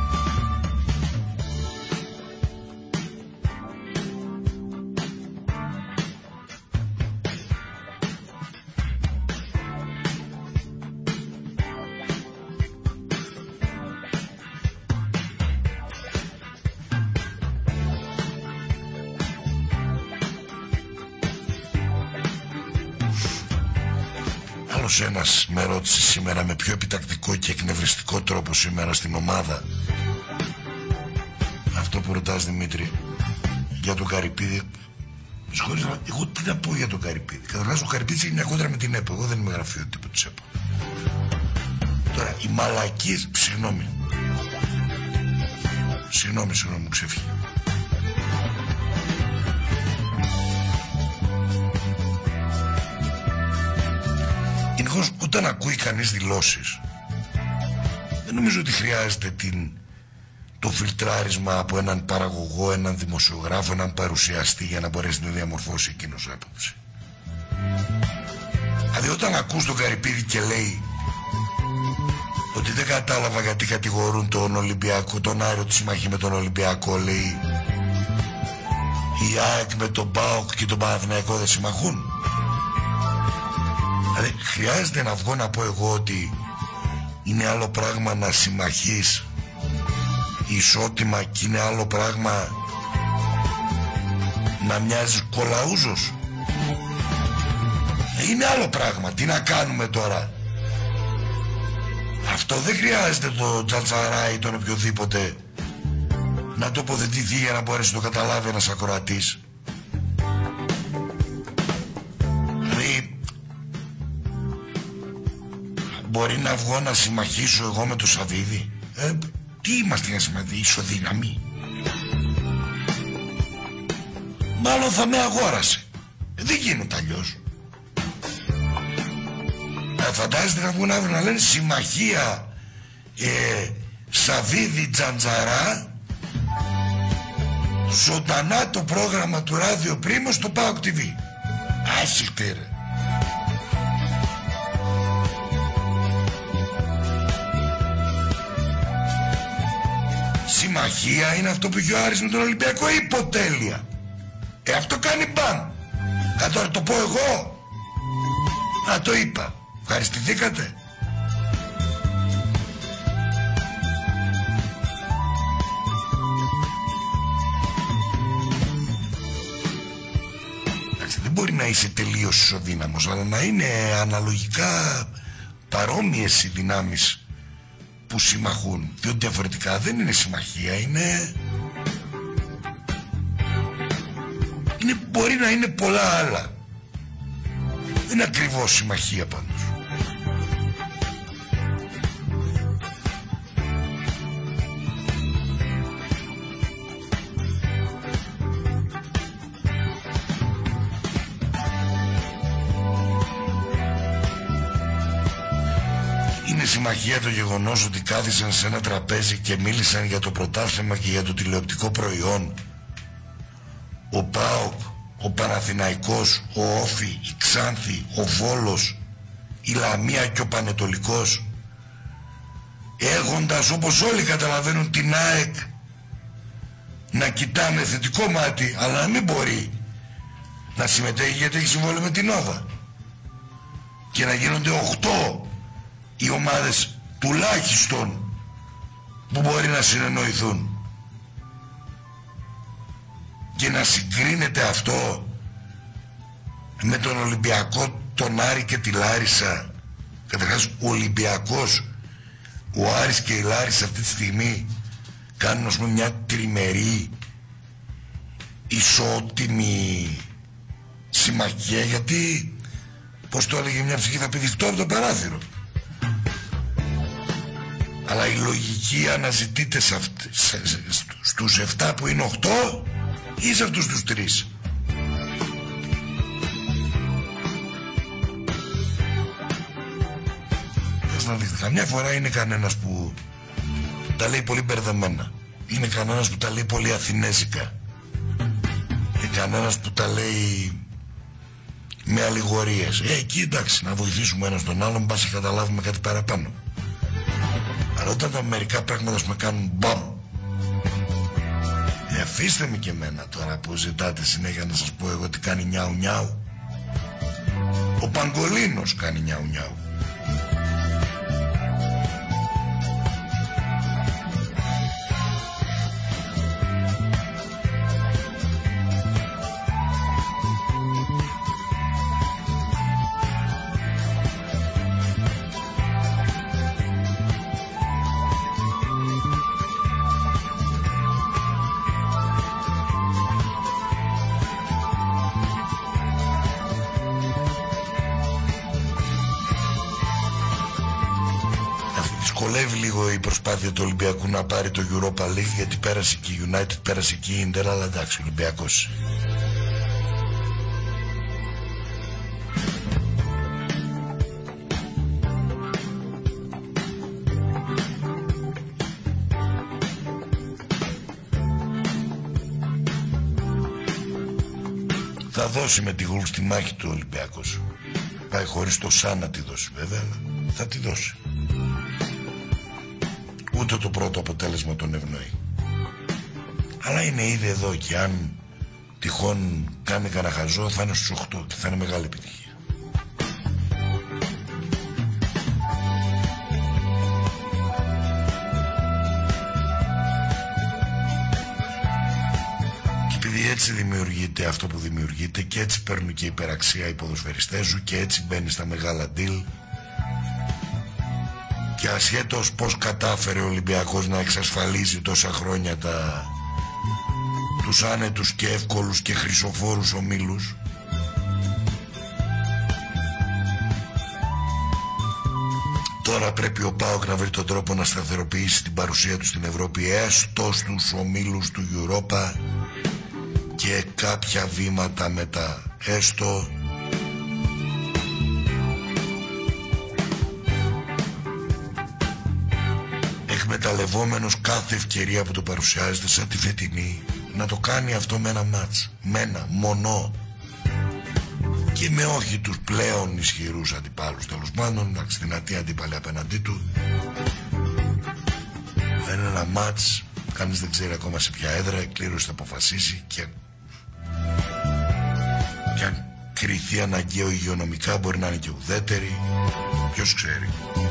Ένας με ρώτησε σήμερα με πιο επιτακτικό και εκνευριστικό τρόπο σήμερα στην ομάδα αυτό που ρωτάς, Δημήτρη, για τον Καρυπίδη. Συγχωρείς, εγώ τι να πω για τον Καρυπίδη? Καταρχάς ο Καρυπίδης έχει μια κόντρα με την ΕΠΟ. Εγώ δεν είμαι γραφείο τύπου της ΕΠΟ. Τώρα οι μαλακίες, συγγνώμη Συγγνώμη, συγγνώμη, μου ξέφυγε. Γενικώς, όταν ακούει κανείς δηλώσεις, δεν νομίζω ότι χρειάζεται την, το φιλτράρισμα από έναν παραγωγό, έναν δημοσιογράφο, έναν παρουσιαστή για να μπορέσει να διαμορφώσει εκείνος άποψη. Δηλαδή όταν ακούς τον Καρυπίδη και λέει ότι δεν κατάλαβα γιατί κατηγορούν τον Ολυμπιακό, τον Άριο τη συμμαχία με τον Ολυμπιακό, λέει η ΑΕΚ με τον ΠΑΟΚ και τον Παναθηναϊκό δεν συμμαχούν. Δηλαδή χρειάζεται να βγω να πω εγώ ότι είναι άλλο πράγμα να συμμαχείς ισότιμα και είναι άλλο πράγμα να μοιάζεις κολαούζος. Είναι άλλο πράγμα. Τι να κάνουμε τώρα? Αυτό δεν χρειάζεται το Τζατζαρά ή τον οποιοδήποτε να τοποθετηθεί για να μπορέσει να το καταλάβει ένας ακροατής. Δηλαδή μπορεί να βγω να συμμαχίσω εγώ με το Σαββίδι? Ε, τι είμαστε για συμμαχή, ισοδύναμοι? Μάλλον θα με αγόρασε. ε, Δεν γίνεται αλλιώς. ε, Φαντάζεστε να βγουν αύριο να λένε συμμαχία ε, Σαββίδι Τζαντζαρά, ζωντανά το πρόγραμμα του Ράδιο Πρίμο στο ΠΑΟΚ τι βι. Άσυχτε ρε. Συμμαχία είναι αυτό που είχε ο Άρης με τον Ολυμπιακό, υποτέλεια. Ε, αυτό κάνει μπαμ. Θα τώρα το πω εγώ? Α, το είπα. Ευχαριστηθήκατε? Εντάξει, δεν μπορεί να είσαι τελείως ισοδύναμος, αλλά να είναι αναλογικά παρόμοιες οι δυνάμεις που συμμαχούν, διότι διαφορετικά δεν είναι συμμαχία, είναι... είναι μπορεί να είναι πολλά άλλα. Δεν είναι ακριβώς συμμαχία πάντως. Είναι συμμαχία το γεγονός ότι κάθισαν σε ένα τραπέζι και μίλησαν για το πρωτάθλημα και για το τηλεοπτικό προϊόν. Ο ΠΑΟΚ, ο Παναθηναϊκός, ο Όφη, η Ξάνθη, ο Βόλος, η Λαμία και ο Πανετολικός, έχοντας, όπως όλοι καταλαβαίνουν, την ΑΕΚ να κοιτά με θετικό μάτι, αλλά να μην μπορεί να συμμετέχει γιατί έχει συμβόλαιο με την Νόβα, και να γίνονται οχτώ οι ομάδες τουλάχιστον που μπορεί να συνεννοηθούν, και να συγκρίνεται αυτό με τον Ολυμπιακό, τον Άρη και τη Λάρισα. Καταρχάς ο Ολυμπιακός, ο Άρης και η Λάρισα αυτή τη στιγμή κάνουν, ας πούμε, μια τριμερή ισότιμη συμμαχία, γιατί πως το έλεγε μια ψυχή, θα πει διχτώ από το παράθυρο. Αλλά η λογική αναζητείται σε αυτ, σε, σε, στους εφτά που είναι οχτώ ή σε αυτούς τους τρεις. Θες να δείτε, καμιά φορά είναι κανένας που τα λέει πολύ μπερδεμένα, είναι κανένας που τα λέει πολύ αθηνέζικα, είναι κανένας που τα λέει με αλληγορίες. Ε, εκεί εντάξει, να βοηθήσουμε ένας τον άλλον, μπας και καταλάβουμε κάτι παραπάνω. Αλλά όταν τα μερικά πράγματα με κάνουν μπαμ, ε, αφήστε με και εμένα τώρα που ζητάτε συνέχεια να σας πω εγώ τι κάνει νιάου νιάου. Ο Παγκολίνος κάνει νιάου νιάου. Δυσκολεύει λίγο η προσπάθεια του Ολυμπιακού να πάρει το Europa League, γιατί πέρασε και η United, πέρασε και η Inter, αλλά εντάξει, ο Ολυμπιακός. Θα δώσει με τη Γουλ στη μάχη του Ολυμπιακός. Πάει χωρίς το σαν να τη δώσει βέβαια, αλλά θα τη δώσει. Ούτε το πρώτο αποτέλεσμα τον ευνοεί. Αλλά είναι ήδη εδώ και αν τυχόν κάνει κανένα χαζό θα είναι στους οκτώ και θα είναι μεγάλη επιτυχία. Έτσι δημιουργείται αυτό που δημιουργείται και έτσι παίρνουν και υπεραξία οι ποδοσφαιριστές σου και έτσι μπαίνει στα μεγάλα deal. Και ασχέτως πως κατάφερε ο Ολυμπιακός να εξασφαλίζει τόσα χρόνια τα... τους άνετους και εύκολους και χρυσοφόρους ομίλους, τώρα πρέπει ο ΠΑΟΚ να βρει τον τρόπο να σταθεροποιήσει την παρουσία του στην Ευρώπη, έστω στους ομίλους του Europa και κάποια βήματα μετά, έστω εκμεταλλευόμενος κάθε ευκαιρία που το παρουσιάζεται σαν τη φετινή, να το κάνει αυτό με ένα μάτς, με ένα μονό και με όχι τους πλέον ισχυρούς αντιπάλους, τέλος πάντων, εντάξει, δυνατή αντίπαλη απέναντί του. Θα είναι ένα μάτς, κανείς δεν ξέρει ακόμα σε ποια έδρα, η κλήρωση θα αποφασίσει και και αν κριθεί αναγκαίο υγειονομικά μπορεί να είναι και ουδέτερη, ποιος ξέρει.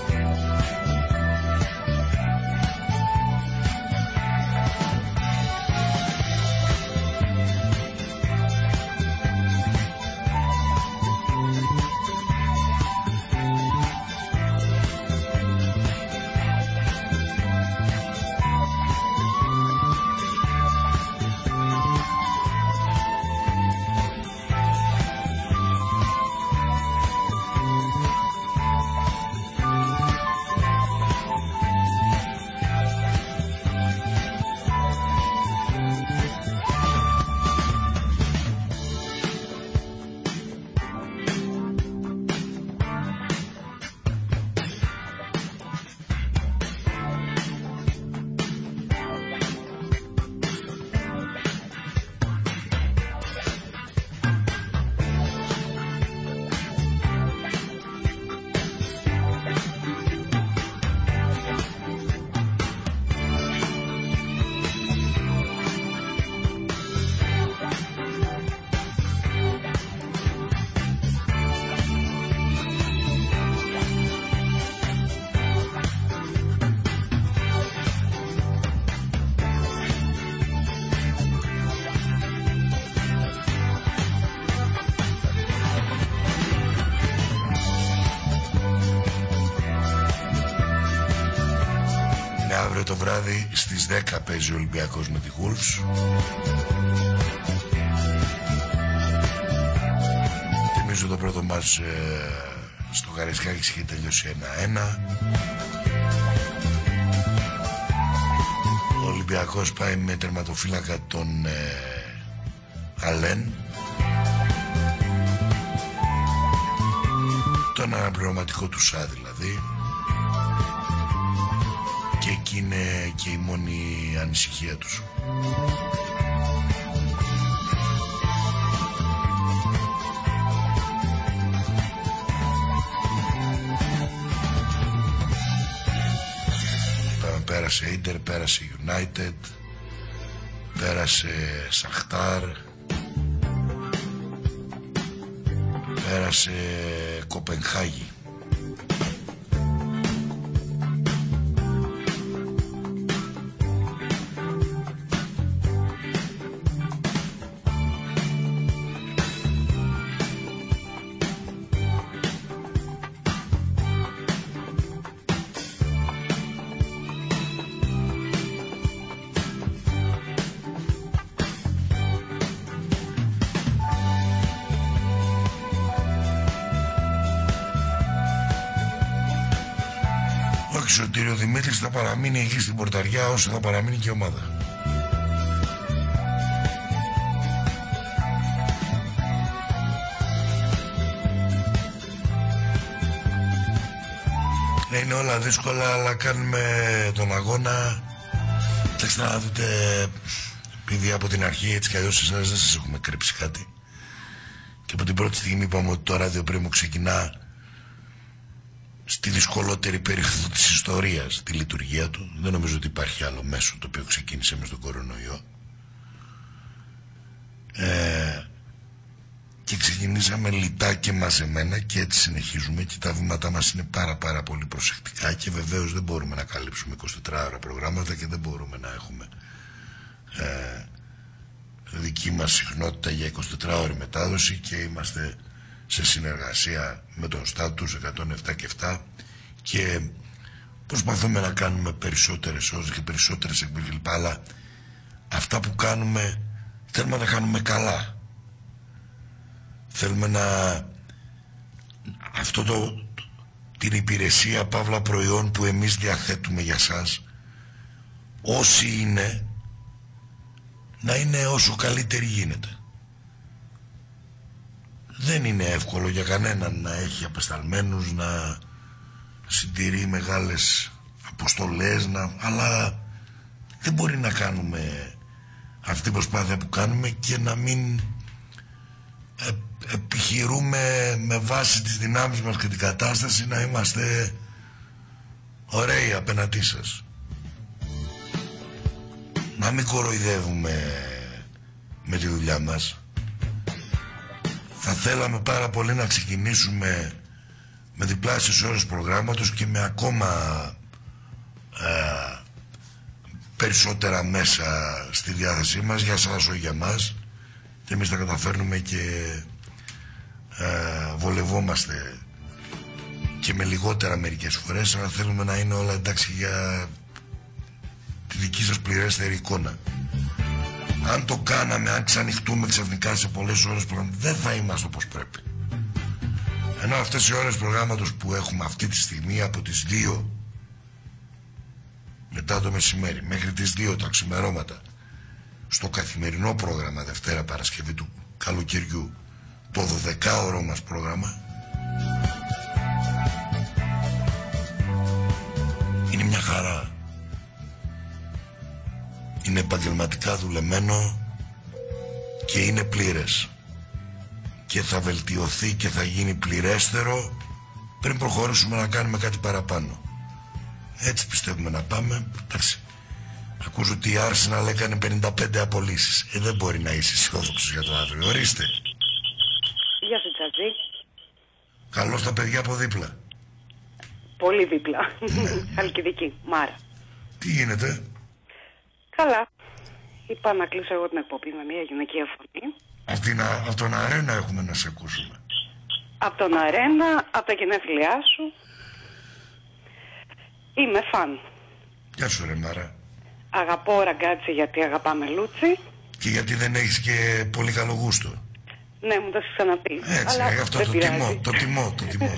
Το βράδυ στις δέκα παίζει ο Ολυμπιακός με τη Wolves. Θυμίζω το πρώτο μας ε, στο Καραϊσκάκη είχε τελειώσει ένα ένα. Ο Ολυμπιακός πάει με τερματοφύλακα τον ε, Αλέν, τον αναπληρωματικό του Σα δηλαδή. Και εκεί είναι και η μόνη ανησυχία τους. Πέρασε Ίντερ, πέρασε United, πέρασε Σαχτάρ, πέρασε Κοπενχάγη. Σωτήριο Δημήτρης θα παραμείνει εκεί στην πορταριά όσο θα παραμείνει και η ομάδα. Είναι όλα δύσκολα, αλλά κάνουμε τον αγώνα. Κοιτάξτε να δείτε, επειδή από την αρχή έτσι κι αλλιώς εσάς δεν σας έχουμε κρύψει κάτι Και από την πρώτη στιγμή είπαμε ότι το Ράδιο Πρίμο ξεκινά στη δυσκολότερη περίοδο της ιστορίας τη λειτουργία του. Δεν νομίζω ότι υπάρχει άλλο μέσο το οποίο ξεκίνησε με τον κορονοϊό. Ε, και ξεκινήσαμε λιτά και μαζεμένα και έτσι συνεχίζουμε και τα βήματά μας είναι πάρα πάρα πολύ προσεκτικά και βεβαίως δεν μπορούμε να καλύψουμε εικοσιτετρά ώρα προγράμματα και δεν μπορούμε να έχουμε ε, δική μας συχνότητα για εικοσιτετρά ώρη μετάδοση και είμαστε σε συνεργασία με τον Στάτους εκατόν επτά και επτά και προσπαθούμε να κάνουμε περισσότερες ώρες και περισσότερες εκπομπές, αλλά αυτά που κάνουμε θέλουμε να κάνουμε καλά. Θέλουμε να αυτό το την υπηρεσία παύλα προϊόν που εμείς διαθέτουμε για σας, όσοι είναι, να είναι όσο καλύτερη γίνεται. Δεν είναι εύκολο για κανέναν να έχει απεσταλμένους, να συντηρεί μεγάλες αποστολές, να... αλλά δεν μπορεί να κάνουμε αυτή την προσπάθεια που κάνουμε και να μην ε, επιχειρούμε με βάση τις δυνάμεις μας και την κατάσταση να είμαστε ωραίοι απέναντί σας. Να μην κοροϊδεύουμε με τη δουλειά μας. Θα θέλαμε πάρα πολύ να ξεκινήσουμε με διπλάσιες ώρες προγράμματος και με ακόμα ε, περισσότερα μέσα στη διάθεσή μας για σας, όχι για μας, και εμείς τα καταφέρνουμε και ε, βολευόμαστε και με λιγότερα μερικές φορές, αλλά θέλουμε να είναι όλα εντάξει για τη δική σας πληρέστερη εικόνα. Αν το κάναμε, αν ξανοιχτούμε ξαφνικά σε πολλές ώρες προγράμματος, δεν θα είμαστε όπως πρέπει. Ενώ αυτές οι ώρες προγράμματος που έχουμε αυτή τη στιγμή από τις δύο μετά το μεσημέρι μέχρι τις δύο τα ξημερώματα στο καθημερινό πρόγραμμα Δευτέρα Παρασκευή του καλοκαιριού, το δωδεκάωρο μας πρόγραμμα, είναι μια χαρά. Είναι επαγγελματικά δουλεμένο και είναι πλήρες και θα βελτιωθεί και θα γίνει πληρέστερο πριν προχωρήσουμε να κάνουμε κάτι παραπάνω. Έτσι πιστεύουμε να πάμε. Εντάξει, ακούσω ότι η Arsenal έκανε πενήντα πέντε απολύσεις. Ε, δεν μπορεί να είσαι αισιόδοξος για το αύριο. Ορίστε. Γεια σου Τσατζή. Καλώς τα παιδιά από δίπλα. Πολύ δίπλα. Χαλκιδική, Μάρα. Τι γίνεται? Καλά. Είπα να κλείσω εγώ την εκπομπή με μια γυναικεία φωνή. Από τον Αρένα έχουμε να σε ακούσουμε. Από τον Αρένα, από τα γενέθλιά σου. Είμαι φαν. Γεια σου ρε Μάρα. Αγαπώ ραγκάτσι γιατί αγαπάμε Λούτσι. Και γιατί δεν έχεις και πολύ καλό γούστο. Ναι, μου το έχεις ξαναπεί. Έτσι, αλλά αυτό δεν το πειράζει. τιμώ, το τιμώ, το τιμώ.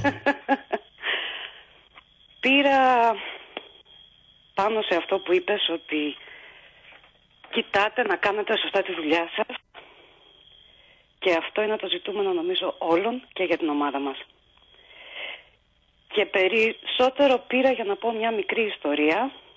Πήρα πάνω σε αυτό που είπες ότι κοιτάτε να κάνετε σωστά τη δουλειά σας και αυτό είναι το ζητούμενο νομίζω όλων και για την ομάδα μας. Και περισσότερο πήρα για να πω μια μικρή ιστορία.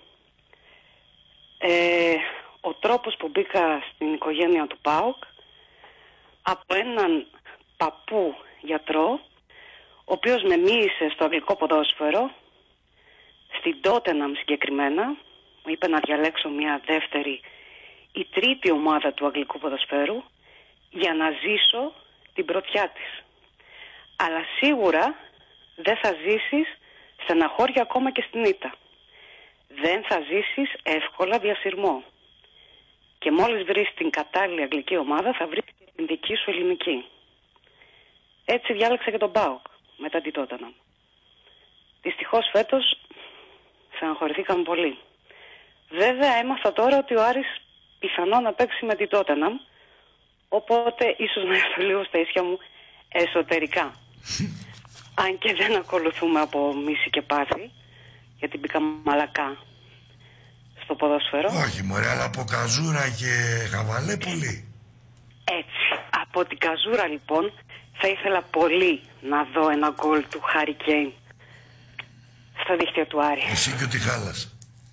Ε, ο τρόπος που μπήκα στην οικογένεια του ΠΑΟΚ από έναν παππού γιατρό, ο οποίος με μίλησε στο αγγλικό ποδόσφαιρο, στην Τότεναμ συγκεκριμένα, μου είπε να διαλέξω μια δεύτερη ή τρίτη ομάδα του αγγλικού ποδοσφαίρου για να ζήσω την πρωτιά της. Αλλά σίγουρα δεν θα ζήσεις στεναχώρια ακόμα και στην ήττα. Δεν θα ζήσεις εύκολα διασυρμό. Και μόλις βρεις την κατάλληλη αγγλική ομάδα θα βρεις και την δική σου ελληνική. Έτσι διάλεξα και τον ΠΑΟΚ μετά την Τότεναμ. Δυστυχώς φέτος στεναχωρηθήκαμε πολύ. Βέβαια έμαθα τώρα ότι ο Άρης πιθανό να παίξει με την Τότεναμ, οπότε ίσως να έρθω λίγο στα ίσια μου εσωτερικά. Αν και δεν ακολουθούμε από μίση και πάθη, γιατί μπήκαμε μαλακά στο ποδόσφαιρο. Όχι μωρέ, αλλά από καζούρα και χαβαλέ πολύ. Έτσι, από την καζούρα λοιπόν θα ήθελα πολύ να δω ένα γκολ του Χάρι Κέιν στα δίχτυα του Άρη. Εσύ και ότι χάλασε.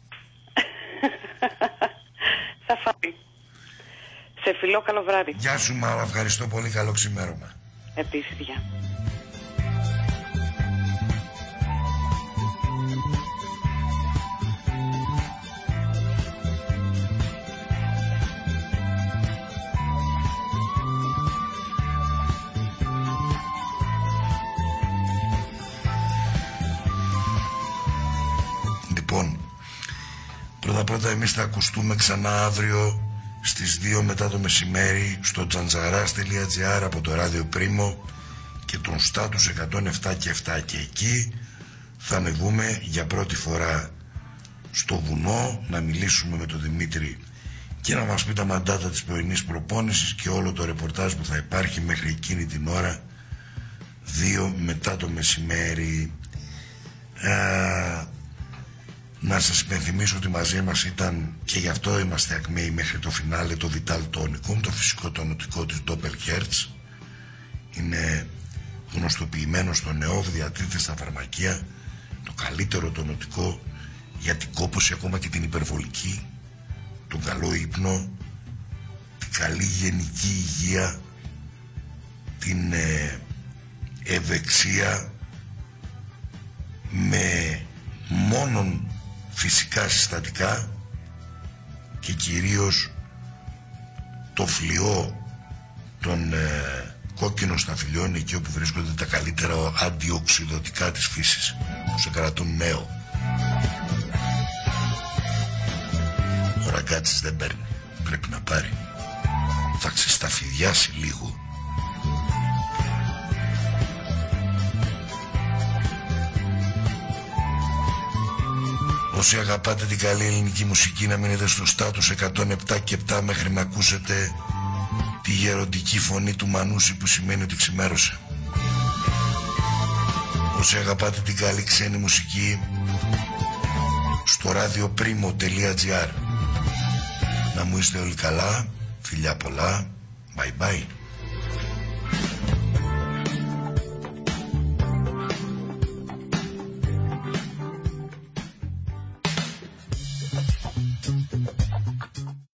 Θα φάει. Σε φιλό, καλό βράδυ. Γεια σου Μάρα, ευχαριστώ πολύ, καλό ξημέρωμα. Επίσης, γεια. Λοιπόν, πρώτα πρώτα εμείς θα ακουστούμε ξανά αύριο στις δύο μετά το μεσημέρι στο τζαντζαράς τελεία τζι άρ από το ράδιο Πρίμο και τον Στάτους εκατόν επτά και επτά, και εκεί θα ανεβούμε για πρώτη φορά στο βουνό να μιλήσουμε με τον Δημήτρη και να μας πει τα μαντάτα της πρωινής προπόνησης και όλο το ρεπορτάζ που θα υπάρχει μέχρι εκείνη την ώρα, δύο μετά το μεσημέρι. Α, να σας υπενθυμίσω ότι μαζί μας ήταν, και γι' αυτό είμαστε ακμαίοι μέχρι το φινάλε, το Vital Tonicum, το φυσικό τονωτικό της Doppelherz. Είναι γνωστοποιημένο στο ΝΕΟΒ, διατίθεται στα φαρμακεία, το καλύτερο τονωτικό για την κόπωση, ακόμα και την υπερβολική, τον καλό ύπνο, την καλή γενική υγεία, την ε, ευεξία, με μόνον φυσικά συστατικά και κυρίως το φλοιό των ε, κόκκινων σταφυλιών, εκεί όπου βρίσκονται τα καλύτερα αντιοξυδωτικά της φύσης που σε κρατούν νέο. Ο ραγκάτσις δεν παίρνει, πρέπει να πάρει. Θα ξεσταφυδιάσει λίγο. Όσοι αγαπάτε την καλή ελληνική μουσική, να μείνετε στο Στάτους εκατόν επτά και επτά μέχρι να ακούσετε τη γεροντική φωνή του Μανούση, που σημαίνει ότι ξημέρωσε. Όσοι αγαπάτε την καλή ξένη μουσική, στο ράδιο πρίμο τελεία τζι άρ. Να μου είστε όλοι καλά, φιλιά πολλά, bye bye.